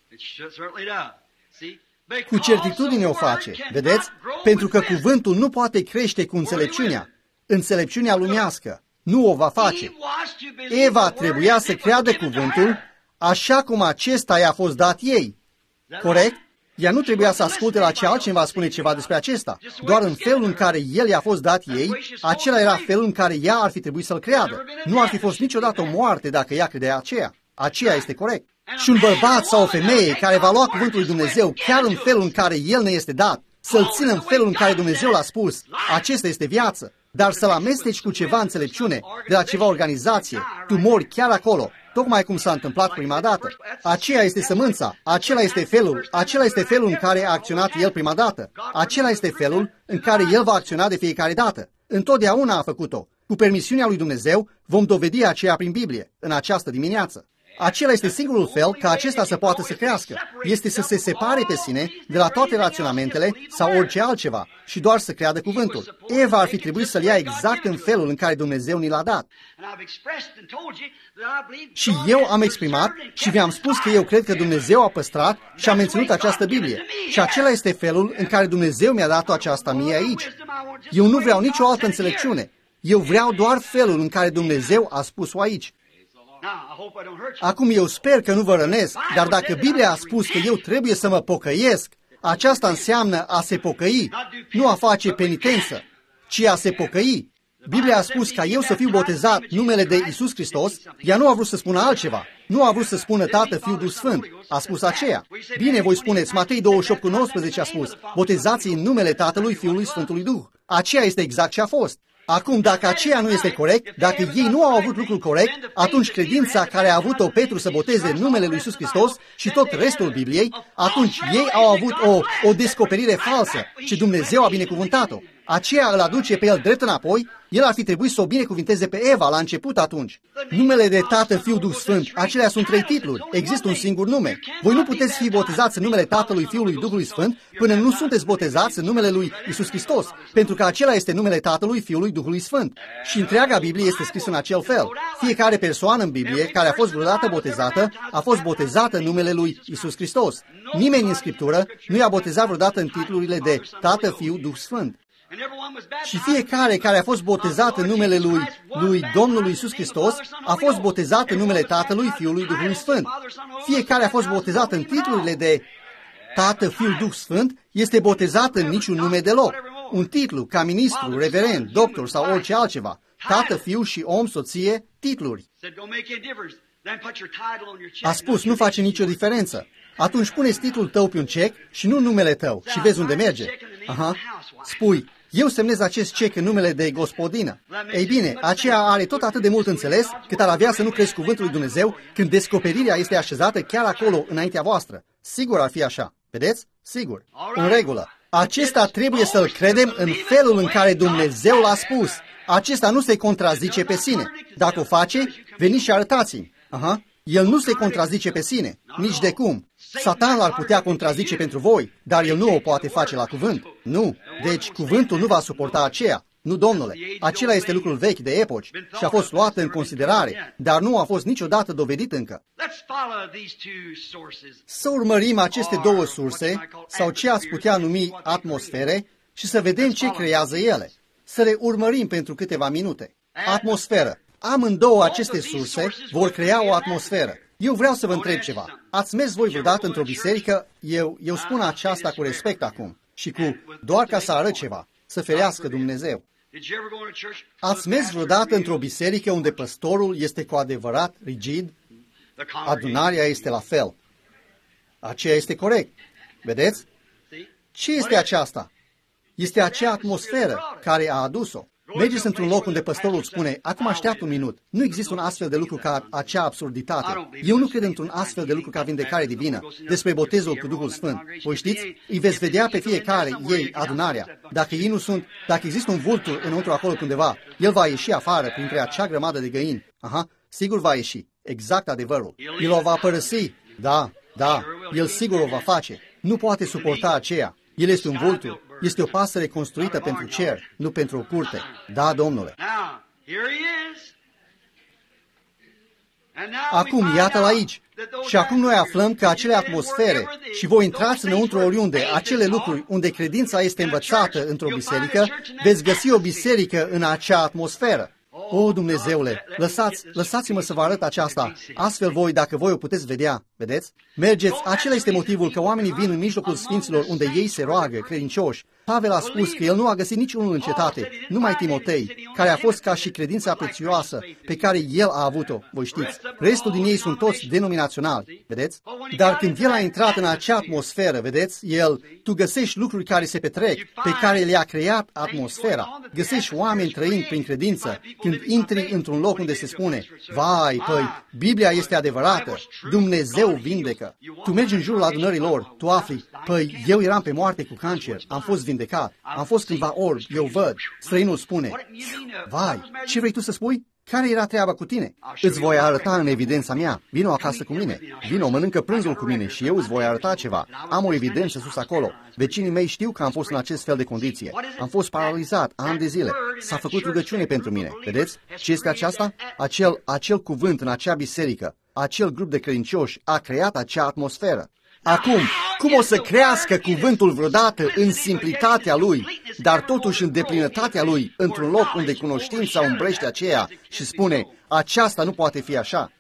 Cu certitudine o face, vedeți? Pentru că cuvântul nu poate crește cu înțelepciunea. Înțelepciunea lumească nu o va face. Eva trebuia să creadă cuvântul așa cum acesta i-a fost dat ei. Corect? Ea nu trebuia să asculte la ce altcineva spune ceva despre acesta. Doar în felul în care el i-a fost dat ei, acela era felul în care ea ar fi trebuit să-l creadă. Nu ar fi fost niciodată o moarte dacă ea credea aceea. Aceea este corect. Și un bărbat sau o femeie care va lua cuvântul lui Dumnezeu chiar în felul în care el ne este dat, să-l țină în felul în care Dumnezeu l-a spus, acesta este viață. Dar să-l amesteci cu ceva înțelepciune, de la ceva organizație, tu mori chiar acolo, tocmai cum s-a întâmplat prima dată. Aceea este sămânța, acela este felul în care a acționat el prima dată, acela este felul în care el va acționa de fiecare dată. Întotdeauna a făcut-o. Cu permisiunea lui Dumnezeu vom dovedi aceea prin Biblie, în această dimineață. Acela este singurul fel ca acesta să poată să crească. Este să se separe pe sine de la toate raționamentele sau orice altceva și doar să creadă cuvântul. Eva ar fi trebuit să-l ia exact în felul în care Dumnezeu ni l-a dat. Și eu am exprimat și vi-am spus că eu cred că Dumnezeu a păstrat și a menținut această Biblie. Și acela este felul în care Dumnezeu mi-a dat-o aceasta mie aici. Eu nu vreau nicio altă înțelepciune. Eu vreau doar felul în care Dumnezeu a spus-o aici. Acum eu sper că nu vă rănesc, dar dacă Biblia a spus că eu trebuie să mă pocăiesc, aceasta înseamnă a se pocăi, nu a face penitență, ci a se pocăi. Biblia a spus ca eu să fiu botezat numele de Iisus Hristos, ea nu a vrut să spună altceva. Nu a vrut să spună Tată, Fiul, Duh Sfânt. A spus aceea. Bine, voi spuneți, Matei 28:19 a spus, botezați în numele Tatălui, Fiului, Sfântului Duh. Aceea este exact ce a fost. Acum, dacă aceea nu este corect, dacă ei nu au avut lucrul corect, atunci credința care a avut-o Petru să boteze în numele lui Iisus Hristos și tot restul Bibliei, atunci ei au avut o descoperire falsă și Dumnezeu a binecuvântat-o. Aceea îl aduce pe el drept înapoi, el ar fi trebuit să o binecuvinteze pe Eva la început atunci. Numele de Tată, Fiu, Duh Sfânt, acelea sunt 3 titluri, există un singur nume. Voi nu puteți fi botezați în numele Tatălui, Fiului, Duhului Sfânt, până nu sunteți botezați în numele lui Iisus Hristos, pentru că acela este numele Tatălui, Fiului, Duhului Sfânt. Și întreaga Biblie este scrisă în acel fel. Fiecare persoană în Biblie care a fost vreodată botezată, a fost botezată în numele lui Iisus Hristos. Nimeni în Scriptură nu i-a botezat vreodată în titlurile de Tată, Fiu, Duh Sfânt. Și fiecare care a fost botezat în numele lui Domnului Iisus Hristos a fost botezat în numele Tatălui, Fiului, Duhului Sfânt. Fiecare a fost botezat în titlurile de Tată, Fiu, Duh Sfânt, este botezat în niciun nume deloc. Un titlu, ca ministru, reverend, doctor sau orice altceva. Tată, fiu și om, soție, titluri. A spus, nu face nicio diferență. Atunci puneți titlul tău pe un cec și nu numele tău și vezi unde merge. Aha. Spui, eu semnez acest cec în numele de gospodină. Ei bine, aceea are tot atât de mult înțeles cât ar avea să nu crezi cuvântul lui Dumnezeu când descoperirea este așezată chiar acolo înaintea voastră. Sigur ar fi așa. Vedeți? Sigur. În regulă. Acesta trebuie să-l credem în felul în care Dumnezeu l-a spus. Acesta nu se contrazice pe sine. Dacă o face, veniți și arătați-mi. Aha. El nu se contrazice pe sine, nici de cum. Satan l-ar putea contrazice pentru voi, dar el nu o poate face la cuvânt. Nu. Deci cuvântul nu va suporta aceea. Nu, domnule. Acela este lucrul vechi de epoci și a fost luat în considerare, dar nu a fost niciodată dovedit încă. Să urmărim aceste două surse, sau ce ați putea numi atmosfere, și să vedem ce creează ele. Să le urmărim pentru câteva minute. Atmosferă. Amândouă aceste surse vor crea o atmosferă. Eu vreau să vă întreb ceva. Ați mers voi vreodată într-o biserică? Eu spun aceasta cu respect acum și doar ca să arăt ceva. Să ferească Dumnezeu. Ați mers vreodată într-o biserică unde păstorul este cu adevărat rigid? Adunarea este la fel. Aceea este corect. Vedeți? Ce este aceasta? Este acea atmosferă care a adus-o. Mergeți într-un loc unde păstorul spune, acum așteaptă un minut, nu există un astfel de lucru ca acea absurditate. Eu nu cred într-un astfel de lucru ca vindecare divină, despre botezul cu Duhul Sfânt. Voi știți, îi veți vedea pe fiecare ei adunarea. Dacă ei nu sunt, dacă există un vultur înăuntru acolo undeva, el va ieși afară printre acea grămadă de găini. Aha, sigur va ieși. Exact adevărul. El o va părăsi. Da, el sigur o va face. Nu poate suporta aceea. El este un vultur. Este o pasăre construită pentru cer, nu pentru o curte. Da, domnule. Acum, iată-l aici. Și acum noi aflăm că acele atmosfere, și voi intrați înăuntru oriunde, acele lucruri unde credința este învățată într-o biserică, veți găsi o biserică în acea atmosferă. O, Dumnezeule, lăsați-mă să vă arăt aceasta. Astfel voi, dacă voi o puteți vedea, vedeți? Mergeți, acela este motivul că oamenii vin în mijlocul sfinților unde ei se roagă, credincioși. Pavel a spus că el nu a găsit niciunul în cetate, numai Timotei, care a fost ca și credința prețioasă pe care el a avut-o, voi știți. Restul din ei sunt toți denominaționali, vedeți? Dar când el a intrat în acea atmosferă, vedeți, tu găsești lucruri care se petrec, pe care le-a creat atmosfera. Găsești oameni trăind prin credință, când intri într-un loc unde se spune, vai, păi, Biblia este adevărată, Dumnezeu vindecă. Tu mergi în jurul adunărilor, tu afli, păi, eu eram pe moarte cu cancer, am fost vindecat, am fost cândva orb, eu văd. Străinul spune, vai, ce vrei tu să spui? Care era treaba cu tine? Îți voi arăta în evidența mea. Vino acasă cu mine. Vino, mănâncă prânzul cu mine și eu îți voi arăta ceva. Am o evidență sus acolo. Vecinii mei știu că am fost în acest fel de condiție. Am fost paralizat ani de zile. S-a făcut rugăciune pentru mine. Vedeți? Ce este aceasta? Acel cuvânt în acea biserică, acel grup de credincioși a creat acea atmosferă. Acum, cum o să crească cuvântul vreodată în simplitatea lui, dar totuși în deplinătatea lui, într-un loc unde cunoștința umbrește aceea și spune, aceasta nu poate fi așa?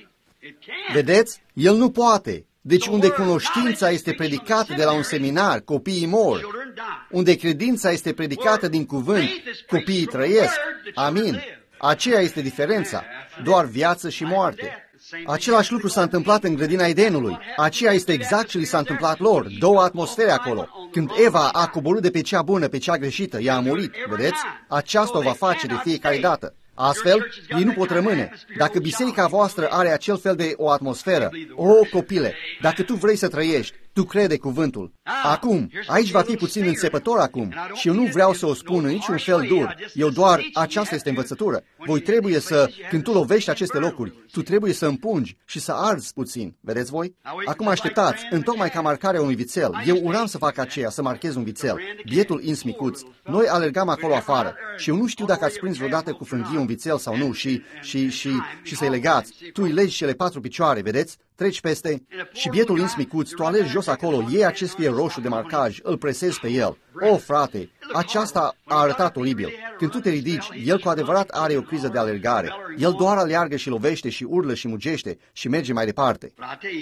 Vedeți? El nu poate. Deci unde cunoștința este predicată de la un seminar, copiii mor. Unde credința este predicată din cuvânt, copiii trăiesc. Amin. Aceea este diferența. Doar viață și moarte. Același lucru s-a întâmplat în grădina Edenului. Aceea este exact ce li s-a întâmplat lor. Două atmosfere acolo. Când Eva a coborât de pe cea bună pe cea greșită, ea a murit. Vedeți? Aceasta o va face de fiecare dată. Astfel, ei nu pot rămâne. Dacă biserica voastră are acel fel de o atmosferă, o, copile, dacă tu vrei să trăiești, tu crede cuvântul. Acum, aici va fi puțin înțepător acum și eu nu vreau să o spun în niciun fel dur. Eu doar, aceasta este învățătură. Voi trebuie să, când tu lovești aceste locuri, tu trebuie să împungi și să arzi puțin. Vedeți voi? Acum așteptați, întocmai ca marcarea unui vițel. Eu uram să fac aceea, să marchez un vițel. Bietul ins micuț. Noi alergam acolo afară și eu nu știu dacă ați prins vreodată cu frânghie un vițel sau nu și să-i legați. Tu îi legi cele 4 picioare, vedeți? Treci peste și bietul ins micuț, tu alergi jos acolo, iei acest fier roșu de marcaj, îl presezi pe el. O, frate, Aceasta a arătat oribil. Când tu te ridici, el cu adevărat are o criză de alergare. El doar aleargă și lovește și urlă și mugește și merge mai departe.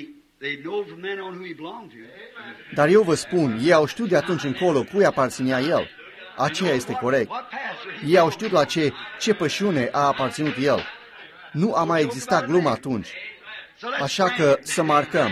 Dar eu vă spun, ei au știut de atunci încolo cui aparținea el. Aceea este corect. Ei au știut la ce pășune a aparținut el. Nu a mai existat glumă atunci. Așa că să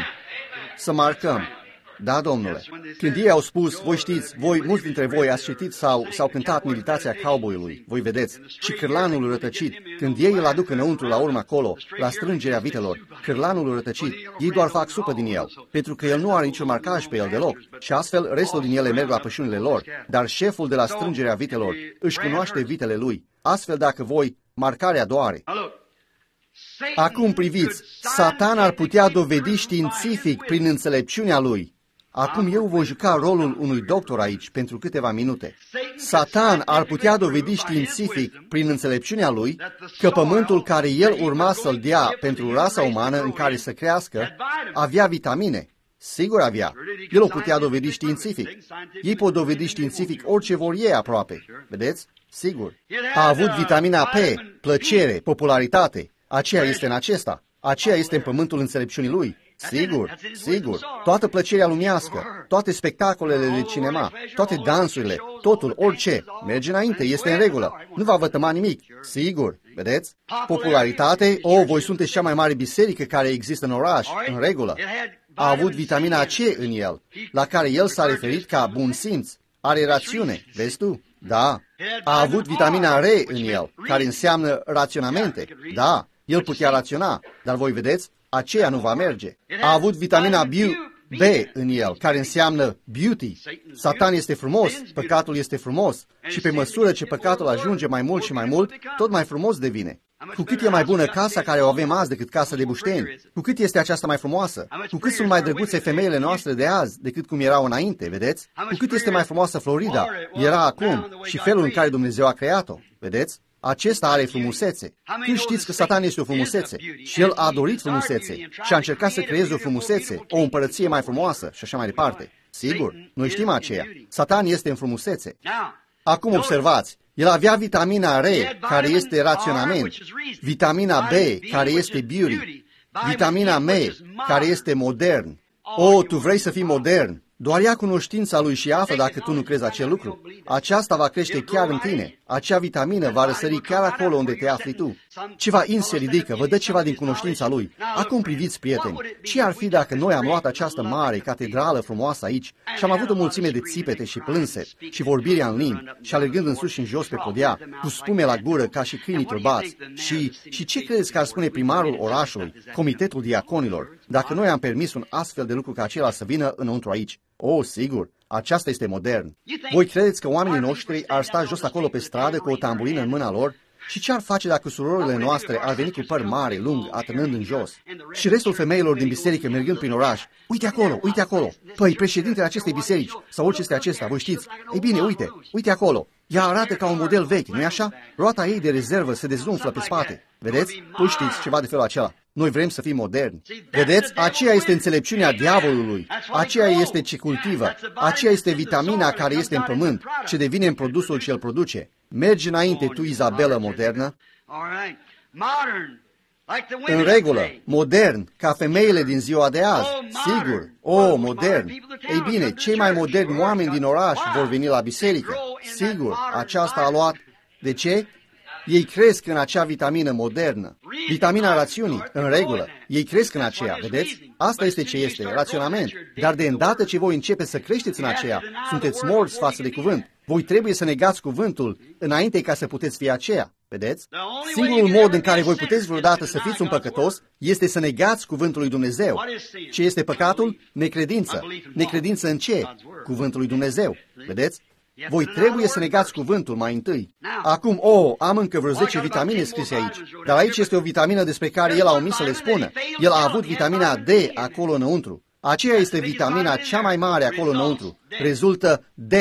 marcăm. Da, domnule. Când ei au spus, voi știți, mulți dintre voi ați citit sau cântat meditația cowboyului, voi vedeți, și cârlanul rătăcit, când ei îl aduc înăuntru la urmă acolo, la strângerea vitelor, cârlanul rătăcit, ei doar fac supă din el, pentru că el nu are niciun marcaj pe el deloc, și astfel restul din ele merg la pășunile lor, dar șeful de la strângerea vitelor își cunoaște vitele lui, astfel dacă voi, marcarea doare. Acum priviți, Satan ar putea dovedi științific prin înțelepciunea lui. Acum eu voi juca rolul unui doctor aici pentru câteva minute. Satan ar putea dovedi științific prin înțelepciunea lui că pământul care el urma să-l dea pentru rasa umană în care să crească avea vitamine. Sigur avea. El o putea dovedi științific. Ei pot dovedi științific orice vor ei aproape. Vedeți? Sigur. A avut vitamina P, plăcere, popularitate. Aceea este în acesta. Aceea este în pământul înțelepciunii lui. Sigur. Toată plăcerea lumească, toate spectacolele de cinema, toate dansurile, totul, orice, merge înainte, este în regulă. Nu va vătăma nimic. Sigur. Vedeți? Popularitate, voi sunteți cea mai mare biserică care există în oraș, în regulă. A avut vitamina C în el, la care el s-a referit ca bun simț. Are rațiune, vezi tu? Da. A avut vitamina R în el, care înseamnă raționamente. Da, el putea raționa, dar voi vedeți, aceea nu va merge. A avut vitamina B în el, care înseamnă beauty. Satan este frumos, păcatul este frumos și pe măsură ce păcatul ajunge mai mult și mai mult, tot mai frumos devine. Cu cât e mai bună casa care o avem azi decât casa de bușteni, cu cât este aceasta mai frumoasă, cu cât sunt mai drăguțe femeile noastre de azi decât cum erau înainte, vedeți? Cu cât este mai frumoasă Florida, era acum și felul în care Dumnezeu a creat-o, vedeți? Acesta are frumusețe. Când știți că Satan este o frumusețe și el a dorit frumusețe și a încercat să creeze o frumusețe, o împărăție mai frumoasă și așa mai departe. Sigur, noi știm aceea. Satan este în frumusețe. Acum observați, el avea vitamina R, care este raționament, vitamina B, care este beauty, vitamina M, care este modern. Tu vrei să fii modern? Doar ia cunoștința lui și află dacă tu nu crezi acel lucru. Aceasta va crește chiar în tine. Acea vitamină va răsări chiar acolo unde te afli tu. Ceva se ridică, vă dă ceva din cunoștința lui. Acum priviți, prieteni, ce ar fi dacă noi am luat această mare catedrală frumoasă aici și am avut o mulțime de țipete și plânse și vorbirea în limbi și alergând în sus și în jos pe podea, cu spume la gură ca și câinii turbați. Și ce credeți că ar spune primarul orașului, comitetul diaconilor, dacă noi am permis un astfel de lucru ca acela să vină înăuntru aici? Sigur, aceasta este modern. Voi credeți că oamenii noștri ar sta jos acolo pe stradă cu o tamburină în mâna lor? Și ce ar face dacă surorile noastre ar veni cu păr mare, lung, atârnând în jos? Și restul femeilor din biserică mergând prin oraș, uite acolo, păi președintele acestei biserici, sau orice este acesta, voi știți, ei bine, uite acolo, ea arată ca un model vechi, nu-i așa? Roata ei de rezervă se dezumflă pe spate, vedeți? Voi știți ceva de felul acela. Noi vrem să fim moderni. Vedeți? Aceea este înțelepciunea diavolului. Aceea este ce cultivă. Aceea este vitamina care este în pământ, ce devine în produsul ce îl produce. Mergi înainte tu, Izabela modernă. În regulă, modern, ca femeile din ziua de azi. Sigur. Modern. Ei bine, cei mai moderni oameni din oraș vor veni la biserică. Sigur, aceasta a luat. De ce? Ei cresc în acea vitamină modernă. Vitamina rațiunii, în regulă. Ei cresc în aceea, vedeți? Asta este ce este, raționament. Dar de îndată ce voi începe să creșteți în aceea, sunteți morți față de cuvânt. Voi trebuie să negați cuvântul înainte ca să puteți fi aceea. Vedeți? Singurul mod în care voi puteți vreodată să fiți un păcătos este să negați cuvântul lui Dumnezeu. Ce este păcatul? Necredință. Necredință în ce? Cuvântul lui Dumnezeu. Vedeți? Voi trebuie să negați cuvântul mai întâi. Acum, am încă vreo 10 vitamine scrise aici, dar aici este o vitamină despre care el a omis să le spună. El a avut vitamina D acolo înăuntru. Aceea este vitamina cea mai mare acolo înăuntru. Rezultă death,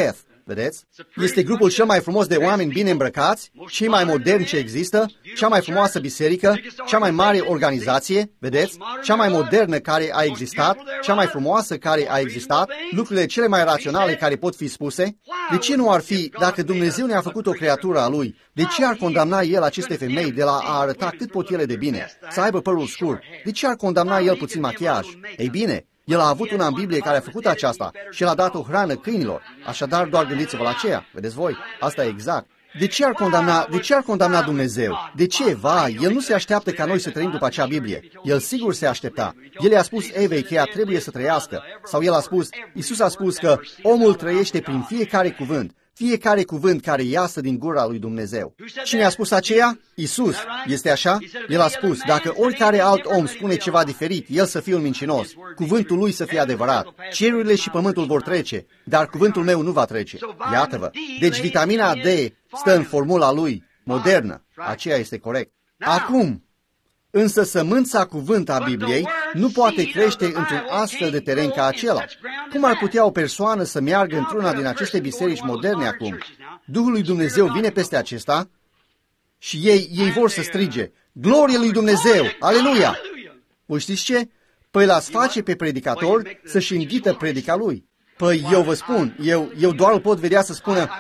vedeți? Este grupul cel mai frumos de oameni bine îmbrăcați, cei mai moderni ce există, cea mai frumoasă biserică, cea mai mare organizație, vedeți? Cea mai modernă care a existat, cea mai frumoasă care a existat, lucrurile cele mai raționale care pot fi spuse. De ce nu ar fi, dacă Dumnezeu ne-a făcut o creatură a Lui, de ce ar condamna El aceste femei de la a arăta cât pot ele de bine, să aibă părul scurt? De ce ar condamna El puțin machiaj? Ei bine, El a avut una în Biblie care a făcut aceasta și El a dat o hrană câinilor. Așadar, doar gândiți-vă la aceea. Vedeți voi? Asta e exact. De ce ar condamna Dumnezeu? De ce? Vai, El nu se așteaptă ca noi să trăim după acea Biblie. El sigur se aștepta. El i-a spus Evei că ea trebuie să trăiască. Sau El a spus, Iisus a spus că omul trăiește prin fiecare cuvânt care iasă din gura lui Dumnezeu. Cine a spus aceea? Iisus. Este așa? El a spus, dacă oricare alt om spune ceva diferit, el să fie un mincinos. Cuvântul lui să fie adevărat. Cerurile și pământul vor trece, dar cuvântul meu nu va trece. Iată-vă. Deci vitamina D stă în formula lui modernă. Aceea este corect. Acum, însă sămânța cuvânt a Bibliei nu poate crește într-un astfel de teren ca acela. Cum ar putea o persoană să meargă într-una din aceste biserici moderne acum? Duhul lui Dumnezeu vine peste acesta și ei vor să strige, Glorie lui Dumnezeu! Aleluia! Voi știți ce? Păi l-ați face pe predicator să-și înghită predica lui. Păi eu vă spun, eu doar îl pot vedea să spună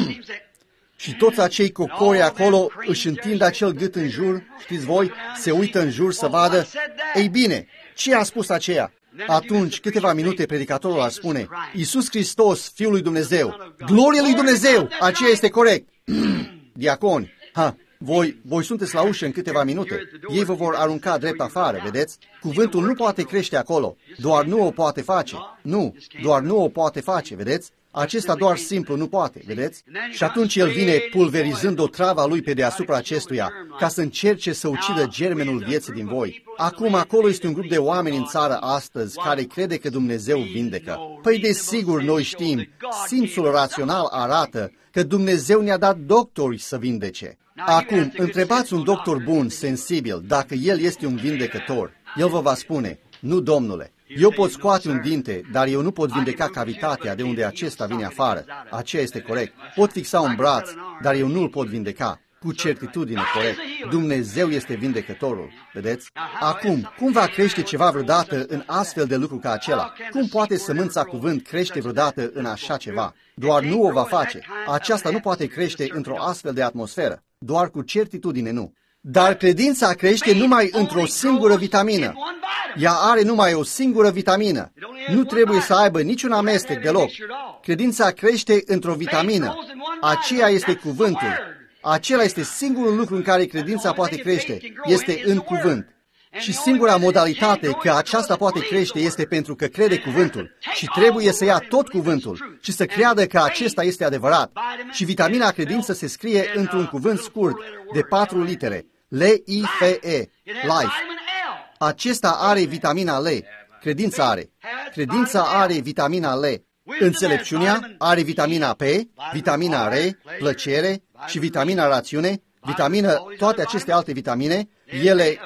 și toți acei cocori acolo își întind acel gât în jur, știți voi, se uită în jur să vadă. Ei bine, ce a spus aceea? Atunci, câteva minute, predicatorul ar spune, Iisus Hristos, Fiul lui Dumnezeu, Glorie lui Dumnezeu, aceea este corect. Diaconi, voi sunteți la ușă în câteva minute. Ei vă vor arunca drept afară, vedeți? Cuvântul nu poate crește acolo, doar nu o poate face. Nu, doar nu o poate face, vedeți? Acesta doar simplu nu poate, vedeți? Și atunci el vine pulverizând o travă a lui pe deasupra acestuia, ca să încerce să ucidă germenul vieții din voi. Acum acolo este un grup de oameni în țară astăzi care crede că Dumnezeu vindecă. Păi desigur noi știm, simțul rațional arată că Dumnezeu ne-a dat doctori să vindece. Acum, întrebați un doctor bun, sensibil, dacă el este un vindecător. El vă va spune, nu, domnule. Eu pot scoate un dinte, dar eu nu pot vindeca cavitatea de unde acesta vine afară. Aceea este corect. Pot fixa un braț, dar eu nu-l pot vindeca. Cu certitudine corect. Dumnezeu este vindecătorul. Vedeți? Acum, cum va crește ceva vreodată în astfel de lucru ca acela? Cum poate sămânța cuvânt crește vreodată în așa ceva? Doar nu o va face. Aceasta nu poate crește într-o astfel de atmosferă. Doar cu certitudine nu. Dar credința crește numai într-o singură vitamină. Ea are numai o singură vitamină. Nu trebuie să aibă niciun amestec deloc. Credința crește într-o vitamină. Aceea este cuvântul. Acela este singurul lucru în care credința poate crește. Este în cuvânt. Și singura modalitate că aceasta poate crește este pentru că crede cuvântul. Și trebuie să ia tot cuvântul și să creadă că acesta este adevărat. Și vitamina credință se scrie într-un cuvânt scurt de 4 litere. L-I-F-E. Life. Acesta are vitamina L. Credința are. Credința are vitamina L. Înțelepciunea are vitamina P, vitamina R, plăcere și vitamina rațiune, toate aceste alte vitamine, ele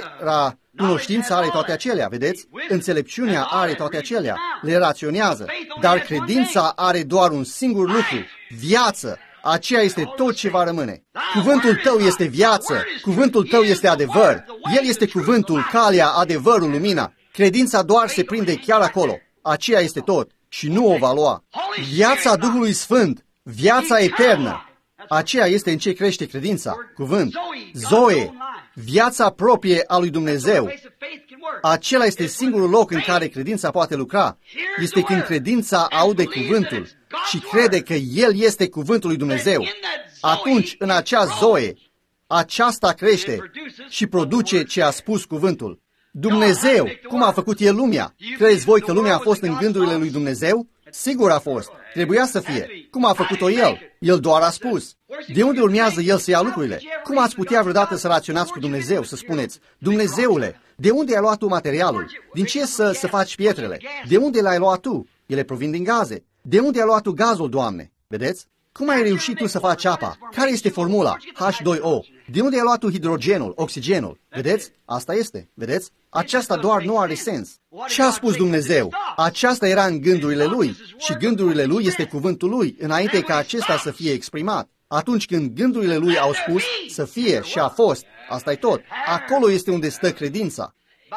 cunoștința are toate acelea, vedeți? Înțelepciunea are toate acelea, le raționează, dar credința are doar un singur lucru, viață. Aceea este tot ce va rămâne. Cuvântul tău este viață, cuvântul tău este adevăr, el este cuvântul, calea, adevărul, lumina. Credința doar se prinde chiar acolo, aceea este tot și nu o va lua. Viața Duhului Sfânt, viața eternă, aceea este în ce crește credința, cuvânt. Zoe, viața proprie a lui Dumnezeu. Acela este singurul loc în care credința poate lucra. Este când credința aude cuvântul și crede că El este cuvântul lui Dumnezeu. Atunci, în acea Zoe, aceasta crește și produce ce a spus cuvântul. Dumnezeu, cum a făcut El lumea? Credeți voi că lumea a fost în gândurile lui Dumnezeu? Sigur a fost. Trebuia să fie. Cum a făcut-o El? El doar a spus. De unde urmează El să ia lucrurile? Cum ați putea vreodată să raționați cu Dumnezeu, să spuneți, Dumnezeule, de unde ai luat tu materialul? Din ce să faci pietrele? De unde le-ai luat tu? Ele provin din gaze. De unde ai luat tu gazul, Doamne? Vedeți? Cum ai reușit tu să faci apa? Care este formula? H2O. De unde ai luat tu hidrogenul, oxigenul? Vedeți? Asta este. Vedeți? Aceasta doar nu are sens. Ce a spus Dumnezeu? Aceasta era în gândurile Lui și gândurile Lui este cuvântul Lui, înainte ca acesta să fie exprimat. Atunci când gândurile Lui au spus să fie și a fost, asta e tot. Acolo este unde stă credința.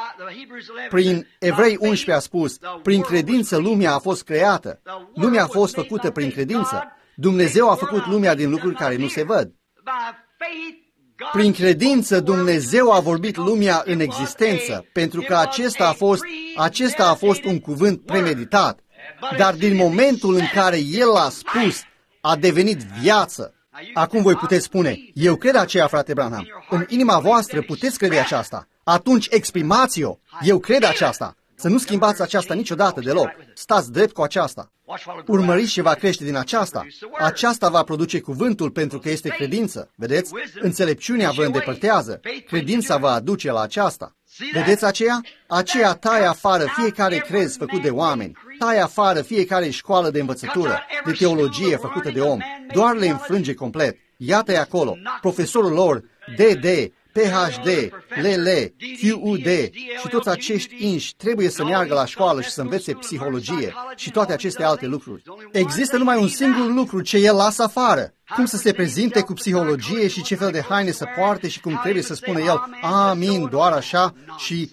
Prin Evrei 11 a spus, prin credință lumea a fost creată. Lumea a fost făcută prin credință. Dumnezeu a făcut lumea din lucruri care nu se văd. Prin credință Dumnezeu a vorbit lumea în existență, pentru că acesta a fost un cuvânt premeditat. Dar din momentul în care El l-a spus, a devenit viață. Acum voi puteți spune, eu cred aceea, frate Branham. În inima voastră puteți crede aceasta. Atunci exprimați-o. Eu cred aceasta. Să nu schimbați aceasta niciodată deloc. Stați drept cu aceasta. Urmăriți ce va crește din aceasta. Aceasta va produce cuvântul pentru că este credință. Vedeți? Înțelepciunea vă îndepărtează. Credința vă aduce la aceasta. Vedeți aceea? Aceea taie afară fiecare crez făcut de oameni. Taie afară fiecare școală de învățătură, de teologie făcută de om. Doar le înfrânge complet. Iată-i acolo. Profesorul lor, DD, PhD, LL, QUD și toți acești inși trebuie să meargă la școală și să învețe psihologie și toate aceste alte lucruri. Există numai un singur lucru ce el lasă afară. Cum să se prezinte cu psihologie și ce fel de haine să poarte și cum trebuie să spună el, amin, doar așa și,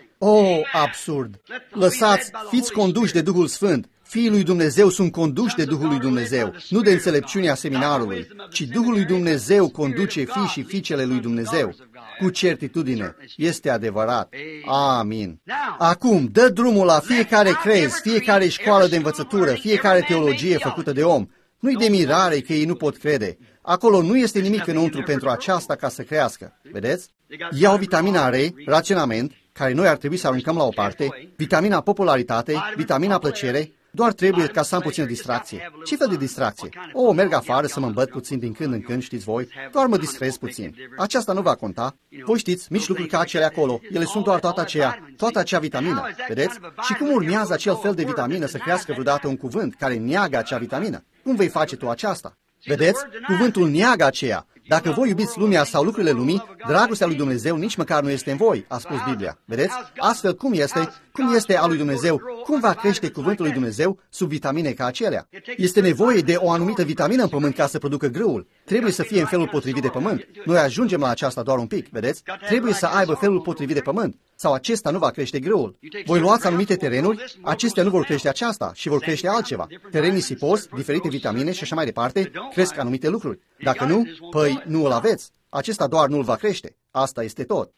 absurd. Lăsați, fiți conduși de Duhul Sfânt. Fiii lui Dumnezeu sunt conduși de Duhul lui Dumnezeu, nu de înțelepciunea seminarului, ci Duhul lui Dumnezeu conduce fii și fiicele lui Dumnezeu. Cu certitudine, este adevărat. Amin. Acum, dă drumul la fiecare crez, fiecare școală de învățătură, fiecare teologie făcută de om. Nu-i de mirare că ei nu pot crede. Acolo nu este nimic înăuntru pentru aceasta ca să crească. Vedeți? Iau vitamina R, raționament, care noi ar trebui să aruncăm la o parte, vitamina popularitate, vitamina plăcere. Doar trebuie ca să am puțină distracție. Ce fel de distracție? Merg afară să mă îmbăt puțin din când în când, știți voi. Doar mă distrez puțin. Aceasta nu va conta. Voi știți, mici lucruri ca acele acolo, ele sunt doar toată acea vitamină. Vedeți? Și cum urmează acel fel de vitamină să crească vreodată un cuvânt care neagă acea vitamină? Cum vei face tu aceasta? Vedeți? Cuvântul neagă aceea. Dacă voi iubiți lumea sau lucrurile lumii, dragostea lui Dumnezeu nici măcar nu este în voi, a spus Biblia. Vedeți? Astfel, cum este a lui Dumnezeu? Cum va crește cuvântul lui Dumnezeu sub vitamine ca acelea? Este nevoie de o anumită vitamină în pământ ca să producă grâul. Trebuie să fie în felul potrivit de pământ. Noi ajungem la aceasta doar un pic, vedeți? Trebuie să aibă felul potrivit de pământ. Sau acesta nu va crește grâul. Voi luați anumite terenuri, acestea nu vor crește aceasta și vor crește altceva. Teren nisipos, diferite vitamine și așa mai departe, cresc anumite lucruri. Dacă nu, păi nu îl aveți. Acesta doar nu îl va crește. Asta este tot.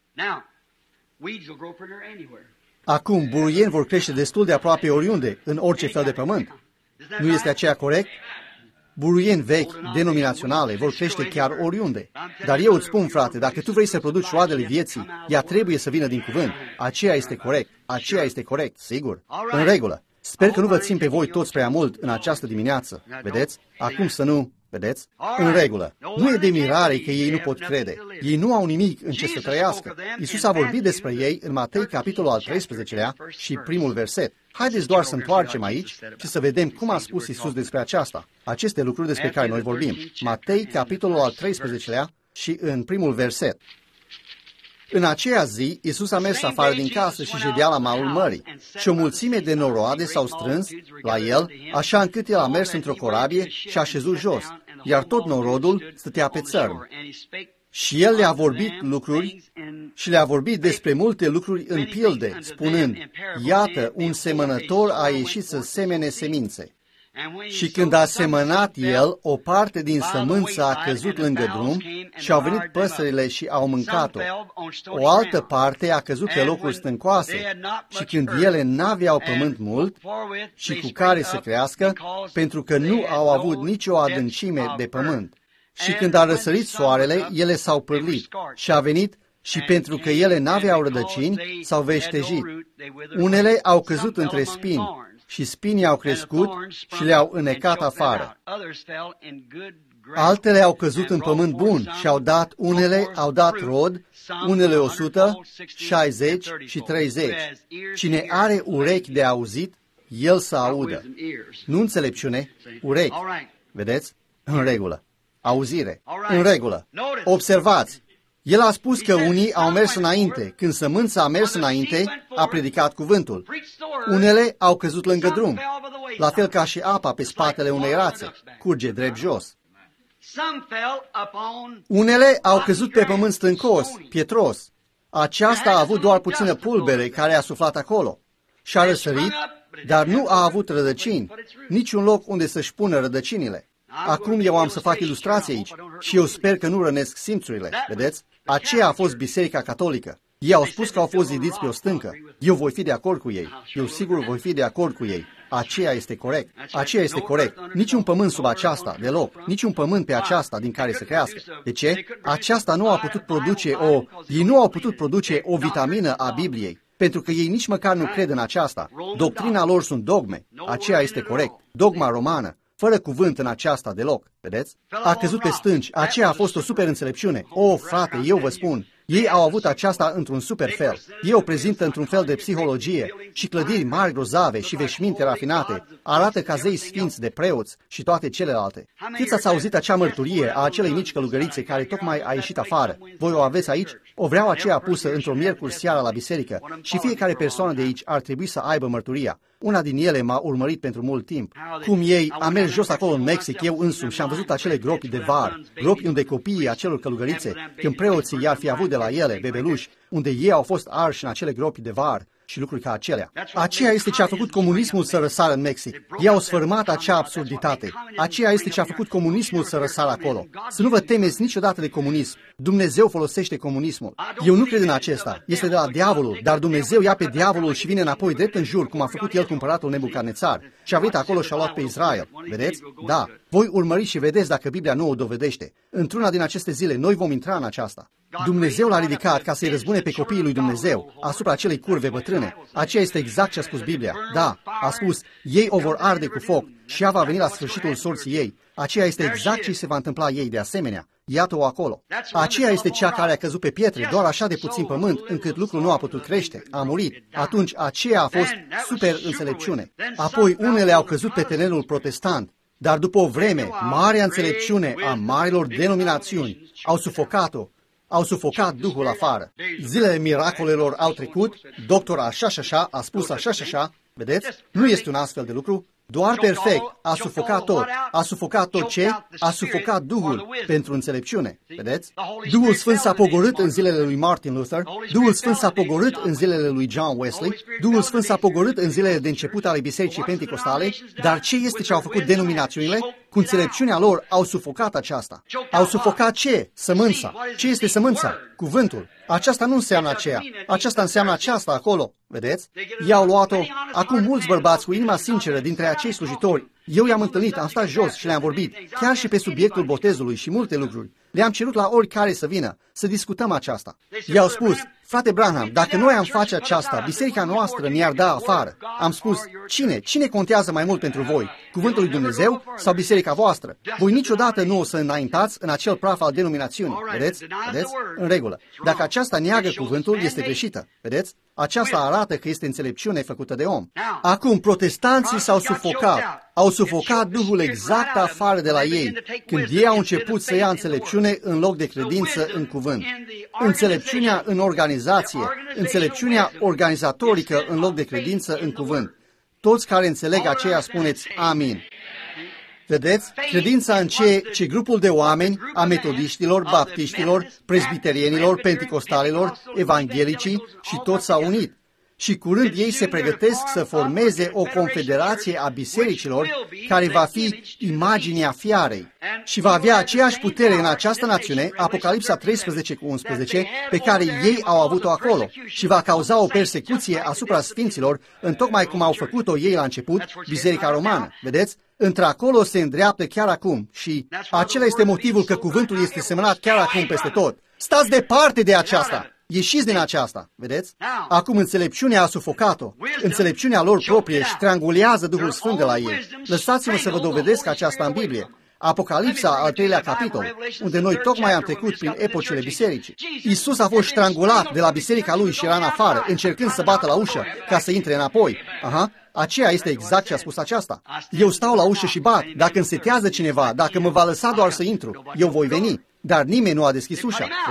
Acum, buruieni vor crește destul de aproape oriunde, în orice fel de pământ. Nu este aceea corect? Buruieni vechi, denominaționale, vor crește chiar oriunde. Dar eu îți spun, frate, dacă tu vrei să produci roadele vieții, ea trebuie să vină din cuvânt. Aceea este corect. Aceea este corect, sigur. În regulă. Sper că nu vă țin pe voi toți prea mult în această dimineață. Vedeți? Acum să nu... Vedeți? În regulă. Nu e de mirare că ei nu pot crede. Ei nu au nimic în ce să trăiască. Iisus a vorbit despre ei în Matei, capitolul al 13-lea și primul verset. Haideți doar să întoarcem aici și să vedem cum a spus Iisus despre aceasta. Aceste lucruri despre care noi vorbim. Matei, capitolul al 13-lea și în primul verset. În aceea zi, Iisus a mers afară din casă și ședea la malul mării. Și o mulțime de noroade s-au strâns la el, așa încât el a mers într-o corabie și a șezut jos, iar tot norodul stătea pe țărm. Și el le-a vorbit lucruri și le-a vorbit despre multe lucruri în pilde, spunând, iată, un semănător a ieșit să semene semințe. Și când a semănat el, o parte din sămânță a căzut lângă drum și au venit păsările și au mâncat-o. O altă parte a căzut pe locuri stâncoase și când ele n-aveau pământ mult și cu care să crească, pentru că nu au avut nicio adâncime de pământ. Și când a răsărit soarele, ele s-au pârlit și a venit și pentru că ele n-aveau rădăcini, s-au veștejit. Unele au căzut între spini și spinii au crescut și le-au înecat afară. Altele au căzut în pământ bun și unele au dat rod, unele 100, 60 și 30. Cine are urechi de auzit, el să audă. Nu înțelepciune, urechi. Vedeți? În regulă. Auzire. În regulă. Observați. El a spus că unii au mers înainte. Când sămânța a mers înainte, a predicat cuvântul. Unele au căzut lângă drum, la fel ca și apa pe spatele unei rațe, curge drept jos. Unele au căzut pe pământ stâncos, pietros. Aceasta a avut doar puțină pulbere care a suflat acolo și a răsărit, dar nu a avut rădăcini, niciun loc unde să-și pună rădăcinile. Acum eu am să fac ilustrație aici și eu sper că nu rănesc simțurile, vedeți? Aceea a fost Biserica Catolică. Ei au spus că au fost zidiți pe o stâncă. Eu voi fi de acord cu ei. Eu sigur voi fi de acord cu ei. Aceea este corect. Aceea este corect. Niciun pământ sub aceasta, deloc. Niciun pământ pe aceasta din care să crească. De ce? Aceasta nu a putut produce ei nu au putut produce o vitamină a Bibliei, pentru că ei nici măcar nu cred în aceasta. Doctrina lor sunt dogme. Aceea este corect. Dogma romană. Fără cuvânt în aceasta deloc, vedeți? A căzut pe stânci, aceea a fost o super înțelepciune. O, frate, eu vă spun, ei au avut aceasta într-un super fel. Ei o prezintă într-un fel de psihologie și clădiri mari grozave și veșminte rafinate, arată ca zei sfinți de preoți și toate celelalte. Câți ați auzit acea mărturie a acelei mici călugărițe care tocmai a ieșit afară? Voi o aveți aici? O vreau aceea pusă într-o miercuri seara la biserică și fiecare persoană de aici ar trebui să aibă mărturia. Una din ele m-a urmărit pentru mult timp. Cum ei, am mers jos acolo în Mexic, eu însumi, și am văzut acele gropi de var, gropi unde copiii acelor călugărițe, când preoții i-ar fi avut de la ele, bebeluși, unde ei au fost arși în acele gropi de var și lucruri ca acelea. Aceea este ce a făcut comunismul să răsară în Mexic. Ei au sfârmat acea absurditate. Aceea este ce a făcut comunismul să răsară acolo. Să nu vă temeți niciodată de comunism. Dumnezeu folosește comunismul. Eu nu cred în acesta. Este de la diavolul, dar Dumnezeu ia pe diavolul și vine înapoi drept în jur, cum a făcut el cu împăratul Nebucadnețar. Și a venit acolo și a luat pe Israel. Vedeți? Da. Voi urmăriți și vedeți dacă Biblia nu o dovedește. Într-una din aceste zile, noi vom intra în aceasta. Dumnezeu l-a ridicat ca să-i răzbune pe copiii lui Dumnezeu asupra acelei curve bătrâne. Aceea este exact ce a spus Biblia. Da, a spus, ei o vor arde cu foc și ea va veni la sfârșitul sorții ei. Aceea este exact ce se va întâmpla ei de asemenea. Iată-o acolo. Aceea este cea care a căzut pe pietre, doar așa de puțin pământ, încât lucrul nu a putut crește. A murit. Atunci aceea a fost super înțelepciune. Apoi unele au căzut pe terenul protestant. Dar după o vreme, marea înțelepciune a marilor denominațiuni au sufocat Duhul afară. Zilele miracolelor au trecut, doctor așa și așa a spus așa și așa, vedeți? Nu este un astfel de lucru. Doar perfect, a sufocat tot. A sufocat tot ce? A sufocat Duhul pentru înțelepciune. Vedeți? Duhul Sfânt s-a pogorât în zilele lui Martin Luther, Duhul Sfânt s-a pogorât în zilele lui John Wesley, Duhul Sfânt s-a pogorât în zilele de început ale Bisericii Penticostale, dar ce este ce au făcut denominațiunile? Cu înțelepciunea lor au sufocat aceasta. Au sufocat ce? Sămânța. Ce este sămânța? Cuvântul. Aceasta nu înseamnă aceea. Aceasta înseamnă aceasta acolo. Vedeți? I-au luat-o. Acum mulți bărbați cu inima sinceră dintre acei slujitori, eu i-am întâlnit, am stat jos și le-am vorbit, chiar și pe subiectul botezului și multe lucruri. Le-am cerut la oricare să vină, să discutăm aceasta. I-au spus, frate Branham, dacă noi am face aceasta, biserica noastră ne-ar da afară. Am spus, cine contează mai mult pentru voi? Cuvântul lui Dumnezeu sau biserica voastră? Voi niciodată nu o să înaintați în acel praf al denominațiunii. Vedeți? Vedeți? În regulă. Dacă aceasta neagă cuvântul, este greșită. Vedeți? Aceasta arată că este înțelepciune făcută de om. Acum, protestanții s-au sufocat. Au sufocat Duhul exact afară de la ei, când ei au început să ia înțelepciune în loc de credință în cuvânt. Înțelepciunea în organizație, înțelepciunea organizatorică în loc de credință în cuvânt. Toți care înțeleg aceea spuneți amin. Vedeți? Credința în ce grupul de oameni a metodiștilor, baptiștilor, presbiterienilor, penticostalilor, evanghelicii și toți s-au unit. Și curând ei se pregătesc să formeze o confederație a bisericilor care va fi imaginea fiarei și va avea aceeași putere în această națiune, Apocalipsa 13:11, pe care ei au avut-o acolo și va cauza o persecuție asupra sfinților, întocmai cum au făcut-o ei la început, Biserica Romană. Vedeți? Într-acolo se îndreaptă chiar acum și acela este motivul că cuvântul este semănat chiar acum peste tot. Stați departe de aceasta! Ieșiți din aceasta, vedeți? Acum înțelepciunea a sufocat-o. Înțelepciunea lor proprie strangulează Duhul Sfânt de la ei. Lăsați-mă să vă dovedesc aceasta în Biblie. Apocalipsa, al 3-lea capitol, unde noi tocmai am trecut prin epocile bisericii. Iisus a fost strangulat de la biserica lui și era în afară, încercând să bată la ușă ca să intre înapoi. Aceea este exact ce a spus aceasta. Eu stau la ușă și bat. Dacă însetează cineva, dacă mă va lăsa doar să intru, eu voi veni. Dar nimeni nu a deschis ușa, vedeți?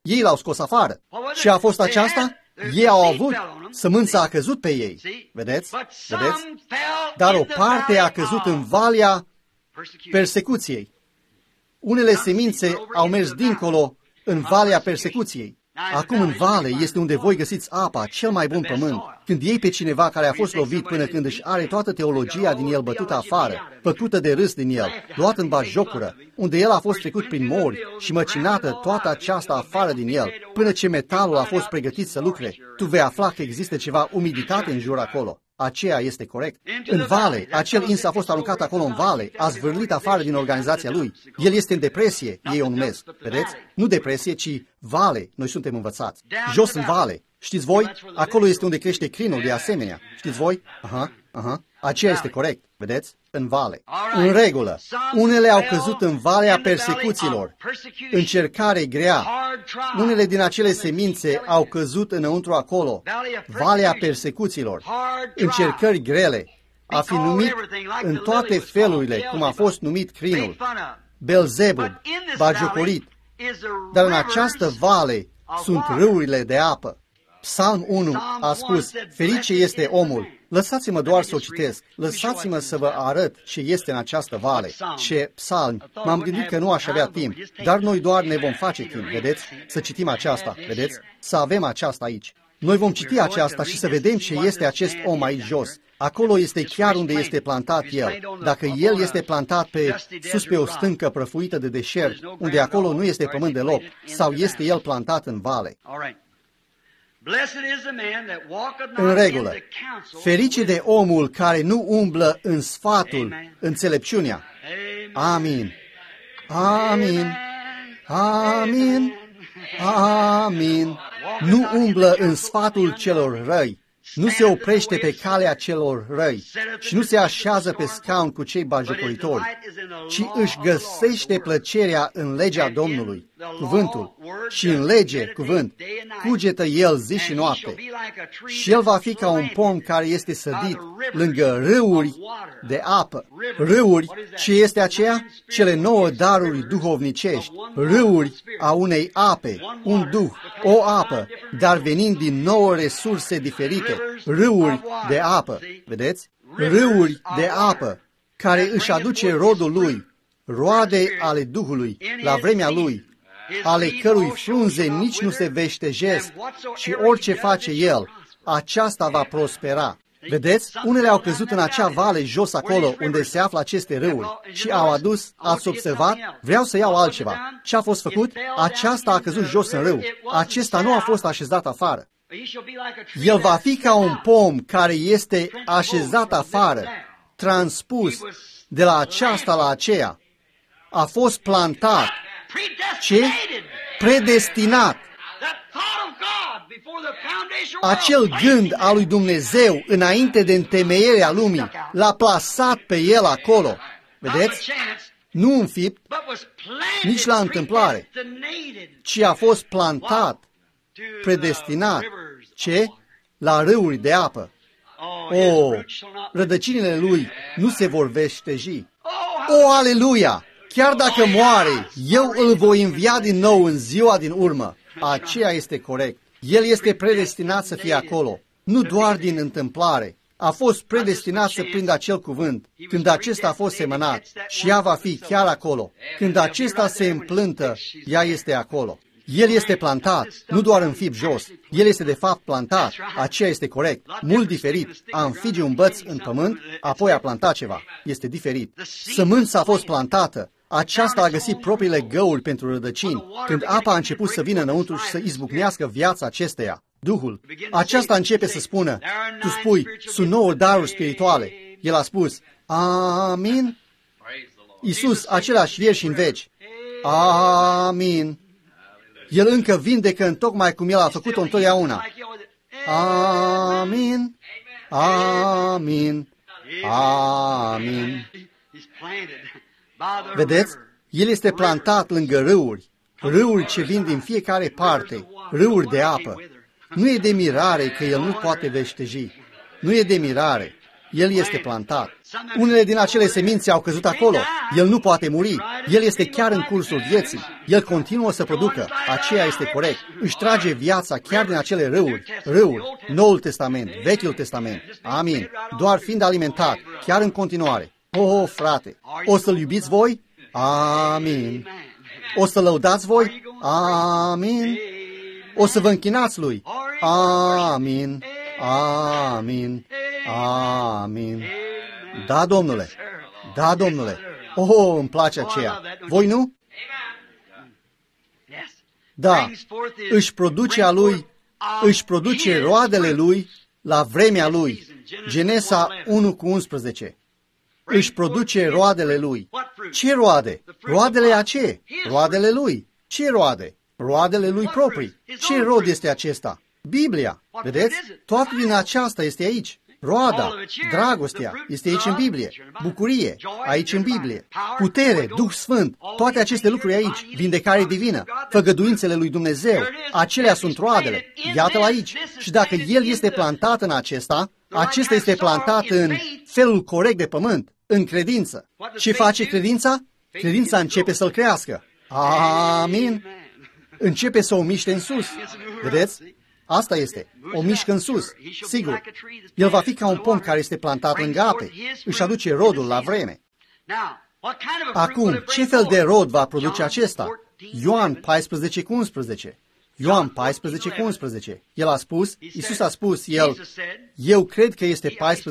Ei l-au scos afară. Și a fost aceasta? Ei au avut, sămânța a căzut pe ei. Vedeți? Vedeți? Dar o parte a căzut în valea persecuției. Unele semințe au mers dincolo în valea persecuției. Acum în vale este unde voi găsiți apa, cel mai bun pământ. Când iei pe cineva care a fost lovit până când își are toată teologia din el bătută afară, făcută de râs din el, luat în batjocură, unde el a fost trecut prin mori și măcinată toată aceasta afară din el, până ce metalul a fost pregătit să lucre, tu vei afla că există ceva umiditate în jur acolo. Aceea este corect. În vale, acel ins a fost aruncat acolo în vale, a zvârlit afară din organizația lui. El este în depresie, ei o numesc. Vedeți? Nu depresie, ci vale. Noi suntem învățați. Jos în vale. Știți voi? Acolo este unde crește crinul de asemenea. Știți voi? Aceea este corect. Vedeți? În vale. În regulă. Unele au căzut în valea persecuțiilor. Încercare grea. Unele din acele semințe au căzut înăuntru acolo. Valea persecuțiilor. Încercări grele. A fi numit în toate felurile, cum a fost numit crinul. Belzebub, bagiocorit. Dar în această vale sunt râurile de apă. Psalm 1 a spus, ferice este omul. Lăsați-mă doar să o citesc. Lăsați-mă să vă arăt ce este în această vale. Ce psalm. M-am gândit că nu aș avea timp, dar noi doar ne vom face timp, vedeți? Să citim aceasta, vedeți? Să avem aceasta aici. Noi vom citi aceasta și să vedem ce este acest om aici jos. Acolo este chiar unde este plantat el. Dacă el este plantat sus pe o stâncă prăfuită de deșert, unde acolo nu este pământ deloc, sau este el plantat în vale. În regulă, ferice de omul care nu umblă în sfatul, înțelepciunea. Amin. Amin. Amin. Amin. Nu umblă în sfatul celor răi. Nu se oprește pe calea celor răi și nu se așează pe scaun cu cei batjocoritori, ci își găsește plăcerea în legea Domnului, cuvântul, și în lege, cuvânt, cugetă el zi și noapte. Și el va fi ca un pom care este sădit lângă râuri de apă. Râuri, ce este aceea? Cele 9 daruri duhovnicești, râuri a unei ape, un duh, o apă, dar venind din 9 resurse diferite, râuri de apă, vedeți? Râuri de apă, care își aduce rodul lui, roade ale Duhului, la vremea lui, ale cărui frunze nici nu se veștejesc și orice face el, aceasta va prospera. Vedeți? Unele au căzut în acea vale jos acolo unde se află aceste râuri și au adus, ați observat, vreau să iau altceva. Ce a fost făcut? Aceasta a căzut jos în râu. Acesta nu a fost așezat afară. El va fi ca un pom care este așezat afară, transpus de la aceasta la aceea. A fost plantat. Ce? Predestinat. Acel gând al lui Dumnezeu înainte de întemeierea lumii l-a plasat pe el acolo. Vedeți? Nu înfipt, nici la întâmplare, ci a fost plantat, predestinat. Ce? La râuri de apă. Rădăcinile lui nu se vor veșteji. Aleluia! Chiar dacă moare, eu îl voi învia din nou în ziua din urmă. Aceea este corect. El este predestinat să fie acolo, nu doar din întâmplare. A fost predestinat să prindă acel cuvânt când acesta a fost semănat și ea va fi chiar acolo. Când acesta se împlântă, ea este acolo. El este plantat, nu doar în fib jos. El este de fapt plantat. Aceea este corect. Mult diferit. A înfige un băț în pământ, apoi a planta ceva. Este diferit. Sămânța a fost plantată. Aceasta a găsit propriile găuri pentru rădăcini. Când apa a început să vină înăuntru și să izbucnească viața acesteia, Duhul, aceasta începe să spună, tu spui, sunt 9 daruri spirituale. El a spus, amin. Iisus, același ieri și în veci. Amin. El încă vindecă întocmai cum El a făcut-o întotdeauna. Amin. Amin. Amin. Vedeți? El este plantat lângă râuri, râuri ce vin din fiecare parte, râuri de apă. Nu e de mirare că el nu poate veșteji. Nu e de mirare. El este plantat. Unele din acele semințe au căzut acolo. El nu poate muri. El este chiar în cursul vieții. El continuă să producă. Aceea este corect. Își trage viața chiar din acele râuri, Noul Testament, Vechiul Testament. Amin. Doar fiind alimentat, chiar în continuare. Oh, frate, o să-L iubiți voi? Amin. O să lăudați voi? Amin. O să vă închinați Lui? Amin. Amin. Amin. Da, Domnule. Da, Domnule. Oh, îmi place aceea. Voi nu? Da. Își produce roadele Lui la vremea Lui. Genesa 1:11. Își produce roadele Lui. Ce roade? Roadele aceea. Roadele Lui. Ce roade? Roadele Lui proprii. Ce rod este acesta? Biblia. Vedeți? Toată din aceasta este aici. Roada, dragostea, este aici în Biblie. Bucurie, aici în Biblie. Putere, Duh Sfânt, toate aceste lucruri aici. Vindecare divină, făgăduințele lui Dumnezeu, acelea sunt roadele. Iată-l aici. Și dacă El este plantat în acesta este plantat în felul corect de pământ, în credință. Ce face credința? Credința începe să-l crească. Amin. Începe să o miște în sus. Vedeți? Asta este. O mișcă în sus. Sigur. El va fi ca un pom care este plantat lângă ape. Își aduce rodul la vreme. Acum, ce fel de rod va produce acesta? Ioan 14:11. Ioan 14:11. El a spus, Iisus a spus, eu cred că este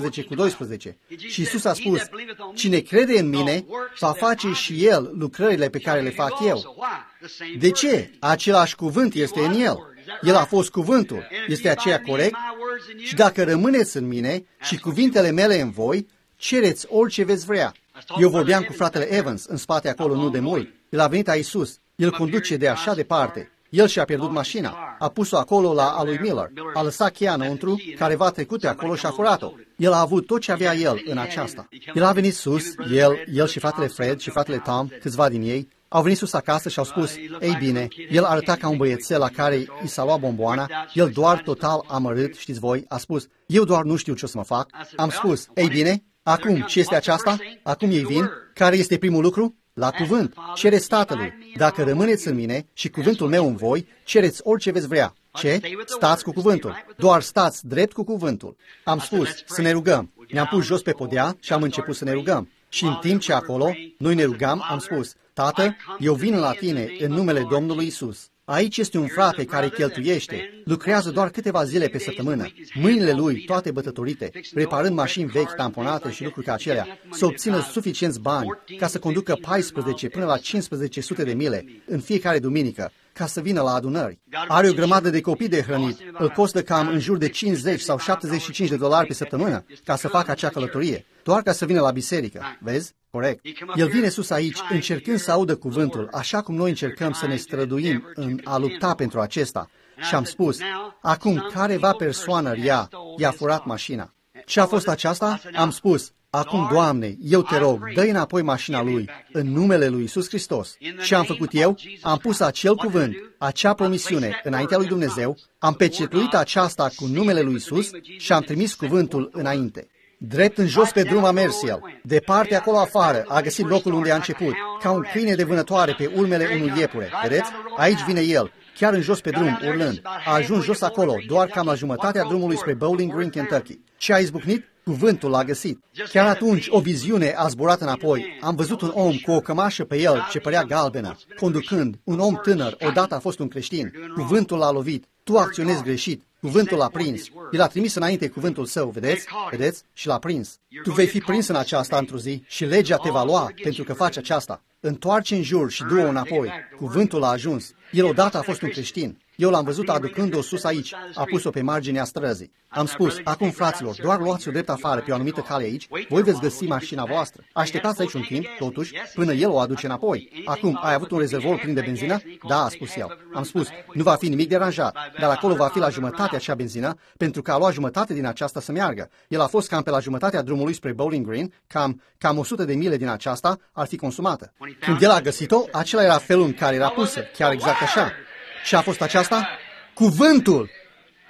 14:12. Și Iisus a spus, cine crede în mine, va face și el lucrările pe care le fac eu. De ce? Același cuvânt este în el. El a fost cuvântul. Este aceea corect? Și dacă rămâneți în mine și cuvintele mele în voi, cereți orice veți vrea. Eu vorbeam cu fratele Evans în spate acolo nu de mult. El a venit la Iisus. El conduce de așa departe. El și-a pierdut mașina. A pus-o acolo la a lui Miller. A lăsat cheia înăuntru, careva trecut de acolo și a furat-o. El a avut tot ce avea el în aceasta. El a venit sus, el și fratele Fred și fratele Tom, câțiva din ei, au venit sus acasă și au spus, ei bine, el arăta ca un băiețel la care i s-a luat bomboana, el doar total amărât, știți voi, a spus, eu doar nu știu ce o să mă fac. Am spus, ei bine, acum ce este aceasta? Acum ei vin. Care este primul lucru? La cuvânt. Cereți Tatălui. Dacă rămâneți în mine și cuvântul meu în voi, cereți orice veți vrea. Ce? Stați cu cuvântul. Doar stați drept cu cuvântul. Am spus, să ne rugăm. Ne-am pus jos pe podea și am început să ne rugăm. Și în timp ce acolo, noi ne rugam, am spus, Tată, eu vin la tine în numele Domnului Isus. Aici este un frate care cheltuiește, lucrează doar câteva zile pe săptămână, mâinile lui toate bătătorite, reparând mașini vechi, tamponate și lucruri ca acelea, să obțină suficienți bani ca să conducă 14 până la 1500 de mile în fiecare duminică, ca să vină la adunări. Are o grămadă de copii de hrănit, îl costă cam în jur de 50 sau $75 pe săptămână ca să facă acea călătorie, doar ca să vină la biserică. Vezi? Corect. El vine sus aici, încercând să audă cuvântul, așa cum noi încercăm să ne străduim în a lupta pentru acesta. Și am spus, acum careva persoană i-a furat mașina. Ce a fost aceasta? Am spus, acum, Doamne, eu te rog, dă-i înapoi mașina lui, în numele lui Iisus Hristos. Ce am făcut eu? Am pus acel cuvânt, acea promisiune înaintea lui Dumnezeu, am pecetluit aceasta cu numele lui Iisus și am trimis cuvântul înainte. Drept în jos pe drum a mers el. Departe acolo afară a găsit locul unde a început, ca un câine de vânătoare pe urmele unui iepure. Vedeți? Aici vine el, chiar în jos pe drum, urlând. A ajuns jos acolo, doar cam la jumătatea drumului spre Bowling Green, Kentucky. Ce a izbucnit? Cuvântul l-a găsit. Chiar atunci o viziune a zburat înapoi. Am văzut un om cu o cămașă pe el ce părea galbenă, conducând, un om tânăr, odată a fost un creștin. Cuvântul l-a lovit. Tu acționezi greșit. Cuvântul l-a prins. El a trimis înainte cuvântul său, vedeți? Vedeți? Și l-a prins. Tu vei fi prins în aceasta într-o zi și legea te va lua pentru că faci aceasta. Întoarce în jur și du-o înapoi. Cuvântul a ajuns. El odată a fost un creștin. Eu l-am văzut aducând-o sus aici, a pus-o pe marginea străzii. Am spus, acum fraților, doar luați-o drept afară pe o anumită cale aici, voi veți găsi mașina voastră. Așteptați aici un timp, totuși, până el o aduce înapoi. Acum, ai avut un rezervor plin de benzină? Da, a spus el. Am spus, nu va fi nimic deranjat, dar acolo va fi la jumătate acea benzină, pentru că a luat jumătate din aceasta să meargă. El a fost cam pe la jumătatea drumului spre Bowling Green, cam 100 de mile din aceasta ar fi consumată. Când el a găsit-o, acela era felul în care era pusă, chiar exact așa. Și a fost aceasta? Cuvântul!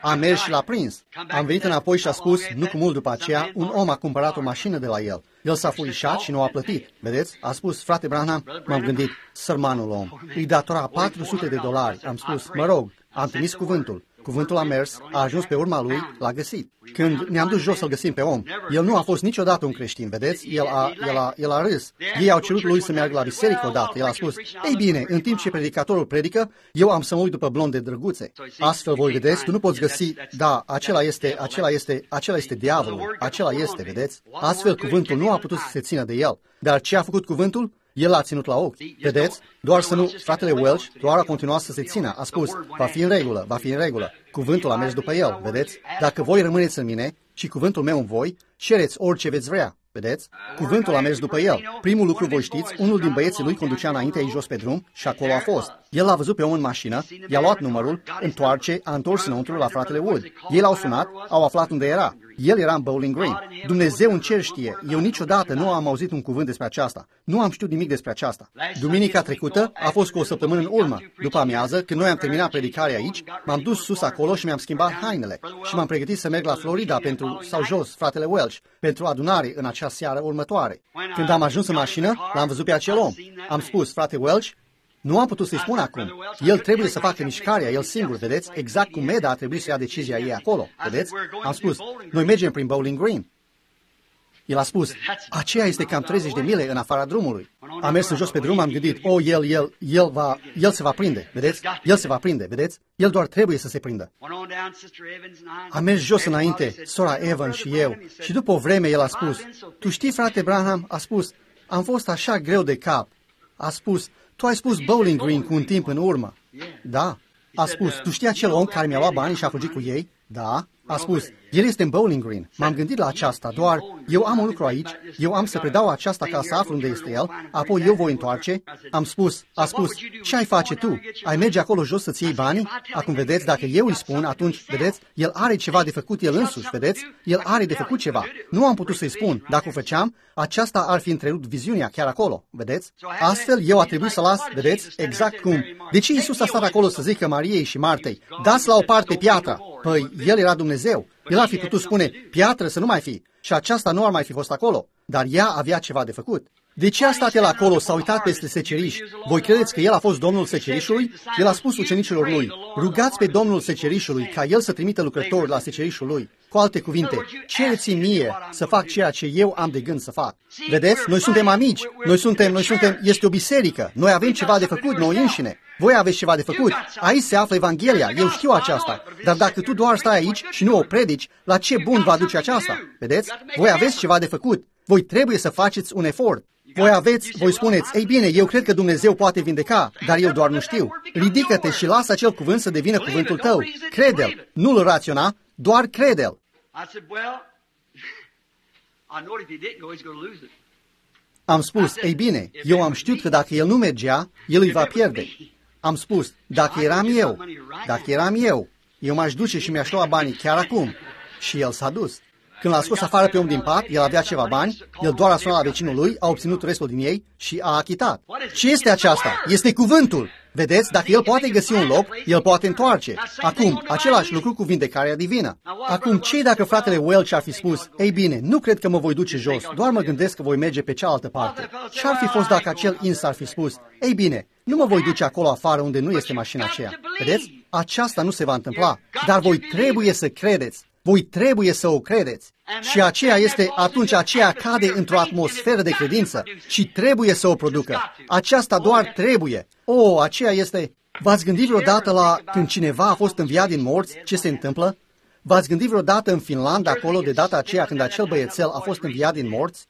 Am mers și l-a prins. Am venit înapoi și a spus, nu cu mult după aceea, un om a cumpărat o mașină de la el. El s-a furișat și nu a plătit. Vedeți? A spus, frate Branham, m-am gândit, sărmanul om, îi datora $400. Am spus, mă rog, am trimis cuvântul. Cuvântul a mers, a ajuns pe urma lui, l-a găsit. Când ne-am dus jos să-l găsim pe om, el nu a fost niciodată un creștin, vedeți? El a râs. Ei au cerut lui să meargă la biserică odată. El a spus, ei bine, în timp ce predicatorul predică, eu am să mă uit după blonde drăguțe. Astfel, voi vedeți, tu nu poți găsi, da, acela este diavolul, acela este, vedeți? Astfel, cuvântul nu a putut să se țină de el. Dar ce a făcut cuvântul? El l-a ținut la ochi. Vedeți? Doar să nu, fratele Welch, doar a continuat să se țină. A spus, va fi în regulă, va fi în regulă. Cuvântul a mers după el, vedeți? Dacă voi rămâneți în mine și cuvântul meu în voi, cereți orice veți vrea. Vedeți? Cuvântul a mers după el. Primul lucru, voi știți, unul din băieții lui conducea înainte aici jos pe drum și acolo a fost. El l-a văzut pe om în mașină, i-a luat numărul, a întors înăuntru la fratele Wood. Ei l-au sunat, au aflat unde era. El era în Bowling Green. Dumnezeu în cer știe. Eu niciodată nu am auzit un cuvânt despre aceasta. Nu am știut nimic despre aceasta. Duminica trecută a fost cu o săptămână în urmă. După amiază, când noi am terminat predicarea aici, m-am dus sus acolo și mi-am schimbat hainele. Și m-am pregătit să merg la Florida sau jos, fratele Welch, pentru adunare în acea seară următoare. Când am ajuns în mașină, l-am văzut pe acel om. Am spus, frate Welch, nu am putut să-i spun acum. El trebuie să facă mișcarea, el singur, vedeți? Exact cum Meda a trebuit să ia decizia ei acolo, vedeți? Am spus, noi mergem prin Bowling Green. El a spus, aceea este cam 30 de mile în afara drumului. Am mers în jos pe drum, am gândit, el se va prinde, vedeți? El se va prinde, vedeți? El doar trebuie să se prindă. Am mers jos înainte, sora Evans și eu, și după o vreme el a spus, tu știi, frate Branham, a spus, am fost așa greu de cap. A spus, tu ai spus Bowling Green cu un timp în urmă. Da. A spus, tu știi acel om care mi-a luat banii și a fugit cu ei? Da. A spus, el este în Bowling Green. M-am gândit la aceasta, doar eu am un lucru aici, eu am să predau aceasta ca să aflu unde este el, apoi eu voi întoarce. A spus, ce ai face tu? Ai merge acolo jos să-ți iei banii? Acum vedeți, dacă eu îi spun, atunci, vedeți, el are ceva de făcut el însuși, vedeți? El are de făcut ceva. Nu am putut să-i spun. Dacă o făceam, aceasta ar fi întrerupt viziunea chiar acolo, vedeți? Astfel, eu a trebuit să las, vedeți, exact cum. De ce Iisus a stat acolo să zică Mariei și Martei, dați la o parte piatra? Păi, el era Dumnezeu. El ar fi putut spune, piatră să nu mai fi. Și aceasta nu ar mai fi fost acolo. Dar ea avea ceva de făcut. De ce a stat el acolo, s-a uitat peste seceriș? Voi credeți că el a fost domnul secerișului? El a spus ucenicilor lui, rugați pe domnul secerișului ca el să trimită lucrători la secerișul lui. Cu alte cuvinte, cereți-mi mie să fac ceea ce eu am de gând să fac. Vedeți? Noi suntem amici. Noi suntem, este o biserică. Noi avem ceva de făcut, noi înșine. Voi aveți ceva de făcut. Aici se află Evanghelia. Eu știu aceasta. Dar dacă tu doar stai aici și nu o predici, la ce bun va duce aceasta? Vedeți? Voi aveți ceva de făcut. Voi trebuie să faceți un efort. Voi spuneți, ei bine, eu cred că Dumnezeu poate vindeca, dar eu doar nu știu. Ridică-te și lasă acel cuvânt să devină cuvântul tău. Crede-l. Nu-l raționa, doar crede-l. Am spus, ei bine, eu am știut că dacă el nu mergea, el îi va pierde. Am spus, dacă eram eu, eu m-aș duce și mi-aș lua banii chiar acum. Și el s-a dus. Când l-a scos afară pe om din pat, el avea ceva bani, el doar a sunat la vecinul lui, a obținut restul din ei și a achitat. Ce este aceasta? Este cuvântul. Vedeți, dacă el poate găsi un loc, el poate întoarce. Acum, același lucru cu vindecarea divină. Acum, ce dacă fratele Welch ar fi spus, ei bine, nu cred că mă voi duce jos, doar mă gândesc că voi merge pe cealaltă parte. Ce ar fi fost dacă acel ins ar fi spus, ei bine, nu mă voi duce acolo afară unde nu este mașina aceea. Vedeți? Aceasta nu se va întâmpla, dar voi trebuie să credeți. Voi trebuie să o credeți. Și aceea cade într-o atmosferă de credință și trebuie să o producă. Aceasta doar trebuie. Aceea este... V-ați gândit vreodată la când cineva a fost înviat din morți, ce se întâmplă? V-ați gândit vreodată în Finlanda, acolo, de data aceea când acel băiețel a fost înviat din morți?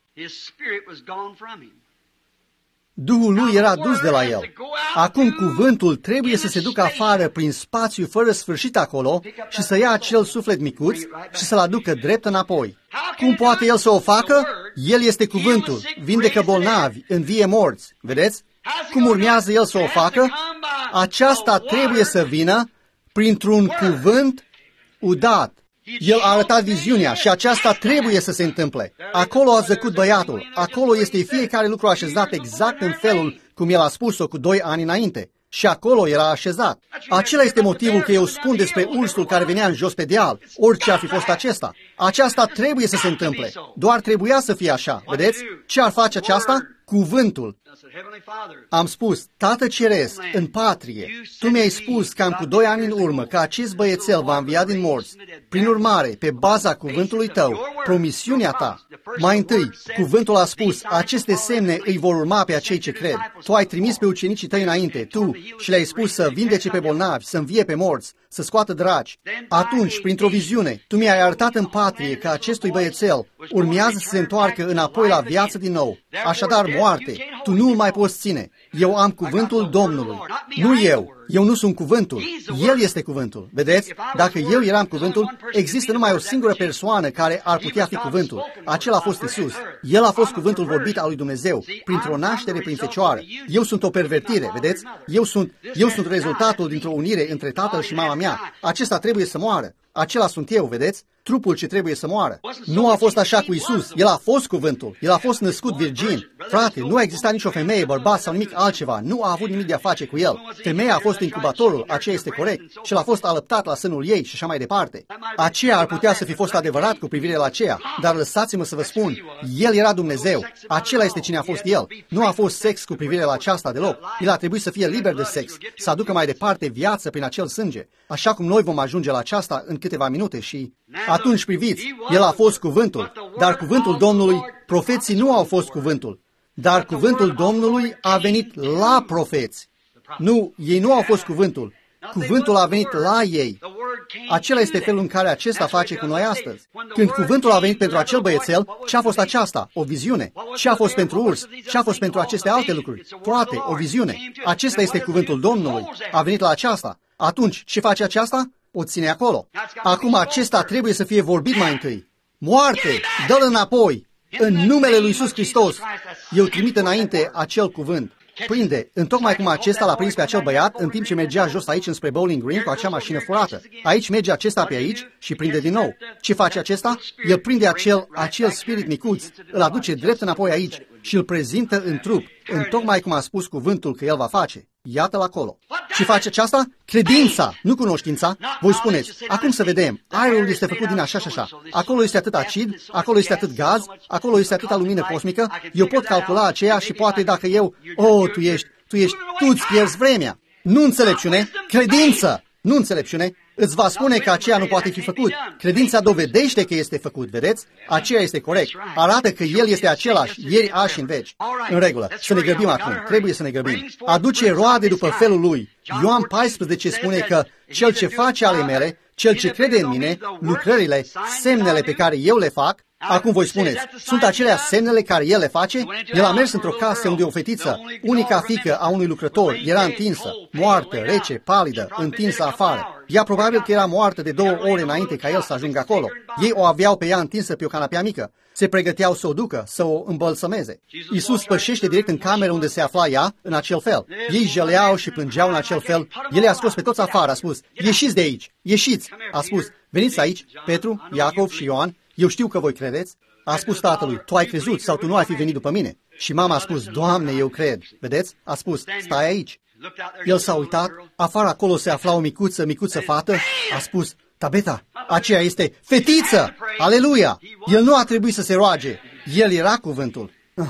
Duhul lui era dus de la el. Acum cuvântul trebuie să se ducă afară prin spațiu fără sfârșit acolo și să ia acel suflet micuț și să-l aducă drept înapoi. Cum poate el să o facă? El este cuvântul, vindecă bolnavi, învie morți. Vedeți? Cum urmează el să o facă? Aceasta trebuie să vină printr-un cuvânt udat. El a arătat viziunea și aceasta trebuie să se întâmple. Acolo a zăcut băiatul. Acolo este fiecare lucru așezat exact în felul cum el a spus-o cu 2 ani înainte. și acolo era așezat. Acela este motivul că eu spun despre ursul care venea în jos pe deal, orice ar fi fost acesta. Aceasta trebuie să se întâmple. Doar trebuia să fie așa. Vedeți? Ce ar face aceasta? Cuvântul. Am spus, Tată Ceresc, în patrie, Tu mi-ai spus cam cu 2 ani în urmă că acest băiețel va învia din morți. Prin urmare, pe baza cuvântului Tău, promisiunea Ta, mai întâi, cuvântul a spus, aceste semne îi vor urma pe acei ce cred. Tu ai trimis pe ucenicii Tăi înainte, Tu, și le-ai spus să vindece pe bolnavi, să învie pe morți, să scoată draci. Atunci, printr-o viziune, Tu mi-ai arătat în patrie că acestui băiețel urmează să se întoarcă înapoi la viață din nou. Așadar, moarte, Tu nu îl mai poți ține. Eu am cuvântul Domnului. Nu eu. Eu nu sunt cuvântul. El este cuvântul. Vedeți? Dacă eu eram cuvântul, există numai o singură persoană care ar putea fi cuvântul. Acela a fost Isus. El a fost cuvântul vorbit al lui Dumnezeu, printr-o naștere prin fecioară. Eu sunt o pervertire, vedeți? Eu sunt rezultatul dintr-o unire între tatăl și mama mea. Acesta trebuie să moară. Acela sunt eu, vedeți? Trupul ce trebuie să moară. Nu a fost așa cu Isus. El a fost cuvântul. El a fost născut virgin. Frate, nu a existat nicio femeie, bărbat sau nimic altceva. Nu a avut nimic de a face cu el. Femeia a fost incubatorul, aceea este corect, și l-a fost alăptat la sânul ei și așa mai departe. Aceea ar putea să fi fost adevărat cu privire la aceea, dar lăsați-mă să vă spun, el era Dumnezeu. Acela este cine a fost el. Nu a fost sex cu privire la aceasta deloc. El a trebuit să fie liber de sex, să aducă mai departe viață prin acel sânge, așa cum noi vom ajunge la aceasta în câteva minute și... Atunci priviți, el a fost cuvântul, dar cuvântul Domnului, profeții nu au fost cuvântul, dar cuvântul Domnului a venit la profeți. Nu, ei nu au fost cuvântul. Cuvântul a venit la ei. Acela este felul în care acesta face cu noi astăzi. Când cuvântul a venit pentru acel băiețel, ce a fost aceasta? O viziune. Ce a fost pentru urs? Ce a fost pentru aceste alte lucruri? Toate, o viziune. Acesta este cuvântul Domnului. A venit la aceasta. Atunci, ce face aceasta? O ține acolo. Acum acesta trebuie să fie vorbit mai întâi. Moarte, dă-l înapoi. În numele lui Iisus Hristos, eu trimit înainte acel cuvânt. Prinde, întocmai cum acesta l-a prins pe acel băiat în timp ce mergea jos aici înspre Bowling Green cu acea mașină furată. Aici merge acesta pe aici și prinde din nou. Ce face acesta? El prinde acel spirit micuț, îl aduce drept înapoi aici și îl prezintă în trup, întocmai cum a spus cuvântul că el va face. Iată-l acolo. Ce face aceasta? Credința, nu cunoștința. Voi spuneți, acum să vedem, aerul este făcut din așa și așa. Acolo este atât acid, acolo este atât gaz, acolo este atâta lumină cosmică. Eu pot calcula aceea și poate dacă eu... tu îți pierzi vremea. Nu înțelepciune, credință, nu înțelepciune. Îți va spune că aceea nu poate fi făcut. Credința dovedește că este făcut, vedeți? Aceea este corect. Arată că El este același, ieri, azi și în veci. În regulă, să ne grăbim acum. Trebuie să ne grăbim. Aduce roade după felul Lui. Ioan 14 spune că cel ce face ale mele, cel ce crede în mine, lucrările, semnele pe care eu le fac, acum voi spuneți, sunt acelea semnele care el le face? El a mers într-o casă unde o fetiță, unica fiică a unui lucrător, era întinsă, moartă, rece, palidă, întinsă afară. Ea probabil că era moartă de 2 ore înainte ca el să ajungă acolo. Ei o aveau pe ea întinsă pe o canapea mică. Se pregăteau să o ducă, să o îmbălsămeze. Iisus pășește direct în cameră unde se afla ea, în acel fel. Ei jeleau și plângeau în acel fel. El i-a scos pe toți afară, a spus, ieșiți de aici, ieșiți. A spus, veniți aici, Petru, Iacov și Ioan, eu știu că voi credeți. A spus tatălui, tu ai crezut sau tu nu ai fi venit după mine? Și mama a spus, Doamne, eu cred. Vedeți? A spus, stai aici. El s-a uitat, afară acolo se afla o micuță fată, a spus, Tabeta, aceea este fetiță! Aleluia! El nu a trebuit să se roage, el era cuvântul.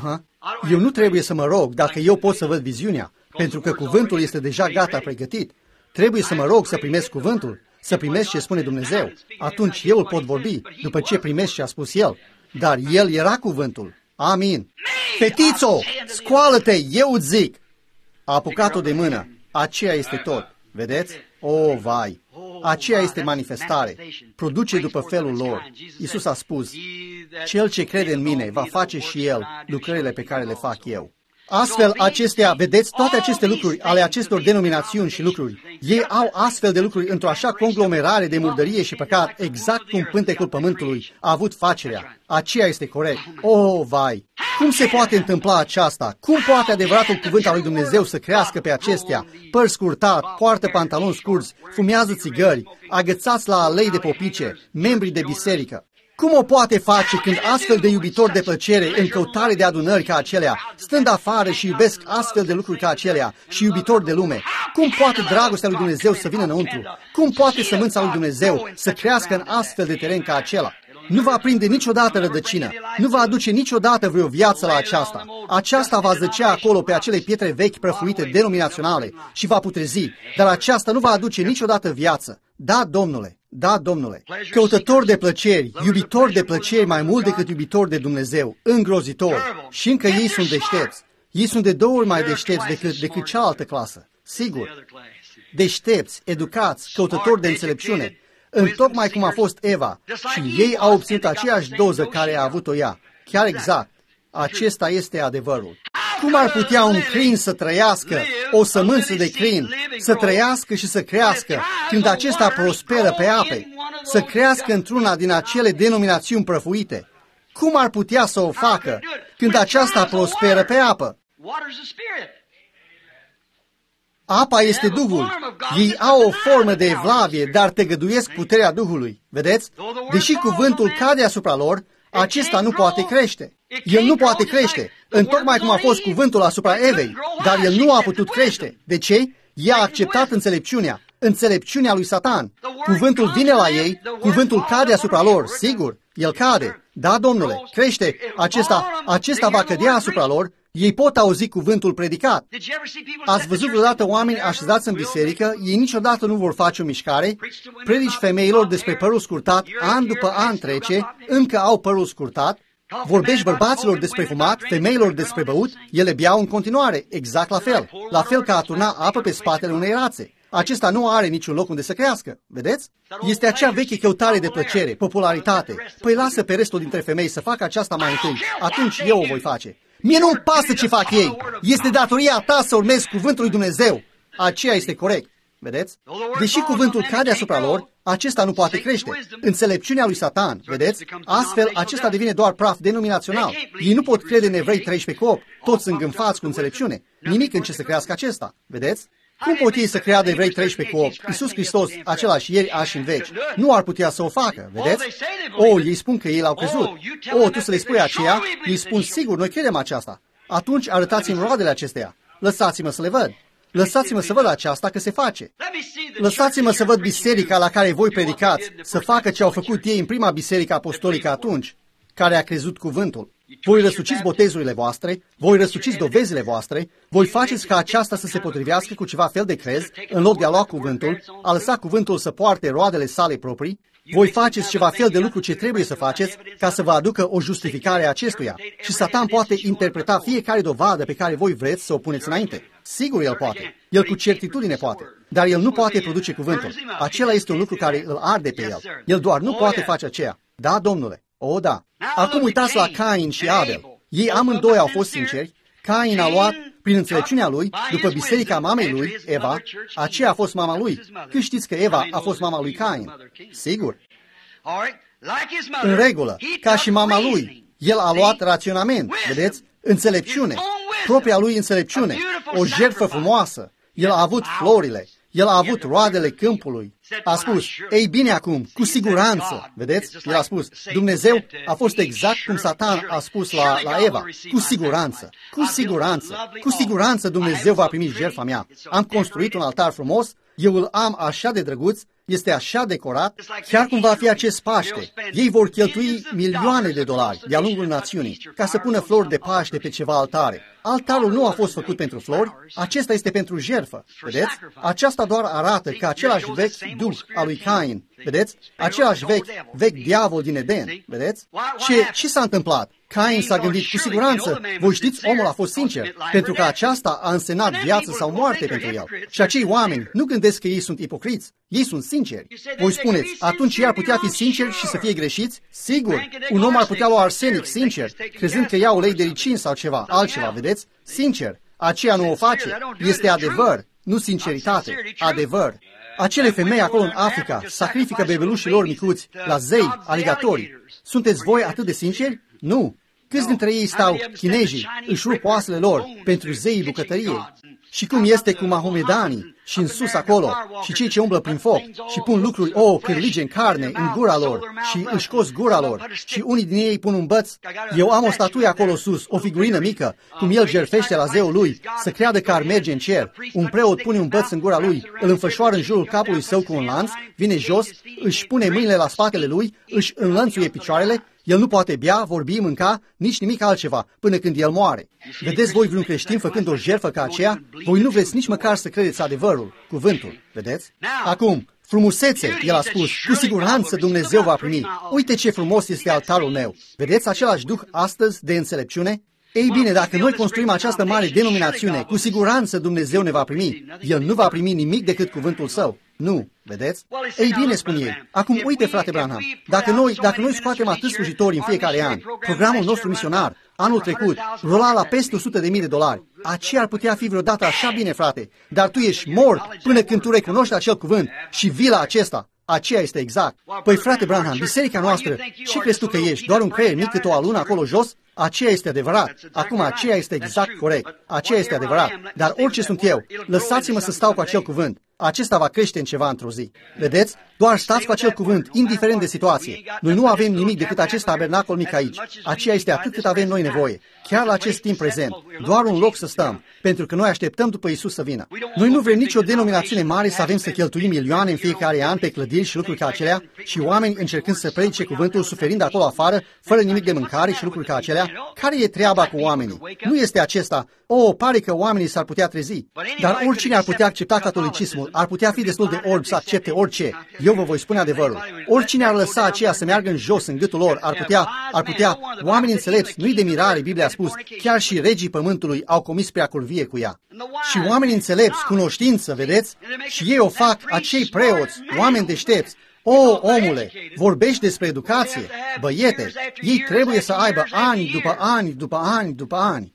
Eu nu trebuie să mă rog dacă eu pot să văd viziunea, pentru că cuvântul este deja gata pregătit. Trebuie să mă rog să primesc cuvântul, să primesc ce spune Dumnezeu. Atunci eu îl pot vorbi, după ce primesc ce a spus El. Dar El era cuvântul. Amin. Fetițo, scoală-te, eu îți zic. A apucat-o de mână. Aceea este tot. Vedeți? O, vai! Aceea este manifestare. Produce după felul lor. Iisus a spus, cel ce crede în mine va face și el lucrările pe care le fac eu. Astfel, acestea, vedeți, toate aceste lucruri ale acestor denominațiuni și lucruri, ei au astfel de lucruri într-o așa conglomerare de murdărie și păcat, exact cum pântecul pământului a avut facerea. Aceea este corect. O, vai! Cum se poate întâmpla aceasta? Cum poate adevăratul cuvânt al lui Dumnezeu să crească pe acestea? Păr scurtat, poartă pantaloni scurți, fumează țigări, agățați la alei de popice, membri de biserică. Cum o poate face când astfel de iubitori de plăcere, în căutare de adunări ca acelea, stând afară și iubesc astfel de lucruri ca acelea și iubitori de lume? Cum poate dragostea lui Dumnezeu să vină înăuntru? Cum poate sămânța lui Dumnezeu să crească în astfel de teren ca acela? Nu va prinde niciodată rădăcină, nu va aduce niciodată vreo viață la aceasta. Aceasta va zăcea acolo pe acele pietre vechi prăfuite denominaționale și va putrezi, dar aceasta nu va aduce niciodată viață. Da, Domnule, da, Domnule, căutător de plăceri, iubitor de plăceri mai mult decât iubitor de Dumnezeu, îngrozitor. Și încă ei sunt deștepți. Ei sunt de 2 ori mai deștepți decât cealaltă clasă. Sigur, deștepți, educați, căutători de înțelepciune, întocmai cum a fost Eva, și ei au obținut aceeași doză care a avut-o ea. Chiar exact. Acesta este adevărul. Cum ar putea un crin să trăiască, o sămânță de crin, să trăiască și să crească, când acesta prosperă pe ape, să crească într-una din acele denominațiuni prăfuite? Cum ar putea să o facă când aceasta prosperă pe apă? Apa este Duhul. Ei au o formă de evlavie, dar tăgăduiesc puterea Duhului. Vedeți? Deși cuvântul cade asupra lor, acesta nu poate crește. El nu poate crește, întocmai cum a fost cuvântul asupra Evei, dar el nu a putut crește. De ce? Ea a acceptat înțelepciunea lui Satan. Cuvântul vine la ei, cuvântul cade asupra lor, sigur, el cade. Da, Domnule, crește, acesta va cădea asupra lor. Ei pot auzi cuvântul predicat. Ați văzut vreodată oameni așezați în biserică, ei niciodată nu vor face o mișcare, predici femeilor despre părul scurtat, an după an trece, încă au părul scurtat, vorbești bărbaților despre fumat, femeilor despre băut, ele beau în continuare, exact la fel ca a turna apă pe spatele unei rațe. Acesta nu are niciun loc unde să crească, vedeți? Este acea veche căutare de plăcere, popularitate. Păi lasă pe restul dintre femei să facă aceasta mai întâi, atunci eu o voi face. Mie nu-mi pasă ce fac ei. Este datoria ta să urmezi cuvântul lui Dumnezeu. Aceea este corect. Vedeți? Deși cuvântul cade asupra lor, acesta nu poate crește. Înțelepciunea lui Satan, vedeți? Astfel, acesta devine doar praf denominațional. Ei nu pot crede în Evrei 13:8. Toți sunt îngânfați cu înțelepciune. Nimic în ce să crească acesta. Vedeți? Cum pot ei să creadă Evrei 13:8? Iisus Hristos, același ieri, azi și în veci, nu ar putea să o facă, vedeți? Ei spun că ei l-au crezut. Tu să le spui aceea, ei spun, sigur, noi credem aceasta. Atunci arătați-mi roadele acesteia. Lăsați-mă să le văd. Lăsați-mă să văd aceasta că se face. Lăsați-mă să văd biserica la care voi predicați, să facă ce au făcut ei în prima biserică apostolică atunci, care a crezut cuvântul. Voi răsuciți botezurile voastre, voi răsuciți dovezile voastre, voi faceți ca aceasta să se potrivească cu ceva fel de crez, în loc de a lua cuvântul, a lăsa cuvântul să poarte roadele sale proprii, voi faceți ceva fel de lucru ce trebuie să faceți ca să vă aducă o justificare a acestuia. Și Satan poate interpreta fiecare dovadă pe care voi vreți să o puneți înainte. Sigur, el poate. El cu certitudine poate. Dar el nu poate produce cuvântul. Acela este un lucru care îl arde pe el. El doar nu poate face aceea. Da, Domnule. O, da. Acum uitați la Cain și Abel. Ei amândoi au fost sinceri. Cain a luat, prin înțelepciunea lui, după biserica mamei lui, Eva, aceea a fost mama lui. Că știți că Eva a fost mama lui Cain? Sigur. În regulă, ca și mama lui, el a luat raționament, vedeți? Înțelepciune, propria lui înțelepciune, o jertfă frumoasă. El a avut florile. El a avut roadele câmpului. A spus, ei bine acum, cu siguranță, vedeți? El a spus, Dumnezeu a fost exact cum Satan a spus la Eva, cu siguranță Dumnezeu va primi jertfa mea. Am construit un altar frumos, eu îl am așa de drăguț, este așa decorat, chiar cum va fi acest Paște. Ei vor cheltui milioane de dolari de-a lungul națiunii ca să pună flori de Paște pe ceva altare. Altarul nu a fost făcut pentru flori, acesta este pentru jertfă. Vedeți? Aceasta doar arată că același vechi duh al lui Cain, vedeți? Același vechi diavol din Eden, vedeți? Ce s-a întâmplat? Cain s-a gândit, cu siguranță, voi știți, omul a fost sincer, pentru că aceasta a însemnat viață sau moarte pentru el. Și acei oameni nu gândesc că ei sunt ipocriți, ei sunt sinceri. Voi spuneți, atunci ei ar putea fi sinceri și să fie greșiți? Sigur, un om ar putea lua arsenic sincer, crezând că ia ulei de ricin sau ceva, altceva, vedeți? Sincer, aceea nu o face, este adevăr, nu sinceritate, adevăr. Acele femei acolo în Africa sacrifică bebelușii lor micuți la zei, aligatorii. Sunteți voi atât de sinceri? Nu. Câți dintre ei stau, chinezii, își rup oasele lor pentru zeii bucătăriei? Și cum este cu mahomedanii, și în sus acolo, și cei ce umblă prin foc și pun lucruri, cârlige în carne, în gura lor și își cos gura lor și unii din ei pun un băț. Eu am o statuie acolo sus, o figurină mică, cum el jertfește la zeul lui, să creadă că ar merge în cer. Un preot pune un băț în gura lui, îl înfășoară în jurul capului său cu un lanț, vine jos, își pune mâinile la spatele lui, își înlănțuie picioarele. El nu poate bea, vorbi, mânca, nici nimic altceva, până când el moare. Vedeți voi vreun creștin făcând o jertfă ca aceea? Voi nu vreți nici măcar să credeți adevărul, cuvântul, vedeți? Acum, frumusețe, el a spus, cu siguranță Dumnezeu va primi. Uite ce frumos este altarul meu. Vedeți același duh astăzi de înțelepciune? Ei bine, dacă noi construim această mare denominațiune, cu siguranță Dumnezeu ne va primi. El nu va primi nimic decât cuvântul său. Nu, vedeți? Ei bine, spun ei. Acum, uite, frate Branham, dacă noi scoatem atât slujitori în fiecare an, programul nostru misionar, anul trecut, rola la peste $100.000, aceea ar putea fi vreodată așa bine, frate, dar tu ești mort până când tu recunoști acel cuvânt și vii la acesta. Aceea este exact. Păi, frate Branham, biserica noastră, ce crezi tu că ești? Doar un creier mic cât o alună acolo jos? Aceea este adevărat. Acum, aceea este exact corect. Aceea este adevărat. Dar orice sunt eu, lăsați-mă să stau cu acel cuvânt. Acesta va crește în ceva într-o zi. Vedeți? Doar stați cu acel cuvânt, indiferent de situație. Noi nu avem nimic decât acest tabernacol mic aici. Aceea este atât cât avem noi nevoie. Chiar la acest timp prezent. Doar un loc să stăm, pentru că noi așteptăm după Iisus să vină. Noi nu vrem nicio denominațiune mare să avem să cheltuim milioane în fiecare an pe clădiri și lucruri ca acelea și oameni încercând să predice cuvântul, suferind acolo afară, fără nimic de mâncare și lucruri ca acelea. Care e treaba cu oamenii? Nu este acesta, pare că oamenii s-ar putea trezi. Dar oricine ar putea accepta catolicismul, ar putea fi destul de orb să accepte orice. Eu vă voi spune adevărul. Oricine ar lăsa aceea să meargă în jos, în gâtul lor, ar putea, oamenii înțelepți, nu-i de mirare, Biblia a spus, chiar și regii pământului au comis prea curvie cu ea. Și oamenii înțelepți, cunoștință, vedeți? Și ei o fac, acei preoți, oameni deștepți. Omule, vorbești despre educație, băiete, ei trebuie să aibă ani după ani, după ani, după ani.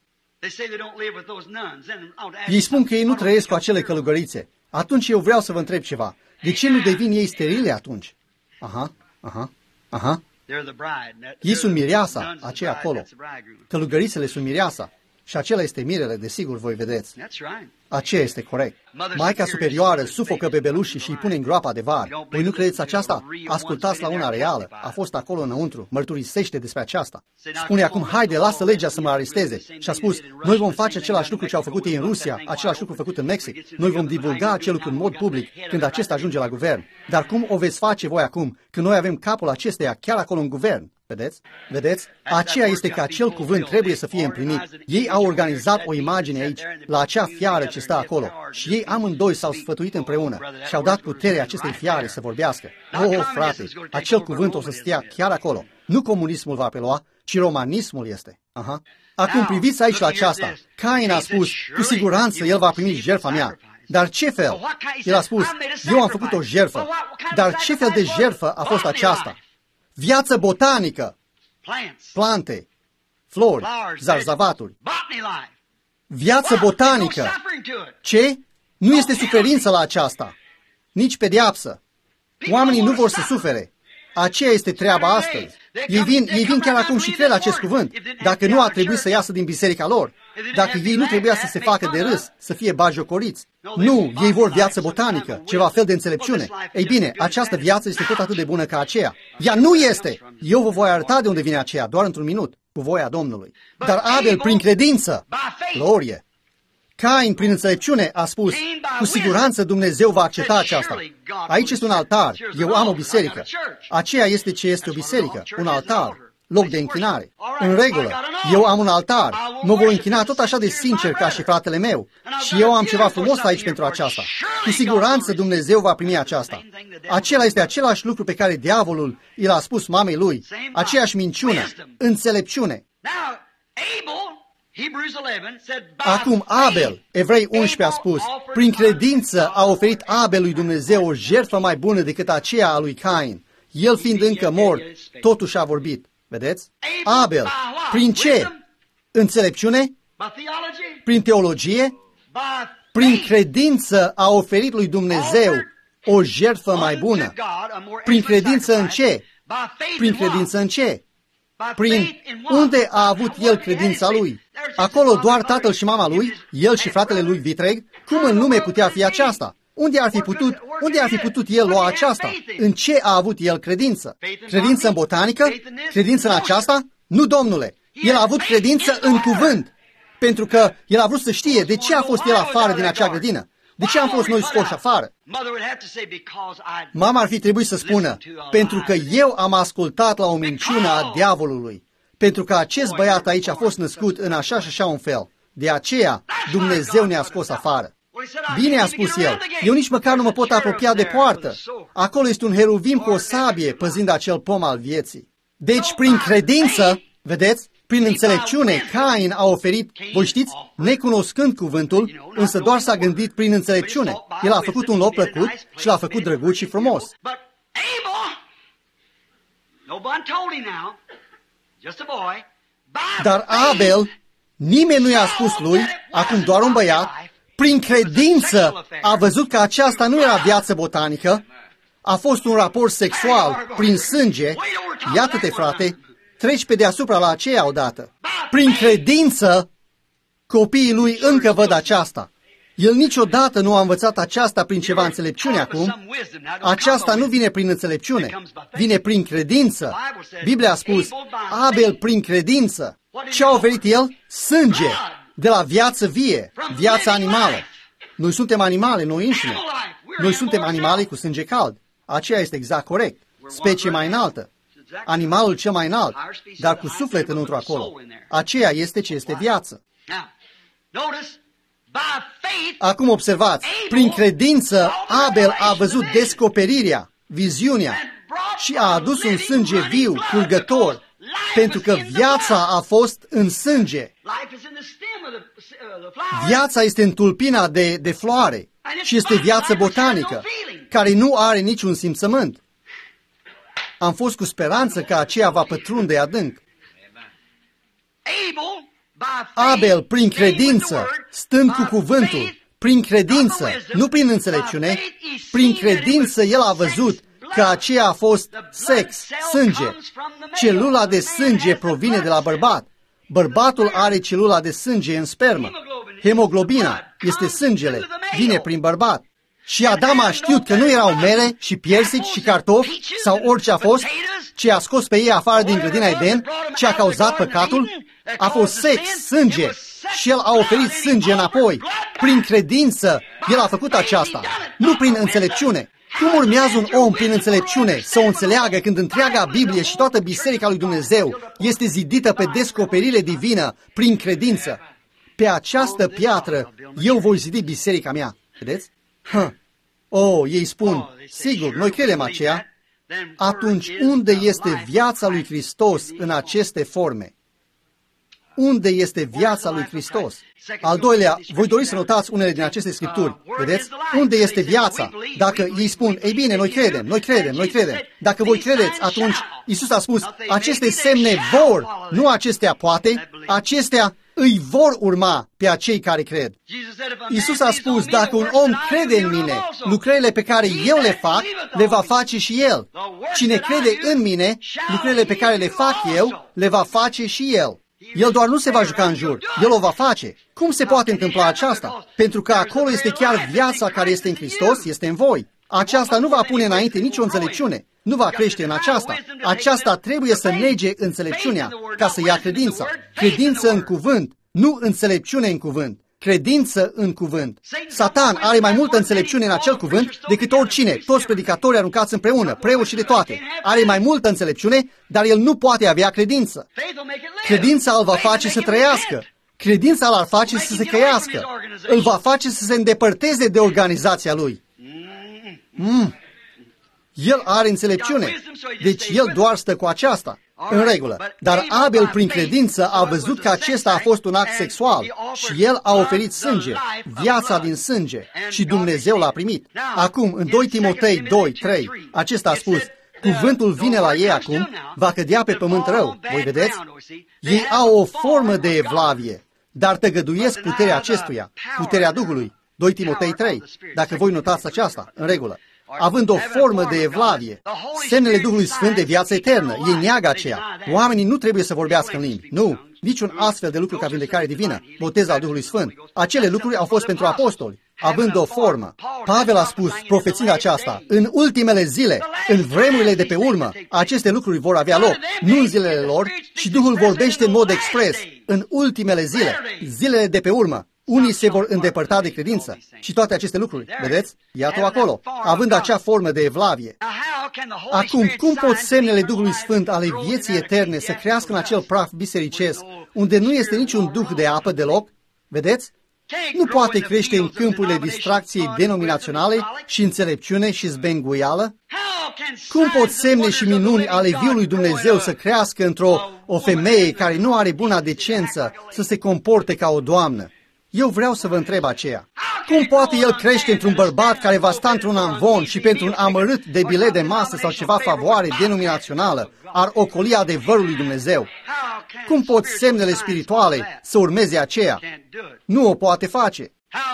Ei spun că ei nu trăiesc cu acele călugărițe. Atunci eu vreau să vă întreb ceva. De ce nu devin ei sterile atunci? Aha. Ei sunt mireasa, aceea acolo. Călugărițele sunt mireasa. Și acela este mirele, desigur, voi vedeți. Aceea este corect. Maica superioară sufocă bebelușii și îi pune în groapa de var. Voi nu credeți aceasta? Ascultați la una reală. A fost acolo înăuntru. Mărturisește despre aceasta. Spune acum, haide, lasă legea să mă aresteze. Și a spus, noi vom face același lucru ce au făcut ei în Rusia, același lucru făcut în Mexic. Noi vom divulga acel lucru în mod public când acesta ajunge la guvern. Dar cum o veți face voi acum, când noi avem capul acesteia chiar acolo în guvern? Vedeți? Vedeți? Aceea este că acel cuvânt trebuie să fie împlinit. Ei au organizat o imagine aici, la acea fiară ce stă acolo. Și ei amândoi s-au sfătuit împreună și au dat putere acestei fiare să vorbească. Frate, acel cuvânt o să stea chiar acolo. Nu comunismul va prelua, ci romanismul este. Acum priviți aici la aceasta. Cain a spus, cu siguranță el va primi jertfa mea. Dar ce fel? El a spus, eu am făcut o jertfă. Dar ce fel de jertfă a fost aceasta? Viață botanică, plante, flori, zarzavaturi. Viață botanică. Ce? Nu este suferință la aceasta, nici pedeapsă. Oamenii nu vor să sufere. Aceea este treaba astăzi. Ei vin chiar acum și cred acest cuvânt. Dacă nu ar trebui să iasă din biserica lor, dacă ei nu trebuia să se facă de râs, să fie bagiocoriți. Nu, ei vor viață botanică, ceva fel de înțelepciune. Ei bine, această viață este tot atât de bună ca aceea. Ea nu este! Eu vă voi arăta de unde vine aceea, doar într-un minut, cu voia Domnului. Dar Abel, prin credință, glorie. Cain, prin înțelepciune, a spus, cu siguranță Dumnezeu va accepta aceasta. Aici este un altar, eu am o biserică. Aceea este ce este o biserică, un altar, loc de închinare. În regulă, eu am un altar, mă voi închina tot așa de sincer ca și fratele meu. Și eu am ceva frumos aici pentru aceasta. Cu siguranță Dumnezeu va primi aceasta. Acela este același lucru pe care diavolul i-l a spus mamei lui, aceeași minciună, înțelepciune. Acum Abel, Evrei 11 a spus, prin credință a oferit Abel lui Dumnezeu o jertfă mai bună decât aceea a lui Cain. El fiind încă mort, totuși a vorbit. Vedeți? Abel, prin ce? Înțelepciune? Prin teologie? Prin credință a oferit lui Dumnezeu o jertfă mai bună. Prin credință în ce? Prin credință în ce? Prin unde a avut el credința lui? Acolo doar tatăl și mama lui, el și fratele lui vitreg? Cum în lume putea fi aceasta? Unde ar fi putut el lua aceasta? În ce a avut el credință? Credință în botanică? Credință în aceasta? Nu, domnule. El a avut credință în cuvânt. Pentru că el a vrut să știe de ce a fost el afară din acea grădină. De ce am fost noi scoși afară? Mama ar fi trebuit să spună, pentru că eu am ascultat la o minciună a diavolului. Pentru că acest băiat aici a fost născut în așa și așa un fel. De aceea Dumnezeu ne-a scos afară. Bine, a spus el, eu nici măcar nu mă pot apropia de poartă. Acolo este un heruvim cu o sabie păzind acel pom al vieții. Deci, prin credință, vedeți, prin înțelepciune, Cain a oferit, voi știți, necunoscând cuvântul, însă doar s-a gândit prin înțelepciune. El a făcut un loc plăcut și l-a făcut drăguț și frumos. Dar Abel, nimeni nu i-a spus lui, acum doar un băiat, prin credință a văzut că aceasta nu era viață botanică, a fost un raport sexual prin sânge. Iată-te, frate, treci pe deasupra la aceea odată. Prin credință, copiii lui încă văd aceasta. El niciodată nu a învățat aceasta prin ceva înțelepciune acum. Aceasta nu vine prin înțelepciune, vine prin credință. Biblia a spus, Abel prin credință. Ce a oferit el? Sânge, de la viață vie, viața animală. Noi suntem animale, noi înșine. Noi suntem animale cu sânge cald. Aceea este exact corect. Specie mai înaltă. Animalul cel mai înalt, dar cu suflet înăuntru acolo. Aceea este ce este viață. Acum observați, prin credință Abel a văzut descoperirea, viziunea și a adus un sânge viu, curgător, pentru că viața a fost în sânge. Viața este în tulpina de floare și este viață botanică, care nu are niciun simțământ. Am fost cu speranță că aceea va pătrunde adânc. Abel, prin credință, stând cu cuvântul, prin credință, nu prin înțelepciune, prin credință el a văzut că aceea a fost sex, sânge. Celula de sânge provine de la bărbat. Bărbatul are celula de sânge în spermă. Hemoglobina este sângele, vine prin bărbat. Și Adam a știut că nu erau mere și piersici și cartofi sau orice a fost, ce a scos pe ei afară din grădina Eden, ce a cauzat păcatul, a fost sex, sânge, și el a oferit sânge înapoi. Prin credință, el a făcut aceasta, nu prin înțelepciune. Cum urmează un om prin înțelepciune să o înțeleagă când întreaga Biblie și toată Biserica lui Dumnezeu este zidită pe descoperire divină prin credință? Pe această piatră eu voi zidi biserica mea. Vedeți? Ei spun, sigur, noi credem aceea. Atunci unde este viața lui Hristos în aceste forme? Unde este viața lui Hristos? Al doilea, voi dori să notați unele din aceste scripturi. Vedeți? Unde este viața? Dacă ei spun, ei bine, noi credem. Dacă voi credeți, atunci Iisus a spus, aceste semne vor, nu acestea poate, acestea îi vor urma pe acei care cred. Iisus a spus, dacă un om crede în mine, lucrările pe care eu le fac, le va face și el. Cine crede în mine, lucrările pe care le fac eu, le va face și el. El doar nu se va juca în jur, el o va face. Cum se poate întâmpla aceasta? Pentru că acolo este chiar viața care este în Hristos, este în voi. Aceasta nu va pune înainte nicio înțelepciune, nu va crește în aceasta. Aceasta trebuie să nege înțelepciunea ca să ia credința. Credință în cuvânt, nu înțelepciune în cuvânt. Credință în cuvânt. Satan are mai multă înțelepciune în acel cuvânt decât oricine, toți predicatorii aruncați împreună, preoți și de toate. Are mai multă înțelepciune, dar el nu poate avea credință. Credința îl va face să trăiască. Credința îl va face să se căiască. Îl va face să se îndepărteze de organizația lui. El are înțelepciune, deci el doar stă cu aceasta. În regulă. Dar Abel, prin credință, a văzut că acesta a fost un act sexual și el a oferit sânge, viața din sânge, și Dumnezeu l-a primit. Acum, în 2 Timotei 2:3, acesta a spus, cuvântul vine la ei acum, va cădea pe pământ rău. Voi vedeți? Ei au o formă de evlavie, dar tăgăduiesc puterea acestuia, puterea Duhului. 2 Timotei 3, dacă voi notați aceasta, în regulă. având o formă de evlavie. Semnele Duhului Sfânt de viață eternă. Ei neagă aceea. Oamenii nu trebuie să vorbească în limbi. Nu. Niciun astfel de lucru ca vindecare divină, botezul al Duhului Sfânt. Acele lucruri au fost pentru apostoli, având o formă. Pavel a spus, profețind aceasta, în ultimele zile, în vremurile de pe urmă, aceste lucruri vor avea loc, nu în zilele lor, și Duhul vorbește în mod expres, în ultimele zile, zilele de pe urmă. Unii se vor îndepărta de credință și toate aceste lucruri, vedeți? Iată-o acolo, având acea formă de evlavie. Acum, cum pot semnele Duhului Sfânt ale vieții eterne să crească în acel praf bisericesc, unde nu este niciun duh de apă deloc? Vedeți? Nu poate crește în câmpurile distracției denominaționale și înțelepciune și zbenguială? Cum pot semne și minuni ale viului Dumnezeu să crească într-o femeie care nu are buna decență să se comporte ca o doamnă? Eu vreau să vă întreb aceea. Cum poate el crește într-un bărbat care va sta într-un amvon și pentru un amărât de bilet de masă sau ceva favoare denominațională ar ocoli adevărul lui Dumnezeu? Cum pot semnele spirituale să urmeze aceea? Nu o poate face.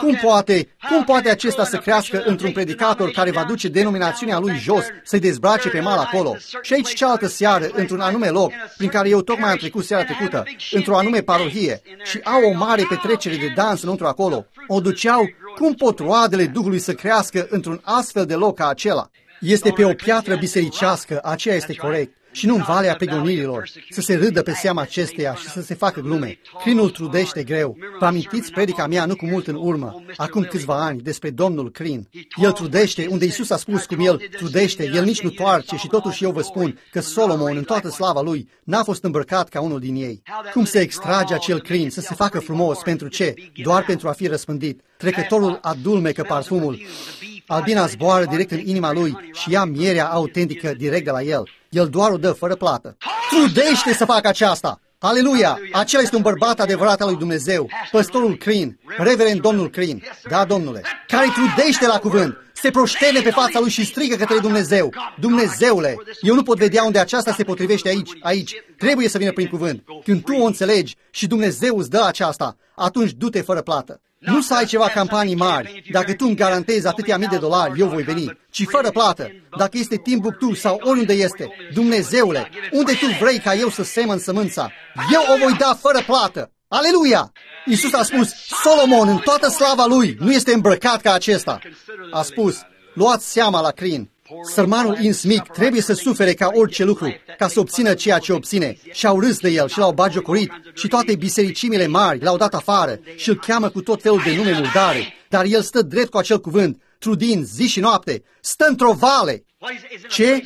Cum poate acesta să crească într-un predicator care va duce denominațiunea lui jos, să-i dezbrace pe mal acolo? Și aici cealaltă seară, într-un anume loc, prin care eu tocmai am trecut seara trecută, într-o anume parohie, și au o mare petrecere de dans înăuntru acolo, o duceau, cum pot roadele Duhului să crească într-un astfel de loc ca acela? Este pe o piatră bisericească, aceea este corect. Și nu în Valea Pregonirilor, să se râdă pe seama acesteia și să se facă glume. Crinul trudește greu. Vă amintiți predica mea nu cu mult în urmă, acum câțiva ani, despre Domnul Crin. El trudește, unde Iisus a spus cum el trudește, el nici nu toarce și totuși eu vă spun că Solomon, în toată slava lui, n-a fost îmbrăcat ca unul din ei. Cum se extrage acel crin, să se facă frumos, pentru ce? Doar pentru a fi răspândit. Trecătorul adulmecă parfumul. Albina zboară direct în inima lui și ia mierea autentică direct de la el. El doar o dă fără plată. Trudește să facă aceasta! Aleluia! Acela este un bărbat adevărat al lui Dumnezeu, păstorul Crin, reverend domnul Crin, da, domnule, care trudește la cuvânt, se proștene pe fața lui și strigă către Dumnezeu. Dumnezeule, eu nu pot vedea unde aceasta se potrivește aici, trebuie să vină prin cuvânt. Când tu o înțelegi și Dumnezeu îți dă aceasta, atunci du-te fără plată. Nu să ai ceva campanii mari. Dacă tu îmi garantezi atâtea mii de dolari, eu voi veni. Ci fără plată. Dacă este Timbuktu sau oriunde este, Dumnezeule, unde tu vrei ca eu să semăn sămânța, eu o voi da fără plată. Aleluia! Iisus a spus, Solomon, în toată slava lui, nu este îmbrăcat ca acesta. A spus, luați seama la Crin. Sărmanul insmic trebuie să sufere ca orice lucru, ca să obțină ceea ce obține. Și-au râs de el și l-au bagiocorit și toate bisericimile mari l-au dat afară și îl cheamă cu tot felul de nume murdare. Dar el stă drept cu acel cuvânt, trudind zi și noapte, stă într-o vale. Ce?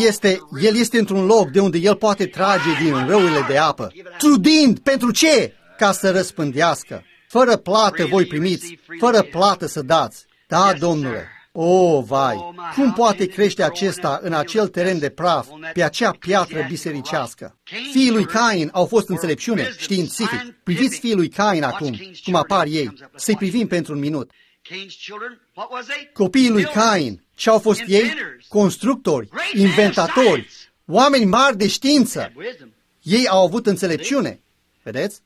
El este într-un loc de unde el poate trage din râurile de apă. Trudind, pentru ce? Ca să răspândească. Fără plată voi primiți, fără plată să dați. Da, Domnule. O, vai! Cum poate crește acesta în acel teren de praf, pe acea piatră bisericească? Fiii lui Cain au fost înțelepciune, științific. Priviți fiii lui Cain acum, cum apar ei. Să-i privim pentru un minut. Copiii lui Cain, ce au fost ei? Constructori, inventatori, oameni mari de știință. Ei au avut înțelepciune. Vedeți?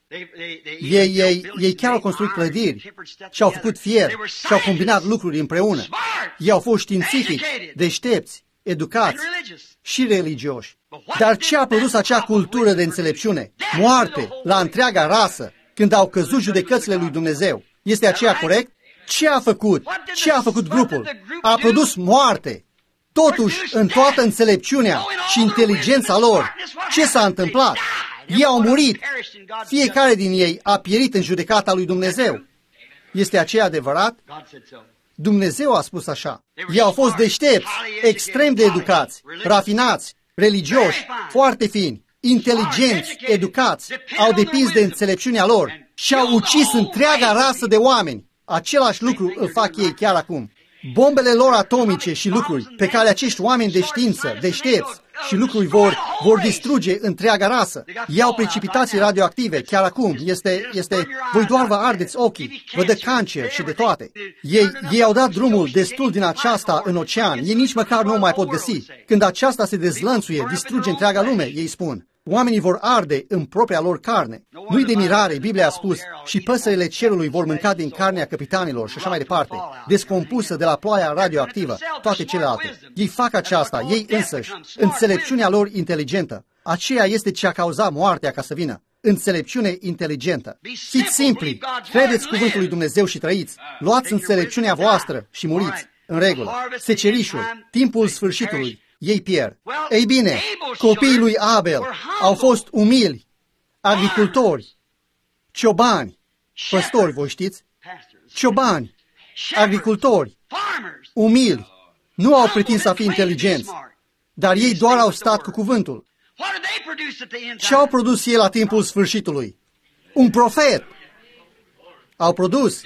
Ei chiar au construit clădiri și au făcut fier și au combinat lucruri împreună. Ei au fost științifici, deștepți, educați și religioși. Dar ce a produs acea cultură de înțelepciune? Moarte la întreaga rasă când au căzut judecățile lui Dumnezeu. Este aceea corect? Ce a făcut? Ce a făcut grupul? A produs moarte. Totuși, în toată înțelepciunea și inteligența lor, ce s-a întâmplat? Ei au murit. Fiecare din ei a pierit în judecata lui Dumnezeu. Este aceea adevărat? Dumnezeu a spus așa. Ei au fost deștepți, extrem de educați, rafinați, religioși, foarte fini, inteligenți, educați, au depins de înțelepciunea lor și au ucis întreaga rasă de oameni. Același lucru îl fac ei chiar acum. Bombele lor atomice și lucruri pe care acești oameni de știință, deștepți și lucruri vor distruge întreaga rasă. Iau precipitații radioactive, chiar acum. Voi doar vă ardeți ochii, vă dă cancer și de toate. Ei au dat drumul destul din aceasta în ocean. Ei nici măcar nu o mai pot găsi. Când aceasta se dezlănțuie, distruge întreaga lume, ei spun. Oamenii vor arde în propria lor carne. Nu-i de mirare, Biblia a spus, și păsările cerului vor mânca din carnea căpitanilor și așa mai departe, descompusă de la ploaia radioactivă, toate celelalte. Ei fac aceasta, ei însăși, înțelepciunea lor inteligentă. Aceea este ce a cauzat moartea ca să vină. Înțelepciune inteligentă. Fiți simpli, credeți cuvântul lui Dumnezeu și trăiți. Luați înțelepciunea voastră și muriți. În regulă. Secerișul, timpul sfârșitului, ei pierd. Ei bine, copiii lui Abel au fost umili, agricultori, ciobani, păstori, voi știți? Ciobani, agricultori, umili, nu au pretins să fie inteligenți, dar ei doar au stat cu cuvântul. Ce au produs ei la timpul sfârșitului? Un profet. Au produs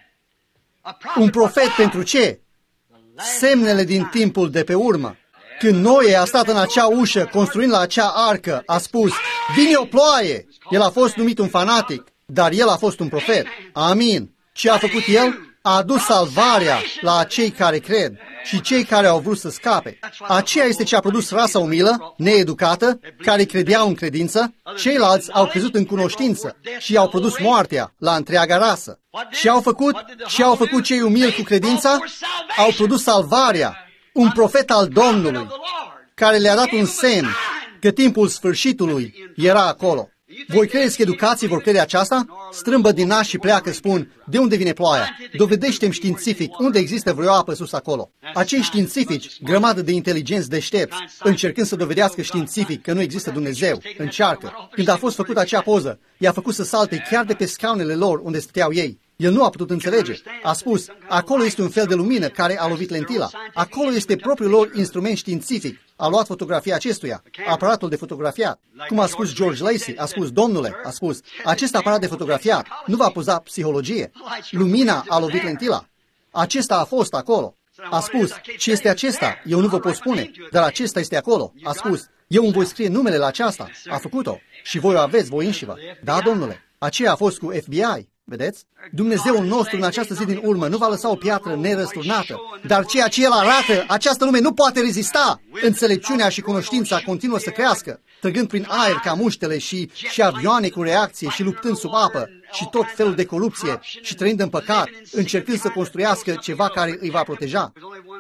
un profet pentru ce? Semnele din timpul de pe urmă. Când Noe a stat în acea ușă, construind la acea arcă, a spus, vine o ploaie. El a fost numit un fanatic, dar el a fost un profet. Amin. Ce a făcut el? A adus salvarea la cei care cred și cei care au vrut să scape. Aceea este ce a produs rasa umilă, needucată, care credeau în credință. Ceilalți au crezut în cunoștință și au produs moartea la întreaga rasă. Ce au făcut cei umili cu credința? Au produs salvarea. Un profet al Domnului, care le-a dat un semn că timpul sfârșitului era acolo. Voi credeți că educații vor crede aceasta? Strâmbă din nas și pleacă, spun, de unde vine ploaia? Dovedește-mi științific unde există vreo apă sus acolo. Acei științifici, grămadă de inteligenți deștepți, încercând să dovedească științific că nu există Dumnezeu, încearcă. Când a fost făcută acea poză, i-a făcut să salte chiar de pe scaunele lor unde stăteau ei. El nu a putut înțelege. A spus, acolo este un fel de lumină care a lovit lentila. Acolo este propriul lor instrument științific. A luat fotografia acestuia, aparatul de fotografiat. Cum a spus George Lacey, a spus, domnule, a spus, acest aparat de fotografiat nu va poza psihologie. Lumina a lovit lentila. Acesta a fost acolo. A spus, ce este acesta? Eu nu vă pot spune, dar acesta este acolo. A spus, eu îmi voi scrie numele la aceasta. A făcut-o. Și voi o aveți voi înșivă. Da, domnule. Aceea a fost cu FBI. Vedeți? Dumnezeul nostru în această zi din urmă nu va lăsa o piatră nerăsturnată, dar ceea ce El arată, această lume nu poate rezista. Înțelepciunea și cunoștința continuă să crească, trăgând prin aer ca muștele și avioane cu reacție și luptând sub apă și tot felul de corupție și trăind în păcat, încercând să construiască ceva care îi va proteja.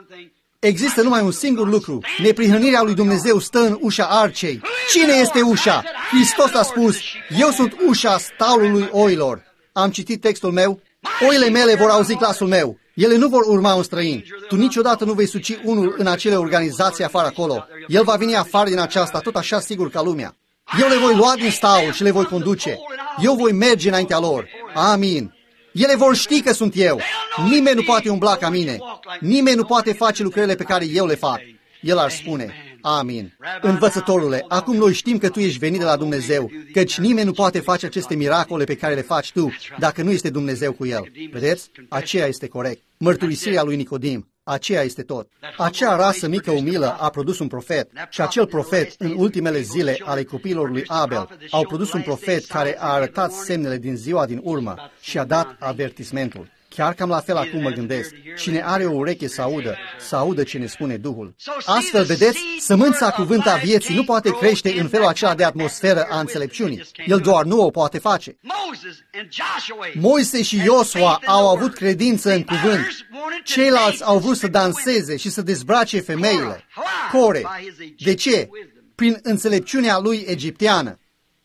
Există numai un singur lucru. Neprihănirea lui Dumnezeu stă în ușa arcei. Cine este ușa? Hristos a spus, eu sunt ușa stalului oilor. Am citit textul meu. Oile mele vor auzi glasul meu. Ele nu vor urma un străin. Tu niciodată nu vei suci unul în acele organizații afară acolo. El va veni afară din aceasta, tot așa sigur ca lumea. Eu le voi lua din staul și le voi conduce. Eu voi merge înaintea lor. Amin. Ele vor ști că sunt eu. Nimeni nu poate umbla ca mine. Nimeni nu poate face lucrările pe care eu le fac. El ar spune, amin. Învățătorule, acum noi știm că tu ești venit de la Dumnezeu, căci nimeni nu poate face aceste miracole pe care le faci tu, dacă nu este Dumnezeu cu el. Vedeți? Aceea este corect. Mărturisirea lui Nicodim. Aceea este tot. Acea rasă mică umilă a produs un profet și acel profet, în ultimele zile ale copiilor lui Abel, au produs un profet care a arătat semnele din ziua din urmă și a dat avertismentul. Chiar cam la fel acum mă gândesc. Cine are o ureche să audă ce ne spune Duhul. Astfel, vedeți, sămânța cuvânta vieții nu poate crește în felul acela de atmosferă a înțelepciunii. El doar nu o poate face. Moise și Iosua au avut credință în cuvânt. Ceilalți au vrut să danseze și să dezbrace femeile. Core. De ce? Prin înțelepciunea lui egipteană.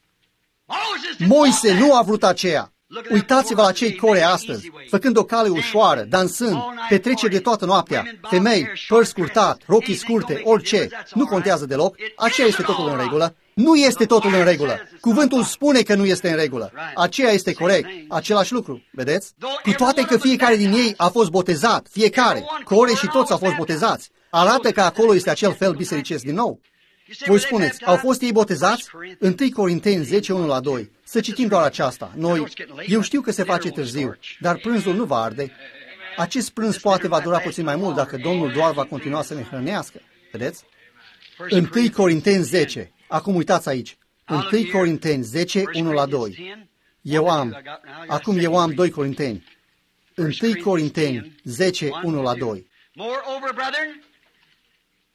Moise nu a vrut aceea. Uitați-vă la cei core astăzi, făcând o cale ușoară, dansând, petreceri de toată noaptea, femei, păr scurtat, rochii scurte, orice, nu contează deloc, aceea este totul în regulă. Nu este totul în regulă. Cuvântul spune că nu este în regulă. Aceea este corect. Același lucru, vedeți? Cu toate că fiecare din ei a fost botezat, fiecare, core și toți au fost botezați, arată că acolo este acel fel bisericesc din nou. Voi spuneți, au fost ei botezați? 1 Corinteni 10, 1-2. Să citim doar aceasta. Eu știu că se face târziu, dar prânzul nu va arde. Acest prânz poate va dura puțin mai mult dacă Domnul doar va continua să ne hrănească. Vedeți? 1 Corinteni 10. Acum uitați aici. 1 Corinteni 10, 1-2. Eu am 2 Corinteni. 1 Corinteni 10, 1-2.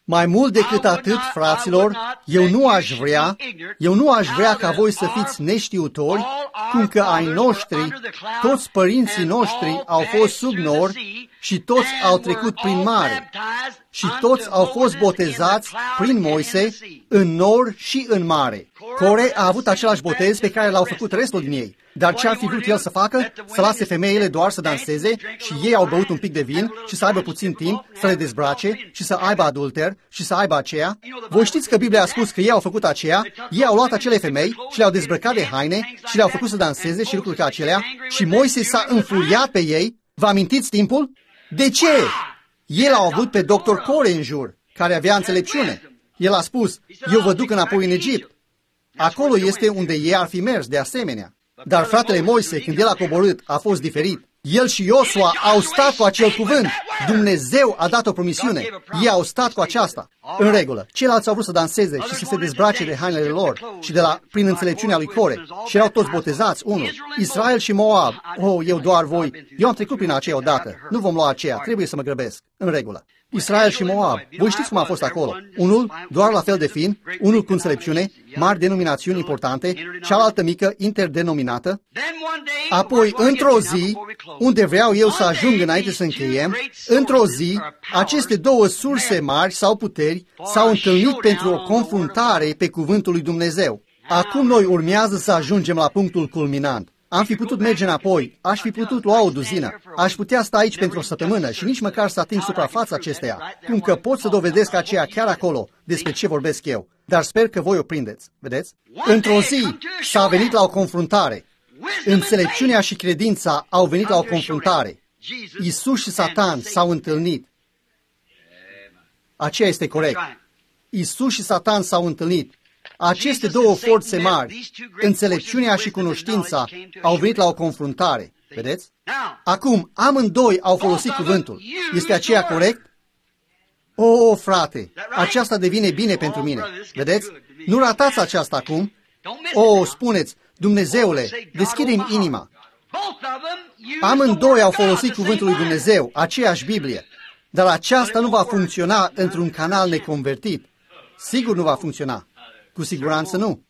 Mai mult decât atât, fraților, eu nu aș vrea ca voi să fiți neștiutori, cum că ai noștri, toți părinții noștri au fost sub nor și toți au trecut prin mare și toți au fost botezați prin Moise în nor și în mare. Core a avut același botez pe care l-au făcut restul din ei. Dar ce ar fi vrut el să facă? Să lase femeile doar să danseze și ei au băut un pic de vin și să aibă puțin timp, să le dezbrace și să aibă adulter și să aibă aceea. Voi știți că Biblia a spus că ei au făcut aceea, ei au luat acele femei și le-au dezbrăcat de haine și le-au făcut să danseze și lucruri ca acelea și Moise s-a înfuriat pe ei. Vă amintiți timpul? De ce? El a avut pe Dr. Core în jur, care avea înțelepciune. El a spus, eu vă duc înapoi în Egipt. Acolo este unde ei ar fi mers de asemenea. Dar fratele Moise, când el a coborât, a fost diferit. El și Iosua au stat cu acel cuvânt. Dumnezeu a dat o promisiune. Ei au stat cu aceasta. În regulă. Ceilalți au vrut să danseze și să se dezbrace de hainele lor și prin înțelepciunea lui Core. Și erau toți botezați, unul. Israel și Moab. Eu doar voi. Eu am trecut prin aceea odată. Nu vom lua aceea. Trebuie să mă grăbesc. În regulă. Israel și Moab. Voi știți cum a fost acolo. Unul doar la fel de fin, unul cu înțelepciune, mari denominațiuni importante, cealaltă mică, interdenominată. Apoi, într-o zi, unde vreau eu să ajung înainte să încheiem, într-o zi, aceste două surse mari sau puteri s-au întâlnit pentru o confruntare pe cuvântul lui Dumnezeu. Acum noi urmează să ajungem la punctul culminant. Am fi putut merge înapoi, aș fi putut lua o duzină, aș putea sta aici pentru o săptămână și nici măcar să ating suprafața acesteia, cum că pot să dovedesc aceea chiar acolo, despre ce vorbesc eu. Dar sper că voi o prindeți, vedeți? Într-o zi s-a venit la o confruntare. Înțelepciunea și credința au venit la o confruntare. Iisus și Satan s-au întâlnit. Aceea este corect. Iisus și Satan s-au întâlnit. Aceste două forțe mari, înțelepciunea și cunoștința, au venit la o confruntare. Vedeți? Acum, amândoi au folosit cuvântul. Este aceea corect? O, frate, aceasta devine bine pentru mine. Vedeți? Nu ratați aceasta acum. Spuneți, Dumnezeule, deschide-mi inima. Amândoi au folosit cuvântul lui Dumnezeu, aceeași Biblie. Dar aceasta nu va funcționa într-un canal neconvertit. Sigur nu va funcționa. Cu siguranță nu.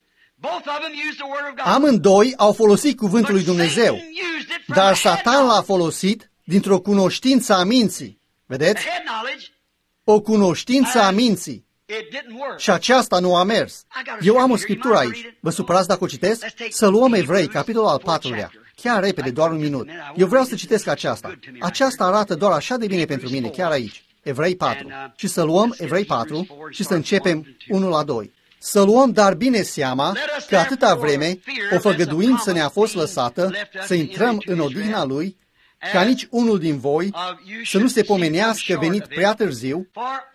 Amândoi au folosit cuvântul lui Dumnezeu, dar Satan l-a folosit dintr-o cunoștință a minții. Vedeți? O cunoștință a minții. Și aceasta nu a mers. Eu am o scriptură aici. Vă supărați dacă o citesc? Să luăm Evrei, capitolul al 4-lea. Chiar repede, doar un minut. Eu vreau să citesc aceasta. Aceasta arată doar așa de bine pentru mine, chiar aici. Evrei 4. Și să luăm Evrei 4 și să începem 1-2. Să luăm dar bine seama că atâta vreme o făgăduință ne-a fost lăsată să intrăm în odihna Lui, ca nici unul din voi să nu se pomenească venit prea târziu,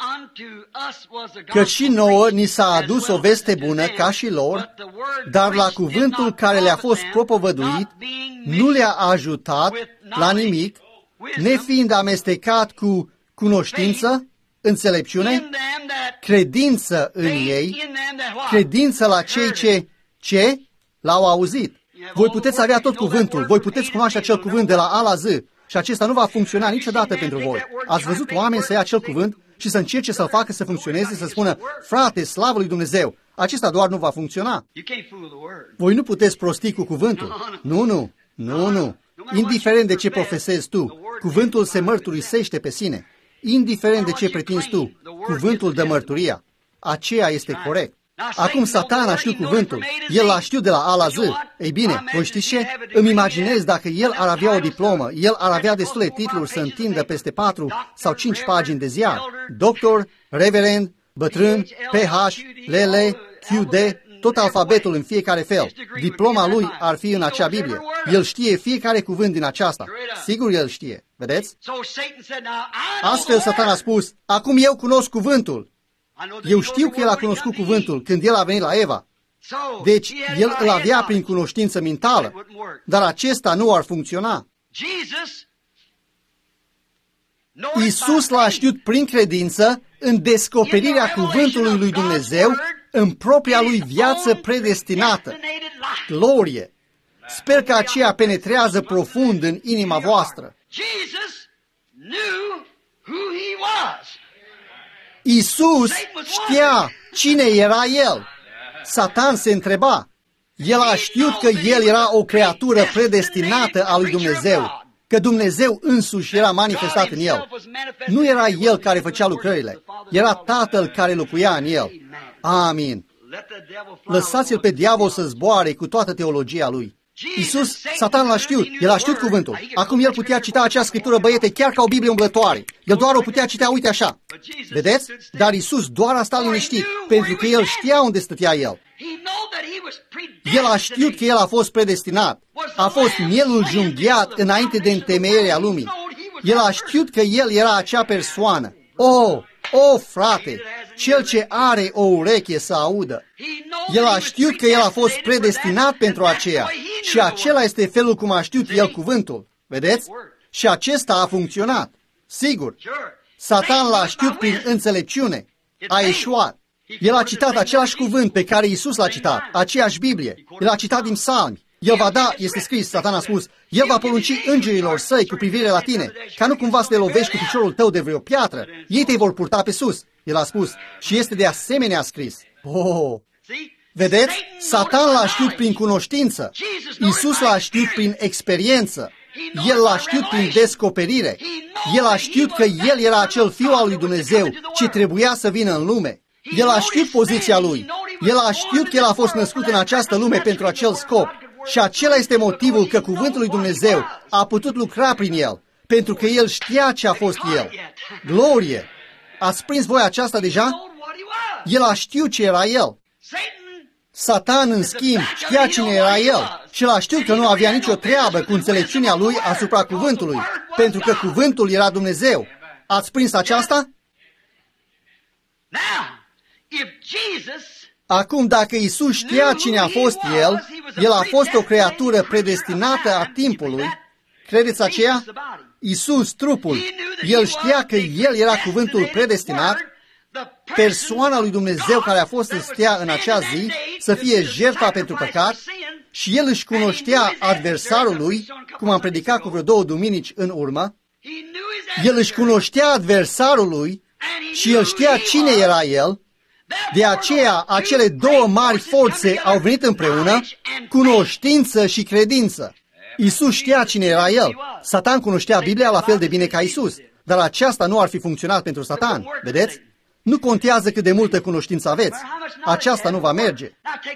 că și nouă ni s-a adus o veste bună ca și lor, dar la cuvântul care le-a fost propovăduit nu le-a ajutat la nimic, nefiind amestecat cu cunoștință, înțelepciune, credință în ei, credință la cei ce l-au auzit. Voi puteți avea tot cuvântul, voi puteți cunoaște acel cuvânt de la A la Z și acesta nu va funcționa niciodată pentru voi. Ați văzut oameni să ia acel cuvânt și să încerce să-l facă să funcționeze, să spună, frate, slavă lui Dumnezeu, acesta doar nu va funcționa. Voi nu puteți prosti cu cuvântul. Nu. Indiferent de ce profesezi tu, cuvântul se mărturisește pe sine. Indiferent de ce pretinzi tu, cuvântul dă mărturia. Aceea este corect. Acum Satan a știut cuvântul. El l-a știut de la A la Z. Ei bine, voi știți ce? Îmi imaginez dacă el ar avea o diplomă, el ar avea destule titluri să întindă peste 4 sau 5 pagini de ziar. Doctor, reverend, bătrân, PH, LL, QD, tot alfabetul în fiecare fel. Diploma lui ar fi în acea Biblie. El știe fiecare cuvânt din aceasta. Sigur el știe. Vedeți? Astfel Satan a spus, acum eu cunosc cuvântul. Eu știu că el a cunoscut cuvântul când el a venit la Eva. Deci, el îl avea prin cunoștință mentală, dar acesta nu ar funcționa. Iisus l-a știut prin credință în descoperirea cuvântului lui Dumnezeu în propria lui viață predestinată. Glorie! Sper că aceea penetrează profund în inima Iisus știa cine era El. Satan se întreba. El a știut că El era o creatură predestinată a lui Dumnezeu, că Dumnezeu însuși era manifestat în El. Nu era El care făcea lucrările, era Tatăl care locuia în El. Amin. Lăsați-l pe diavol să zboare cu toată teologia lui. Iisus, Satan l-a știut, el a știut cuvântul. Acum el putea cita acea scriptură, băiete, chiar ca o Biblie umblătoare. El doar o putea cita, uite așa. Vedeți? Dar Iisus doar a stat liniștit, pentru că el știa unde stătea el. El a știut că el a fost predestinat. A fost mielul junghiat înainte de întemeierea lumii. El a știut că el era acea persoană. O, frate, cel ce are o ureche să audă. El a știut că el a fost predestinat pentru aceea și acela este felul cum a știut el cuvântul. Vedeți? Și acesta a funcționat. Sigur, Satan l-a știut prin înțelepciune. A eșuat. El a citat același cuvânt pe care Iisus l-a citat, aceeași Biblie. El a citat din Psalmi. El va da, este scris, Satan a spus, el va porunci îngerilor săi cu privire la tine, ca nu cumva să te lovești cu piciorul tău de vreo piatră. Ei te vor purta pe sus. El a spus, și este de asemenea scris. Vedeți? Satan l-a știut prin cunoștință. Iisus l-a știut prin experiență. El l-a știut prin descoperire. El a știut că el era acel fiu al lui Dumnezeu ce trebuia să vină în lume. El a știut poziția lui. El a știut că el a fost născut în această lume pentru acel scop. Și acela este motivul că cuvântul lui Dumnezeu a putut lucra prin el, pentru că el știa ce a fost el. Glorie! Ați prins voi aceasta deja? El a știut ce era el. Satan, în schimb, știa cine era el și l-a știut că nu avea nicio treabă cu înțelepciunea lui asupra cuvântului, pentru că cuvântul era Dumnezeu. Ați prins aceasta? Acum, dacă Iisus știa cine a fost El a fost o creatură predestinată a timpului. Credeți aceea? Iisus, trupul, El știa că El era cuvântul predestinat, persoana lui Dumnezeu care a fost să stea în acea zi, să fie jertfa pentru păcat, și El își cunoștea adversarul lui, cum am predicat cu vreo 2 duminici în urmă. El își cunoștea adversarul lui și El știa cine era El. De aceea, acele 2 mari forțe au venit împreună, cunoștință și credință. Iisus știa cine era El. Satan cunoștea Biblia la fel de bine ca Iisus, dar aceasta nu ar fi funcționat pentru Satan. Vedeți? Nu contează cât de multă cunoștință aveți. Aceasta nu va merge.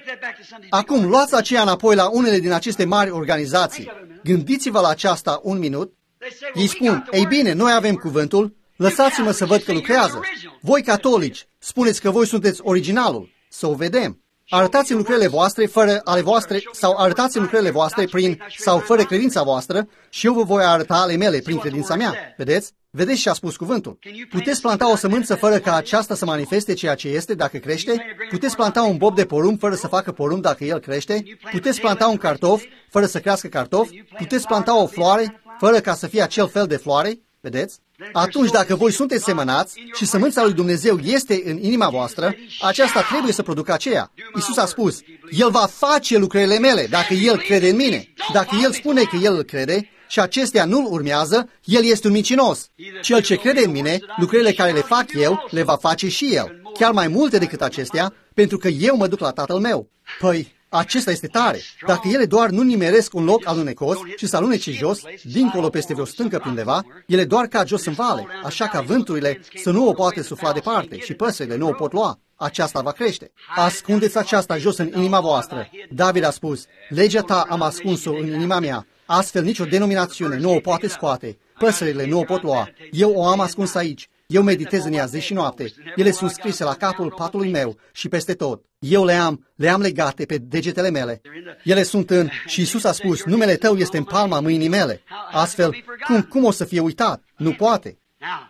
Acum, luați aceea înapoi la unele din aceste mari organizații. Gândiți-vă la aceasta un minut. Ei spun, ei bine, noi avem cuvântul, lăsați-mă să văd că lucrează. Voi catolici, spuneți că voi sunteți originalul. Să o vedem. Arătați-mi lucrările voastre fără ale voastre sau arătați-mi lucrările voastre prin sau fără credința voastră și eu vă voi arăta ale mele prin credința mea. Vedeți? Vedeți ce a spus cuvântul. Puteți planta o sămânță fără ca aceasta să manifeste ceea ce este dacă crește? Puteți planta un bob de porumb fără să facă porumb dacă el crește? Puteți planta un cartof fără să crească cartofi? Puteți planta o floare fără ca să fie acel fel de floare? Vedeți? Atunci, dacă voi sunteți semănați și sămânța lui Dumnezeu este în inima voastră, aceasta trebuie să producă aceea. Iisus a spus, El va face lucrările mele dacă El crede în mine. Dacă El spune că El îl crede și acestea nu-L urmează, El este un mincinos. Cel ce crede în mine, lucrările care le fac eu, le va face și El. Chiar mai multe decât acestea, pentru că eu mă duc la Tatăl meu. Păi, acesta este tare. Dacă ele doar nu nimeresc un loc alunecos și să alunece jos, dincolo peste vreo stâncă pe undeva, ele doar cad jos în vale, așa ca vânturile să nu o poate sufla departe și păsările nu o pot lua. Aceasta va crește. Ascundeți aceasta jos în inima voastră. David a spus, legea ta am ascuns-o în inima mea. Astfel nicio denominațiune nu o poate scoate. Păsările nu o pot lua. Eu o am ascuns aici. Eu meditez în ea zi și noapte. Ele sunt scrise la capul patului meu și peste tot. Eu le am legate pe degetele mele. Ele sunt în... Și Iisus a spus, numele tău este în palma mâinii mele. Astfel, cum o să fie uitat? Nu poate.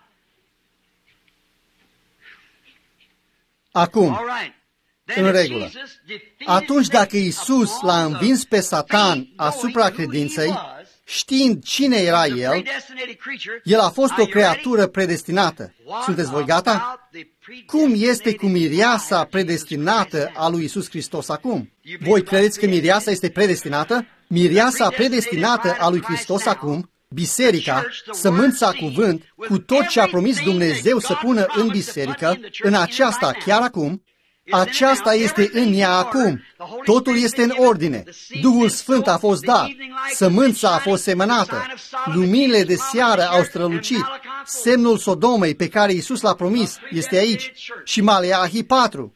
Acum, în regulă. Atunci dacă Iisus l-a învins pe Satan asupra credinței, știind cine era El, El a fost o creatură predestinată. Sunteți voi gata? Cum este cu mireasa predestinată a lui Iisus Hristos acum? Voi credeți că mireasa este predestinată? Mireasa predestinată a lui Hristos acum biserica, sămânța cuvânt, cu tot ce a promis Dumnezeu să pună în biserică, în aceasta chiar acum, aceasta este în ea acum. Totul este în ordine. Duhul Sfânt a fost dat. Sămânța a fost semănată. Luminile de seară au strălucit. Semnul Sodomei pe care Iisus l-a promis este aici. Și Maleahi 4.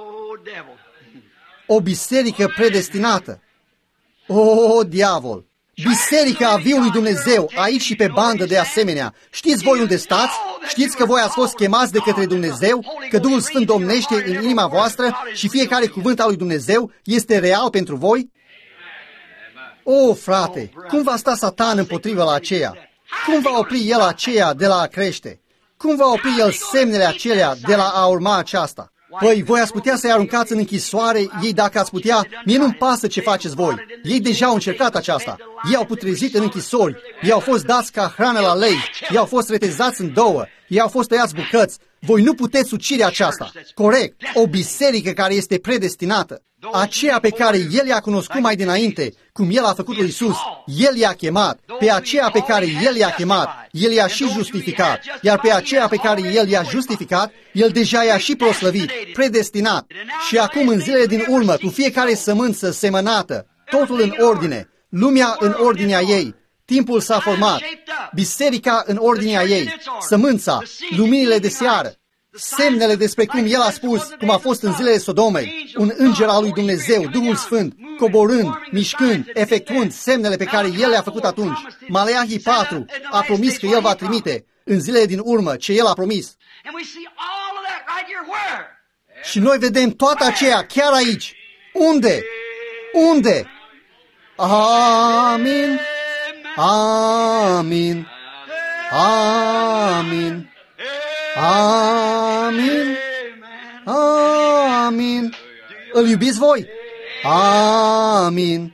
O biserică predestinată. O, diavol! Biserica Viului Dumnezeu, aici și pe bandă de asemenea. Știți voi unde stați? Știți că voi ați fost chemați de către Dumnezeu, că Duhul Sfânt domnește în inima voastră și fiecare cuvânt al lui Dumnezeu este real pentru voi? O, frate, cum va sta Satan împotrivă la aceea? Cum va opri el aceea de la a crește? Cum va opri el semnele acelea de la a urma aceasta? Păi, voi ați putea să-i aruncați în închisoare, ei dacă ați putea, mie nu-mi pasă ce faceți voi. Ei deja au încercat aceasta. Ei au putrezit în închisori, ei au fost dați ca hrană la lei, ei au fost retezați în două, ei au fost tăiați bucăți. Voi nu puteți ucide aceasta. Corect, o biserică care este predestinată. Aceea pe care El i-a cunoscut mai dinainte, cum El a făcut lui Iisus, El i-a chemat. Pe aceea pe care El i-a chemat, El i-a și justificat. Iar pe aceea pe care El i-a justificat, El deja i-a și proslăvit, predestinat. Și acum, în zilele din urmă, cu fiecare sămânță semănată, totul în ordine, lumea în ordinea ei, timpul s-a format, biserica în ordinea ei, sămânța, luminile de seară, semnele despre cum El a spus, cum a fost în zilele Sodomei, un înger al lui Dumnezeu, Duhul Sfânt, coborând, mișcând, efectuând semnele pe care El le-a făcut atunci. Maleahi 4 a promis că El va trimite în zilele din urmă ce El a promis. Și noi vedem toată aceea chiar aici. Unde? Unde? Amin. Amin. Amin. Amin. Amin. Îl iubiți voi? Amin.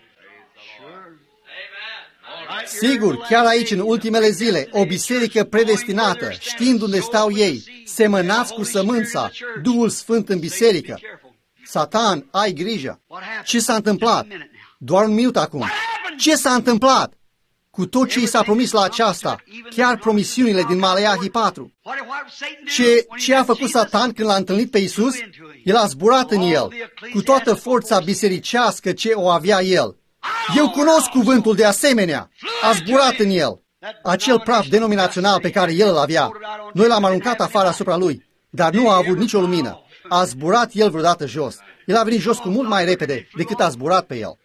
Sigur, chiar aici, în ultimele zile, o biserică predestinată, știind unde stau ei, semănați cu sămânța, Duhul Sfânt în biserică. Satan, ai grijă. Ce s-a întâmplat? Doar un minut acum. Ce s-a întâmplat? Cu tot ce i s-a promis la aceasta, chiar promisiunile din Maleahi 4. Ce a făcut Satan când l-a întâlnit pe Iisus? El a zburat în el, cu toată forța bisericească ce o avea el. Eu cunosc cuvântul de asemenea. A zburat în el. Acel praf denominațional pe care el îl avea, noi l-am aruncat afară asupra lui, dar nu a avut nicio lumină. A zburat el vreodată jos. El a venit jos cu mult mai repede decât a zburat pe el.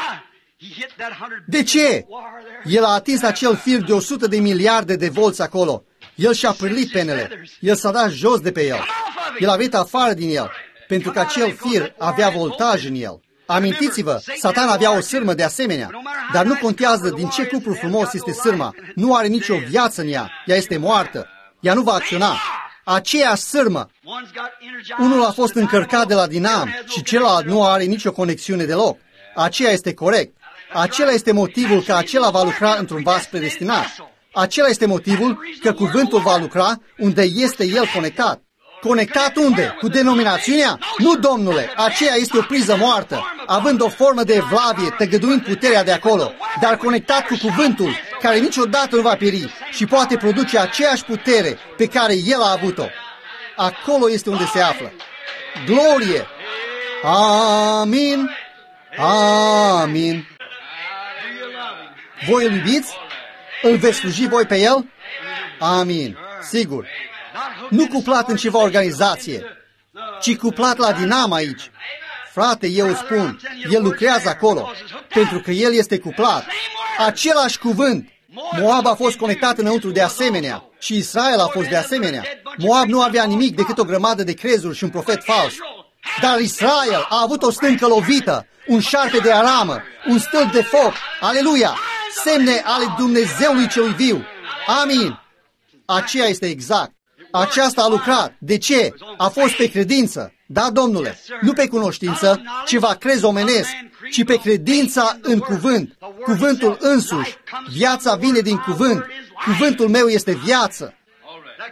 De ce? El a atins acel fir de 100 de miliarde de volți acolo. El și-a pârlit penele. El s-a dat jos de pe el. El a venit afară din el, pentru că acel fir avea voltaj în el. Amintiți-vă, Satan avea o sârmă de asemenea, dar nu contează din ce cupru frumos este sârma. Nu are nicio viață în ea. Ea este moartă. Ea nu va acționa. Aceea sârmă. Unul a fost încărcat de la dinam și celălalt nu are nicio conexiune deloc. Aceea este corect. Acela este motivul că acela va lucra într-un vas predestinat. Acela este motivul că cuvântul va lucra unde este el conectat. Conectat unde? Cu denominațiunea? Nu, domnule, aceea este o priză moartă, având o formă de evlavie, tăgăduind puterea de acolo, dar conectat cu cuvântul, care niciodată nu va pieri și poate produce aceeași putere pe care el a avut-o. Acolo este unde se află. Glorie! Amin! Amin! Voi îl iubiți? Îl veți sluji voi pe el? Amin! Sigur! Nu cuplat în ceva organizație, ci cuplat la dinam aici. Frate, eu îți spun, el lucrează acolo, pentru că el este cuplat. Același cuvânt. Moab a fost conectat înăuntru de asemenea și Israel a fost de asemenea. Moab nu avea nimic decât o grămadă de crezuri și un profet fals. Dar Israel a avut o stâncă lovită, un șarpe de aramă, un stâlp de foc. Aleluia! Semne ale Dumnezeului celui viu. Amin! Aceea este exact. Aceasta a lucrat. De ce? A fost pe credință. Da, domnule, nu pe cunoștință, ceva crez omenesc, ci pe credința în cuvânt. Cuvântul însuși. Viața vine din cuvânt. Cuvântul meu este viață.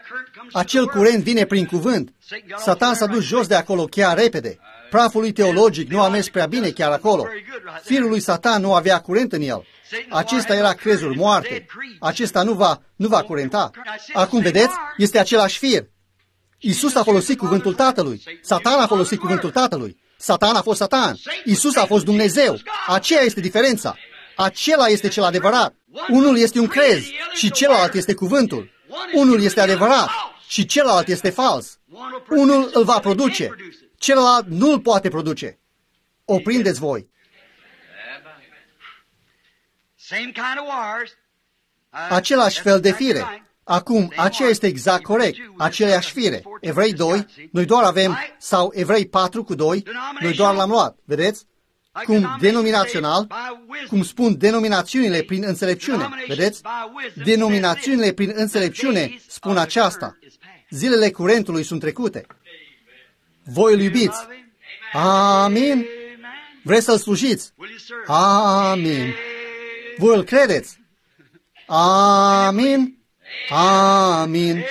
Acel curent vine prin cuvânt. Satan s-a dus jos de acolo chiar repede. Praful lui teologic nu a mers prea bine chiar acolo. Firul lui Satan nu avea curent în el. Acesta era crezul moarte. Acesta nu va curenta. Acum vedeți, este același fir. Iisus a folosit cuvântul Tatălui. Satan a folosit cuvântul Tatălui. Satan a fost Satan. Iisus a fost Dumnezeu. Aceea este diferența. Acela este cel adevărat. Unul este un crez și celălalt este cuvântul. Unul este adevărat și celălalt este fals. Unul îl va produce, celălalt nu îl poate produce. O prindeți voi. Același fel de fire. Acum, aceea este exact corect. Aceleași fire. Evrei 2, noi doar avem, sau Evrei 4:2, noi doar l-am luat. Vedeți? Cum denominațional, cum spun denominațiunile prin înțelepciune. Vedeți? Denominațiunile prin înțelepciune spun aceasta. Zilele curentului sunt trecute. Voi îl iubiți. Amin. Vreți să-l slujiți? Amin. Voi îl credeți? Amin. Amin.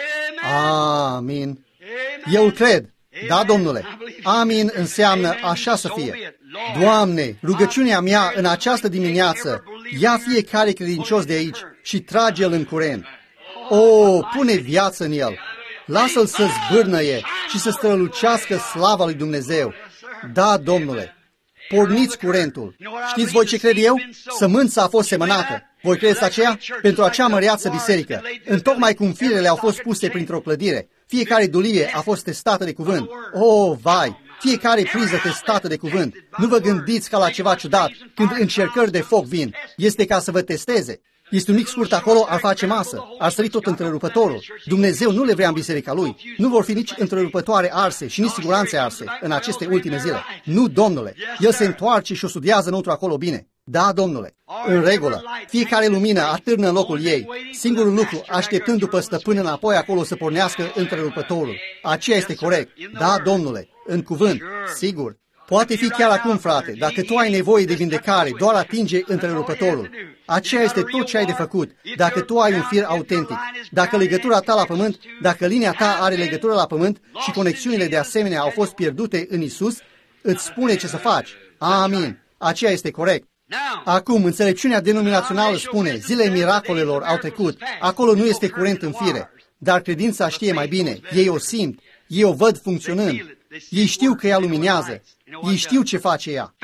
Amin. Eu îl cred. Da, Domnule. Amin înseamnă așa să fie. Doamne, rugăciunea mea în această dimineață, ia fiecare credincios de aici și trage-l în curent. O, pune viață în el. Lasă-l să zbârnăie și să strălucească slava lui Dumnezeu. Da, Domnule. Porniți curentul. Știți voi ce cred eu? Sămânța a fost semănată. Voi credeți aceea? Pentru acea măreață biserică. Întocmai cum firele au fost puse printr-o clădire. Fiecare dulie a fost testată de cuvânt. Oh, vai! Fiecare priză testată de cuvânt. Nu vă gândiți ca la ceva ciudat. Când încercări de foc vin, este ca să vă testeze. Este un mic scurt acolo, ar face masă. Ar sări tot întrerupătorul. Dumnezeu nu le vrea în biserica Lui. Nu vor fi nici întrerupătoare arse și nici siguranțe arse în aceste ultime zile. Nu, Domnule. El se întoarce și o studiază înăuntru acolo bine. Da, Domnule. În regulă. Fiecare lumină atârnă în locul ei. Singurul lucru, așteptând după stăpân înapoi acolo să pornească întrerupătorul. Aceea este corect. Da, Domnule. În cuvânt. Sigur. Poate fi chiar acum, frate. Dacă tu ai nevoie de vindecare, doar atinge întrerupătorul. Aceea este tot ce ai de făcut. Dacă tu ai un fir autentic, dacă legătura ta la pământ, dacă linia ta are legătură la pământ și conexiunile de asemenea au fost pierdute în Isus, îți spune ce să faci. Amin. Aceea este corect. Acum, înțelepciunea denominațională spune, zilele miracolelor au trecut, acolo nu este curent în fire, dar credința știe mai bine, ei o simt, ei o văd funcționând, ei știu că ea luminează, ei știu ce face ea.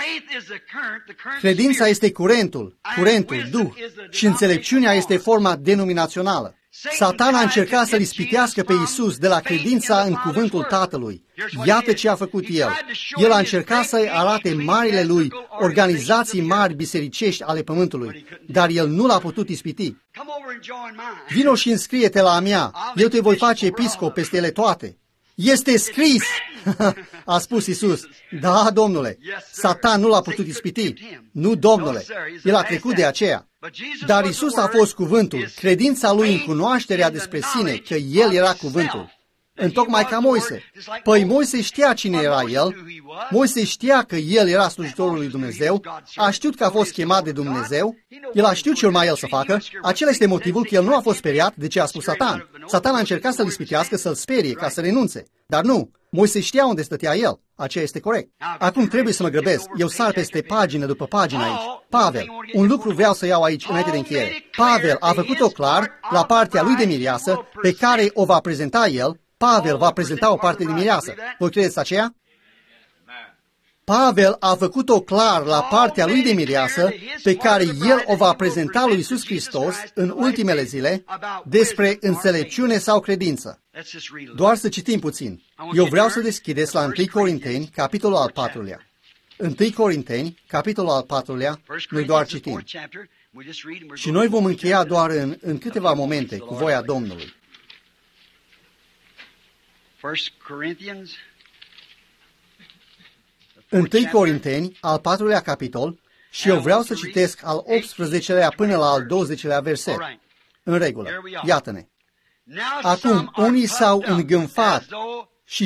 Credința este curentul, Duh, și înțelepciunea este forma denominațională. Satan a încercat să-l ispitească pe Iisus de la credința în cuvântul Tatălui. Iată ce a făcut el. El a încercat să-i arate marile lui organizații mari bisericești ale pământului, dar el nu l-a putut ispiti. Vino și înscrie-te la a mea, eu te voi face episcop peste ele toate. Este scris, a spus Iisus. Da, Domnule, Satan nu l-a putut ispiti. Nu, Domnule, el a trecut de aceea. Dar Iisus a fost cuvântul, credința lui în cunoașterea despre sine, că el era cuvântul. Întocmai ca Moise. Păi Moise știa cine era el, Moise știa că el era slujitorul lui Dumnezeu, a știut că a fost chemat de Dumnezeu, el a știut ce urma el să facă, acela este motivul că el nu a fost speriat de ce a spus Satan. Satan a încercat să-l ispitească, să-l sperie, ca să renunțe, dar nu. Moise știa unde stătea el. Aceea este corect. Acum trebuie să mă grăbesc. Eu sar peste pagină după pagină aici. Pavel, un lucru vreau să iau aici înainte de încheiere. Pavel a făcut-o clar la partea lui de mireasă pe care o va prezenta el. Pavel va prezenta o parte de mireasă. Voi credeți aceea? Pavel a făcut-o clar la partea lui de mireasă pe care el o va prezenta lui Iisus Hristos în ultimele zile despre înțelepciune sau credință. Doar să citim puțin. Eu vreau să deschideți la 1 Corinteni, capitolul al 4-lea. 1 Corinteni, capitolul al 4-lea, noi doar citim. Și noi vom încheia doar în câteva momente cu voia Domnului. 1 Corinteni, al 4-lea capitol, și eu vreau să citesc al 18-lea până la al 20-lea verset. În regulă, iată-ne. Acum, unii s-au îngânfat și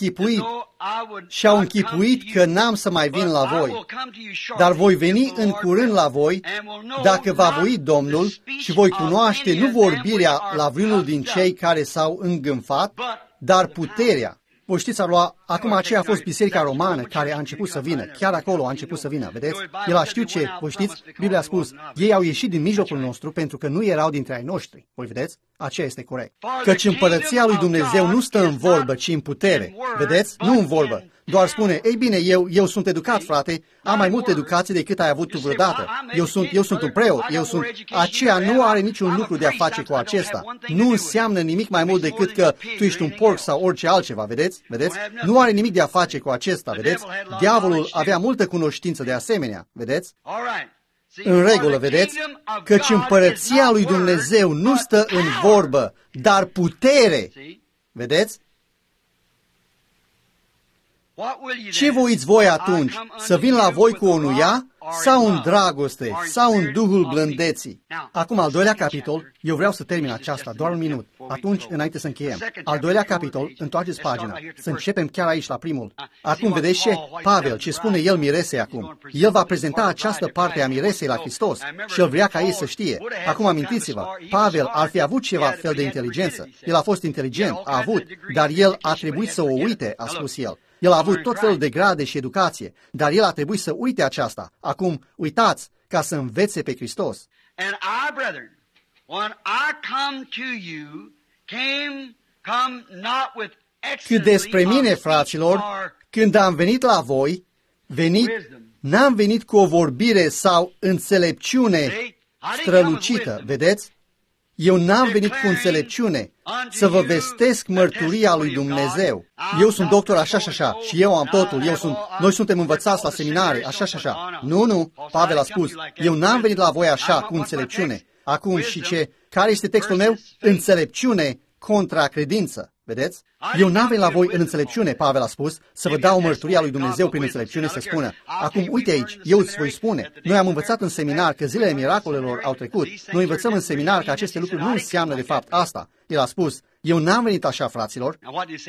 și-au închipuit că n-am să mai vin la voi, dar voi veni în curând la voi, dacă va voi Domnul, și voi cunoaște nu vorbirea la vreunul din cei care s-au îngânfat, dar puterea. Voi știți, acum aceea a fost Biserica Romană care a început să vină. Chiar acolo a început să vină, vedeți? El a știut ce, voi știți, Biblia a spus, ei au ieșit din mijlocul nostru pentru că nu erau dintre ai noștri. Voi vedeți? Aceea este corect. Căci împărăția lui Dumnezeu nu stă în vorbă, ci în putere. Vedeți? Nu în vorbă. Doar spune, ei bine, eu sunt educat, frate, am mai multă educație decât ai avut tu vreodată. Eu sunt un preot, Aceea nu are niciun lucru de a face cu acesta. Nu înseamnă nimic mai mult decât că tu ești un porc sau orice altceva, vedeți? Vedeți? Nu are nimic de a face cu acesta, vedeți? Diavolul avea multă cunoștință de asemenea, vedeți? În regulă, vedeți? Căci împărăția lui Dumnezeu nu stă în vorbă, dar putere. Vedeți? Ce voiți voi atunci? Să vin la voi cu o nuia sau în dragoste sau în duhul blândeții? Acum, al doilea capitol, eu vreau să termin aceasta, doar un minut. Atunci, înainte să încheiem. Al doilea capitol, întoarceți pagina, să începem chiar aici la primul. Acum, vedeți ce? Pavel, ce spune el miresei acum? El va prezenta această parte a miresei la Hristos și el vrea ca ei să știe. Acum, amintiți-vă, Pavel ar fi avut ceva fel de inteligență. El a fost inteligent, a avut, dar el a trebuit să o uite, a spus el. El a avut tot felul de grade și educație, dar el a trebuit să uite aceasta. Acum, uitați, ca să învețe pe Hristos. Cât despre mine, fraților, când am venit la voi, n-am venit cu o vorbire sau înțelepciune strălucită, vedeți? Eu n-am venit cu înțelepciune să vă vestesc mărturia lui Dumnezeu. Eu sunt doctor așa și așa și eu am totul. Noi suntem învățați la seminare, așa și așa. Nu, Pavel a spus, eu n-am venit la voi așa cu înțelepciune. Acum și ce? Care este textul meu? Înțelepciune contra credință. Vedeți? Eu n-am venit la voi în înțelepciune, Pavel a spus, să vă dau mărturia lui Dumnezeu prin înțelepciune, să spună. Acum, uite aici, eu îți voi spune. Noi am învățat în seminar că zilele miracolelor au trecut. Noi învățăm în seminar că aceste lucruri nu înseamnă de fapt asta. El a spus, eu n-am venit așa, fraților.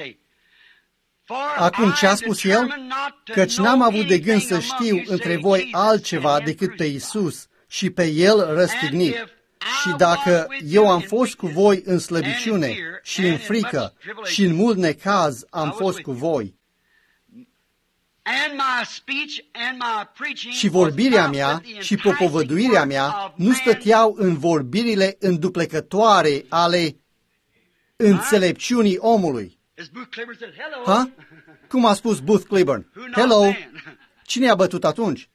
Acum ce a spus el? Căci n-am avut de gând să știu între voi altceva decât pe Iisus și pe El răstignit. Și dacă eu am fost cu voi în slăbiciune și în frică și în mult necaz am fost cu voi. Și vorbirea mea și propovăduirea mea nu stăteau în vorbirile înduplecătoare ale înțelepciunii omului. Ha? Cum a spus Booth Cliburn? Hello! Cine a bătut atunci?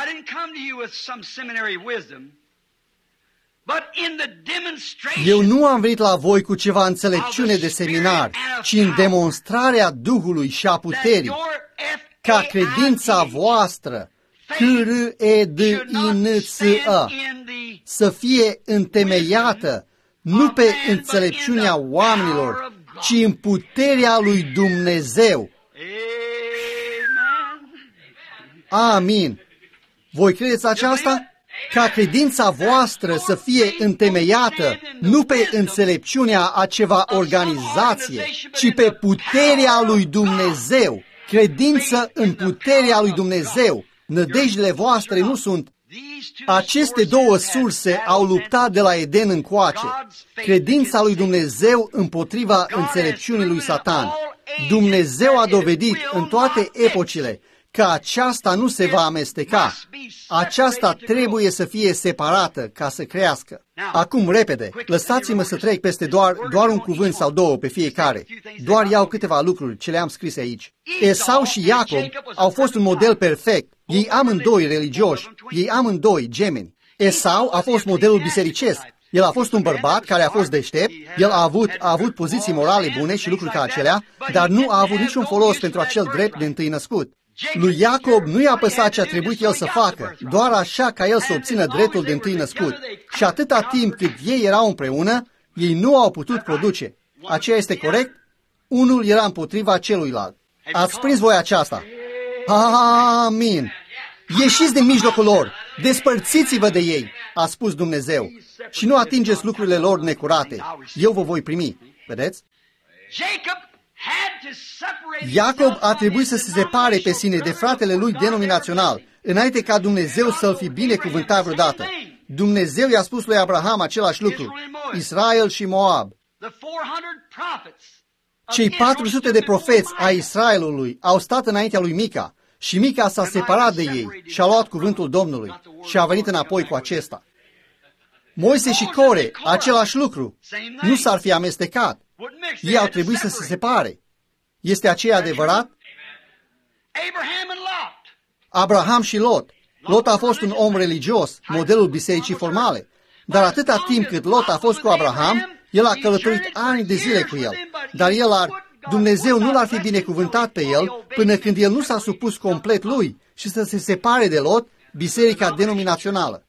Eu nu am venit la voi cu ceva înțelepciune de seminar, ci în demonstrarea Duhului și a puterii, ca credința voastră, C-R-E-D-I-N-C-A, să fie întemeiată nu pe înțelepciunea oamenilor, ci în puterea lui Dumnezeu. Amin. Voi credeți aceasta? Ca credința voastră să fie întemeiată nu pe înțelepciunea a ceva organizație, ci pe puterea lui Dumnezeu. Credință în puterea lui Dumnezeu. Nădejdele voastre nu sunt. Aceste două surse au luptat de la Eden încoace. Credința lui Dumnezeu împotriva înțelepciunii lui Satan. Dumnezeu a dovedit în toate epocile că aceasta nu se va amesteca. Aceasta trebuie să fie separată ca să crească. Acum, repede, lăsați-mă să trec peste doar un cuvânt sau două pe fiecare. Doar iau câteva lucruri ce le-am scris aici. Esau și Iacob au fost un model perfect. Ei amândoi religioși, ei amândoi gemeni. Esau a fost modelul bisericesc. El a fost un bărbat care a fost deștept, el a avut poziții morale bune și lucruri ca acelea, dar nu a avut niciun folos pentru acel drept de întâi născut. Lui Iacob nu i-a păsat ce a trebuit el să facă, doar așa ca el să obțină dreptul de întâi născut. Și atâta timp cât ei erau împreună, ei nu au putut produce. Aceea este corect? Unul era împotriva celuilalt. Ați prins voi aceasta? Amin! Ieșiți din mijlocul lor, despărțiți-vă de ei, a spus Dumnezeu, și nu atingeți lucrurile lor necurate. Eu vă voi primi. Vedeți? Iacob a trebuit să se separe pe sine de fratele lui denominațional, înainte ca Dumnezeu să-l fi binecuvântat vreodată. Dumnezeu i-a spus lui Abraham același lucru, Israel și Moab. Cei 400 de profeți ai Israelului au stat înaintea lui Mica și Mica s-a separat de ei și a luat cuvântul Domnului și a venit înapoi cu acesta. Moise și Core, același lucru, nu s-ar fi amestecat. Ei au trebuit să se separe. Este aceea adevărat? Abraham și Lot. Lot a fost un om religios, modelul bisericii formale. Dar atâta timp cât Lot a fost cu Abraham, el a călătorit ani de zile cu el. Dar Dumnezeu nu l-ar fi binecuvântat pe el până când el nu s-a supus complet lui și să se separe de Lot, biserica denominațională.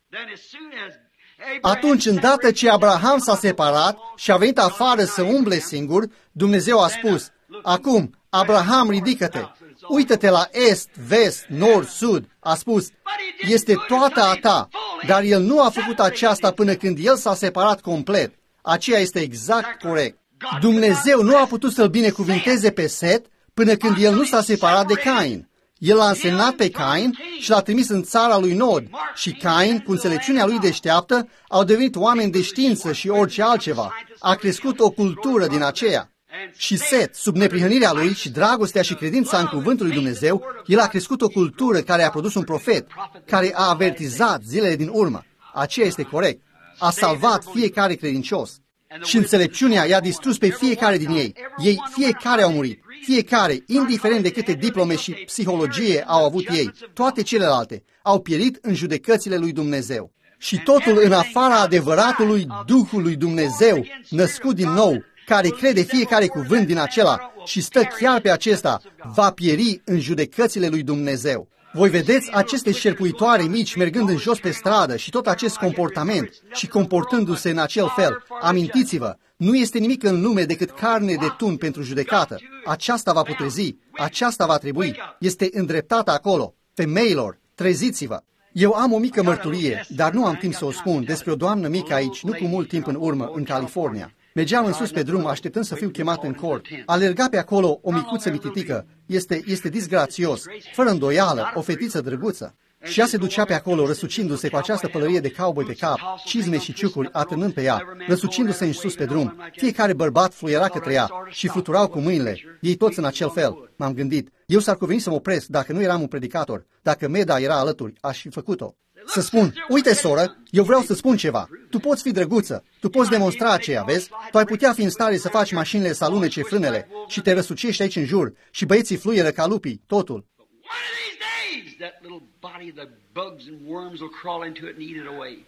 Atunci, îndată ce Abraham s-a separat și a venit afară să umble singur, Dumnezeu a spus, acum, Abraham, ridică-te, uită-te la est, vest, nord, sud. A spus, este toată a ta, dar el nu a făcut aceasta până când el s-a separat complet. Aceea este exact corect. Dumnezeu nu a putut să-l binecuvinteze pe Set până când el nu s-a separat de Cain. El l-a însemnat pe Cain și l-a trimis în țara lui Nod. Și Cain, cu înțelepciunea lui deșteaptă, au devenit oameni de știință și orice altceva. A crescut o cultură din aceea. Și Set, sub neprihănirea lui și dragostea și credința în cuvântul lui Dumnezeu, el a crescut o cultură care a produs un profet, care a avertizat zilele din urmă. Aceea este corect. A salvat fiecare credincios. Și înțelepciunea i-a distrus pe fiecare din ei. Ei fiecare au murit. Fiecare, indiferent de câte diplome și psihologie au avut ei, toate celelalte, au pierit în judecățile lui Dumnezeu. Și totul în afara adevăratului Duhului Dumnezeu, născut din nou, care crede fiecare cuvânt din acela și stă chiar pe acesta, va pieri în judecățile lui Dumnezeu. Voi vedeți aceste șerpuitoare mici mergând în jos pe stradă și tot acest comportament și comportându-se în acel fel. Amintiți-vă, nu este nimic în lume decât carne de tun pentru judecată. Aceasta va putrezi, aceasta va trebui, este îndreptată acolo. Femeilor, treziți-vă! Eu am o mică mărturie, dar nu am timp să o spun, despre o doamnă mică aici, nu cu mult timp în urmă, în California. Mergeam în sus pe drum, așteptând să fiu chemat în cort. Alerga pe acolo o micuță mititică. Este disgrațios, fără îndoială, o fetiță drăguță. Și ea se ducea pe acolo, răsucindu-se cu această pălărie de cowboy pe cap, cizme și ciucuri atârnând pe ea, răsucindu-se în sus pe drum. Fiecare bărbat fluiera către ea și fluturau cu mâinile, ei toți în acel fel. M-am gândit, eu s-ar cuveni să mă opresc dacă nu eram un predicator. Dacă Meda era alături, aș fi făcut-o. Să spun, uite, soră, eu vreau să spun ceva. Tu poți fi drăguță, tu poți demonstra aceea, vezi? Tu ai putea fi în stare să faci mașinile să alunece frânele și te răsucești aici în jur și băieții fluieră ca lupii, totul. That little body, the bugs and worms will crawl into it and eat it away.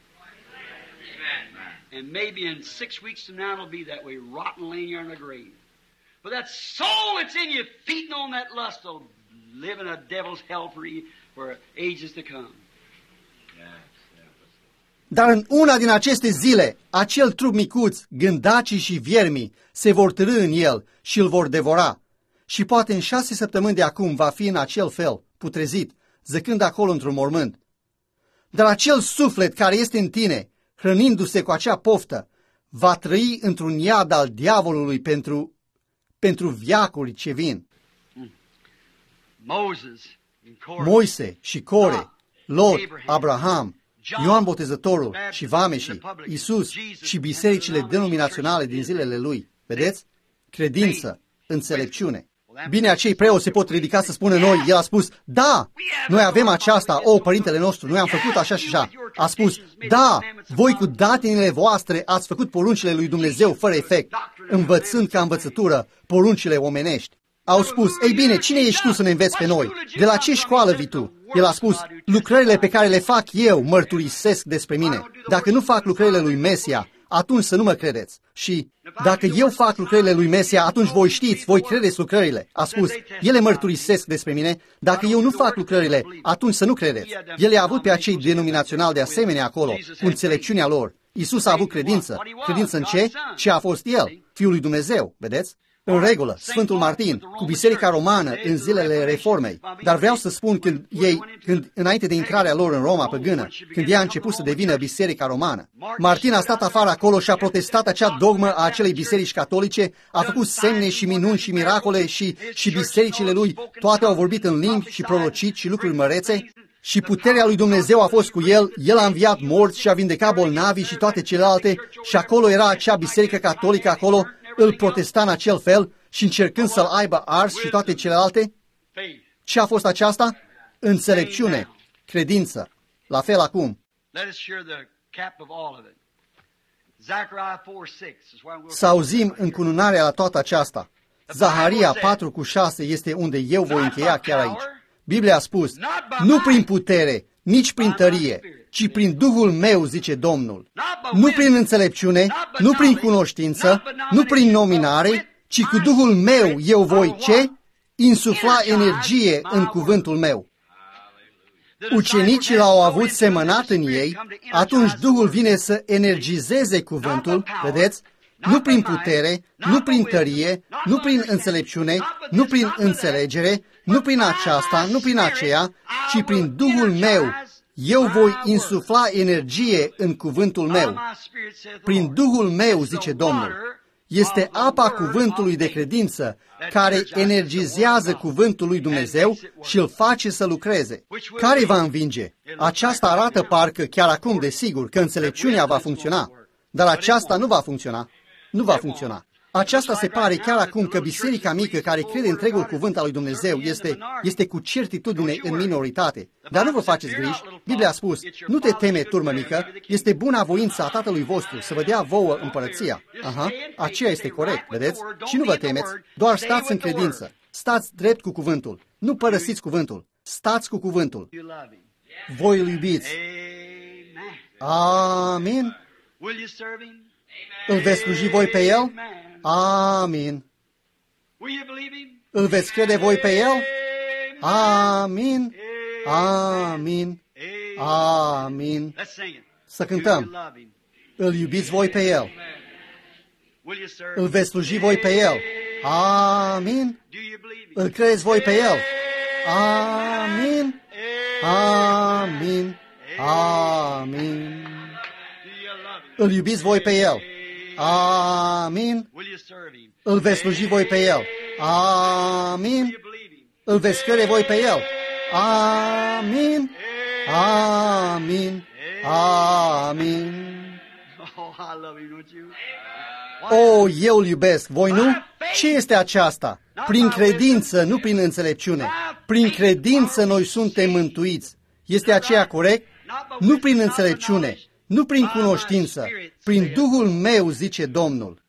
And maybe in 6 weeks from now it'll be that way, rotten, laying here in a grave. But that soul that's in you, feeding on that lust, will live in a devil's hell for ages to come. Dar în una din aceste zile, acel trup micuț, gândacii și viermii se vor târî în el și îl vor devora. Și poate în 6 săptămâni de acum va fi în acel fel, putrezit, zăcând acolo într-un mormânt. Dar acel suflet care este în tine, hrănindu-se cu acea poftă, va trăi într-un iad al diavolului pentru veacuri ce vin. Moise și Core, Lot, Abraham, Ioan Botezătorul și vameșii, Iisus și bisericile denominaționale din zilele lui. Vedeți? Credință, înțelepciune. Bine, acei preoți se pot ridica să spună noi, el a spus, da, noi avem aceasta, părintele nostru, noi am făcut așa și așa. A spus, da, voi cu datinile voastre ați făcut poruncile lui Dumnezeu fără efect, învățând ca învățătură poruncile omenești. Au spus, ei bine, cine ești tu să ne înveți pe noi? De la ce școală vii tu? El a spus, lucrările pe care le fac eu mărturisesc despre mine. Dacă nu fac lucrările lui Mesia, atunci să nu mă credeți. Și dacă eu fac lucrările lui Mesia, atunci voi știți, voi credeți lucrările. A spus, ele mărturisesc despre mine. Dacă eu nu fac lucrările, atunci să nu credeți. El i-a avut pe acei denominaționali de asemenea acolo, cu înțelepciunea lor. Iisus a avut credință. Credință în ce? Ce a fost El, Fiul lui Dumnezeu, vedeți? În regulă, Sfântul Martin, cu Biserica Romană în zilele Reformei. Dar vreau să spun când înainte de intrarea lor în Roma păgână, când ea a început să devină Biserica Romană. Martin a stat afară acolo și a protestat acea dogmă a acelei biserici catolice, a făcut semne și minuni și miracole și bisericile lui, toate au vorbit în limbi și prorocit și lucruri mărețe. Și puterea lui Dumnezeu a fost cu el, el a înviat morți și a vindecat bolnavii și toate celelalte, și acolo era acea biserică catolică acolo, îl protesta în acel fel și încercând să-l aibă ars și toate celelalte. Ce a fost aceasta? Înțelepciune, credință. La fel acum. Să auzim încununarea la toată aceasta. Zaharia 4:6 este unde eu voi încheia chiar aici. Biblia a spus, nu prin putere, nici prin tărie, ci prin Duhul meu, zice Domnul. Nu prin înțelepciune, nu prin cunoștință, nu prin nominare, ci cu Duhul meu eu voi ce? Insufla energie în cuvântul meu. Ucenicii l-au avut semănat în ei, atunci Duhul vine să energizeze cuvântul, vedeți? Nu prin putere, nu prin tărie, nu prin înțelepciune, nu prin înțelegere, nu prin aceasta, nu prin aceea, ci prin Duhul meu. Eu voi insufla energie în cuvântul meu. Prin Duhul meu, zice Domnul. Este apa cuvântului de credință care energizează cuvântul lui Dumnezeu și îl face să lucreze. Care va învinge? Aceasta arată parcă chiar acum, desigur, că înțelepciunea va funcționa, dar aceasta nu va funcționa. Nu va funcționa. Aceasta se pare chiar acum că biserica mică care crede întregul cuvânt al lui Dumnezeu este cu certitudine în minoritate. Dar nu vă faceți griji. Biblia a spus, nu te teme, turmă mică, este buna voința a Tatălui vostru să vă dea vouă împărăția. Aha, aceea este corect, vedeți? Și nu vă temeți, doar stați în credință. Stați drept cu cuvântul. Nu părăsiți cuvântul. Stați cu cuvântul. Voi îl iubiți. Amin. Îl veți sluji voi pe El? Amin. Îl veți crede voi pe El? Amin. Amin. Amin. Să cântăm. Îl iubiți voi pe El? Îl veți sluji voi pe El? Amin. Îl credeți voi pe El? Amin. Amin. Amin. Îl iubiți voi pe El? Amin. Îl veți sluji voi pe El? Amin. Îl veți crede voi pe El? Amin. Amin. Amin. Oh, eu îl iubesc, voi nu? Ce este aceasta? Prin credință, nu prin înțelepciune. Prin credință noi suntem mântuiți. Este aceea corect? Nu prin înțelepciune, nu prin cunoștință, prin Duhul meu, zice Domnul.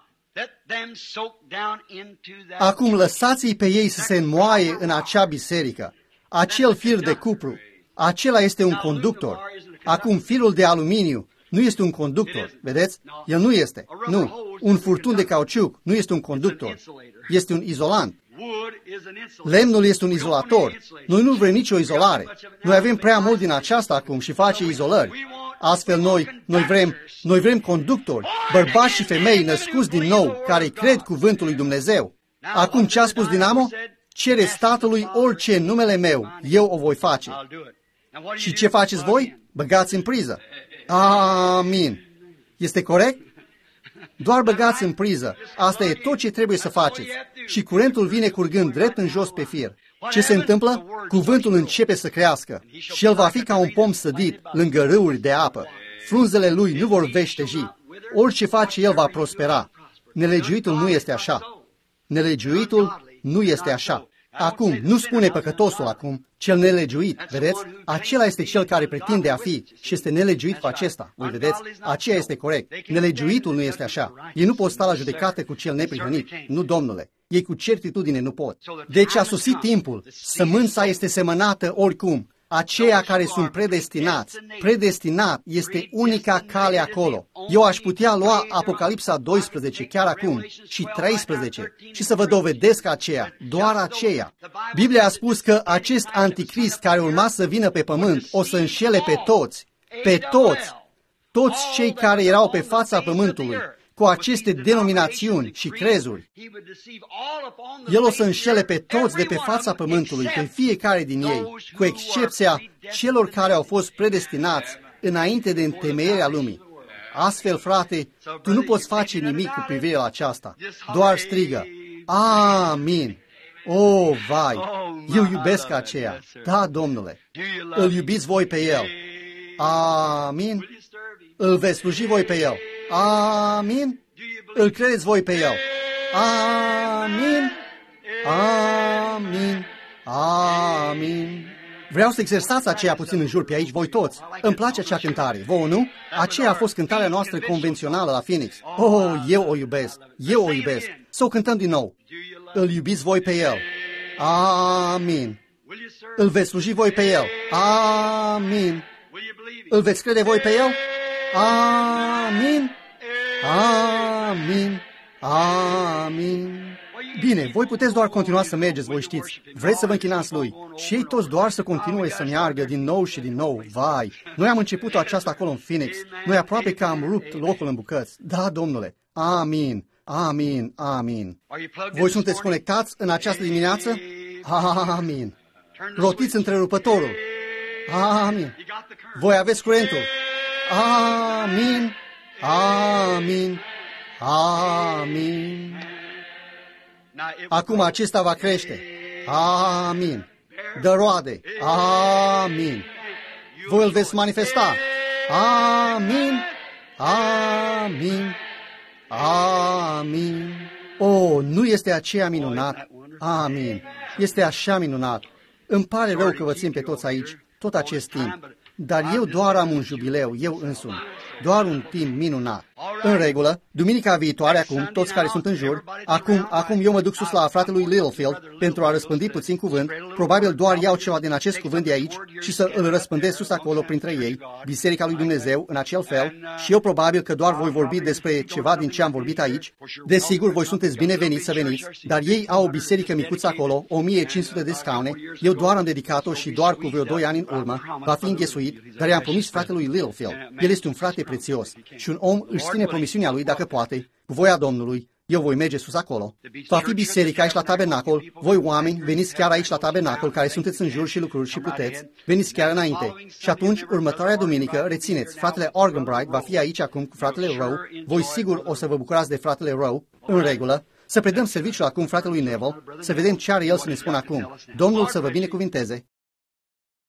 Acum lăsați-i pe ei să se înmoaie în acea biserică. Acel fir de cupru, acela este un conductor. Acum firul de aluminiu nu este un conductor, vedeți? El nu este. Nu. Un furtun de cauciuc nu este un conductor. Este un izolant. Lemnul este un izolator. Noi nu vrem nicio izolare. Noi avem prea mult din aceasta acum și face izolări. Astfel noi vrem conductori, bărbați și femei născuți din nou, care cred cuvântul lui Dumnezeu. Acum ce a spus Dinamo? Cereți Tatălui orice în numele meu, eu o voi face. Și ce faceți voi? Băgați în priză. Amin. Este corect? Doar băgați în priză. Asta e tot ce trebuie să faceți. Și curentul vine curgând drept în jos pe fir. Ce se întâmplă? Cuvântul începe să crească și el va fi ca un pom sădit lângă râuri de apă. Frunzele lui nu vor veșteji. Orice face el va prospera. Nelegiuitul nu este așa. Nelegiuitul nu este așa. Acum, nu spune păcătosul acum, cel nelegiuit, vedeți? Acela este cel care pretinde a fi și este nelegiuit cu acesta, îl vedeți? Aceea este corect. Nelegiuitul nu este așa. Ei nu pot sta la judecată cu cel neprihănit. Nu, domnule. Ei cu certitudine nu pot. Deci a sosit timpul. Sămânța este semănată oricum. Aceia care sunt predestinați. Predestinat este unica cale acolo. Eu aș putea lua Apocalipsa 12 chiar acum și 13 și să vă dovedesc aceea, doar aceea. Biblia a spus că acest anticrist care urma să vină pe pământ o să înșele pe toți. Pe toți. Toți cei care erau pe fața pământului. cu aceste denominațiuni și crezuri. El o să înșele pe toți de pe fața pământului, pe fiecare din ei, cu excepția celor care au fost predestinați înainte de întemeierea lumii. Astfel, frate, tu nu poți face nimic cu privire la aceasta. Doar strigă, amin. O, vai, eu iubesc aceea. Da, Domnule, îl iubiți voi pe El. Amin. Îl veți sluji voi pe El. Amin. Îl credeți voi pe El. Amin. Amin. Amin. Vreau să exersați aceea puțin în jur pe aici, voi toți. Îmi place acea cântare, vouă nu? Aceea a fost cântarea noastră convențională la Phoenix. Oh, eu o iubesc, eu o iubesc. Să o cântăm din nou. Îl iubiți voi pe El. Amin. Îl veți sluji voi pe El. Amin. Îl veți crede voi pe El? Amin. Amin. Amin. Bine, voi puteți doar continua să mergeți, voi știți. Vreți să vă închinați Lui. Și ei toți doar să continue să meargă din nou și din nou. Vai, noi am început aceasta acolo în Phoenix. Noi aproape că am rupt locul în bucăți. Da, Domnule. Amin. Amin. Amin. Voi sunteți conectați în această dimineață? Amin. Rotiți întrerupătorul. Amin. Voi aveți curentul. Amin. Amin. Amin. Acum acesta va crește. Amin. Dă roade. Amin. Voi îl veți manifesta. Amin. Amin. Amin. Oh, nu este aceea minunat? Amin. Este așa minunat. Îmi pare rău că vă țin pe toți aici tot acest timp, dar eu doar am un jubileu, eu însumi. Doar un timp minunat. În regulă, duminica viitoare, acum, toți care sunt în jur, acum eu mă duc sus la fratelui Littlefield pentru a răspândi puțin cuvânt, probabil doar iau ceva din acest cuvânt de aici și să îl răspândesc sus acolo printre ei, Biserica lui Dumnezeu, în acel fel, și eu probabil că doar voi vorbi despre ceva din ce am vorbit aici. Desigur, voi sunteți bineveniți să veniți, dar ei au o biserică micuță acolo, 1500 de scaune, eu doar am dedicat-o și doar cu vreo 2 ani în urmă va fi înghesuit, dar i-am promis fratelui Littlefield. El este un frate prețios și un om își ține promisiunea lui dacă poate, cu voia Domnului, eu voi merge sus acolo. Va fi biserica aici la tabernacol, voi oameni, veniți chiar aici la tabernacol, care sunteți în jur și lucruri și puteți, veniți chiar înainte. Și atunci, următoarea duminică, rețineți, fratele Organbright va fi aici acum cu fratele Rowe, voi sigur o să vă bucurați de fratele Rowe, în regulă, să predăm serviciul acum fratelui Neville, să vedem ce are el să ne spună acum. Domnul să vă binecuvinteze.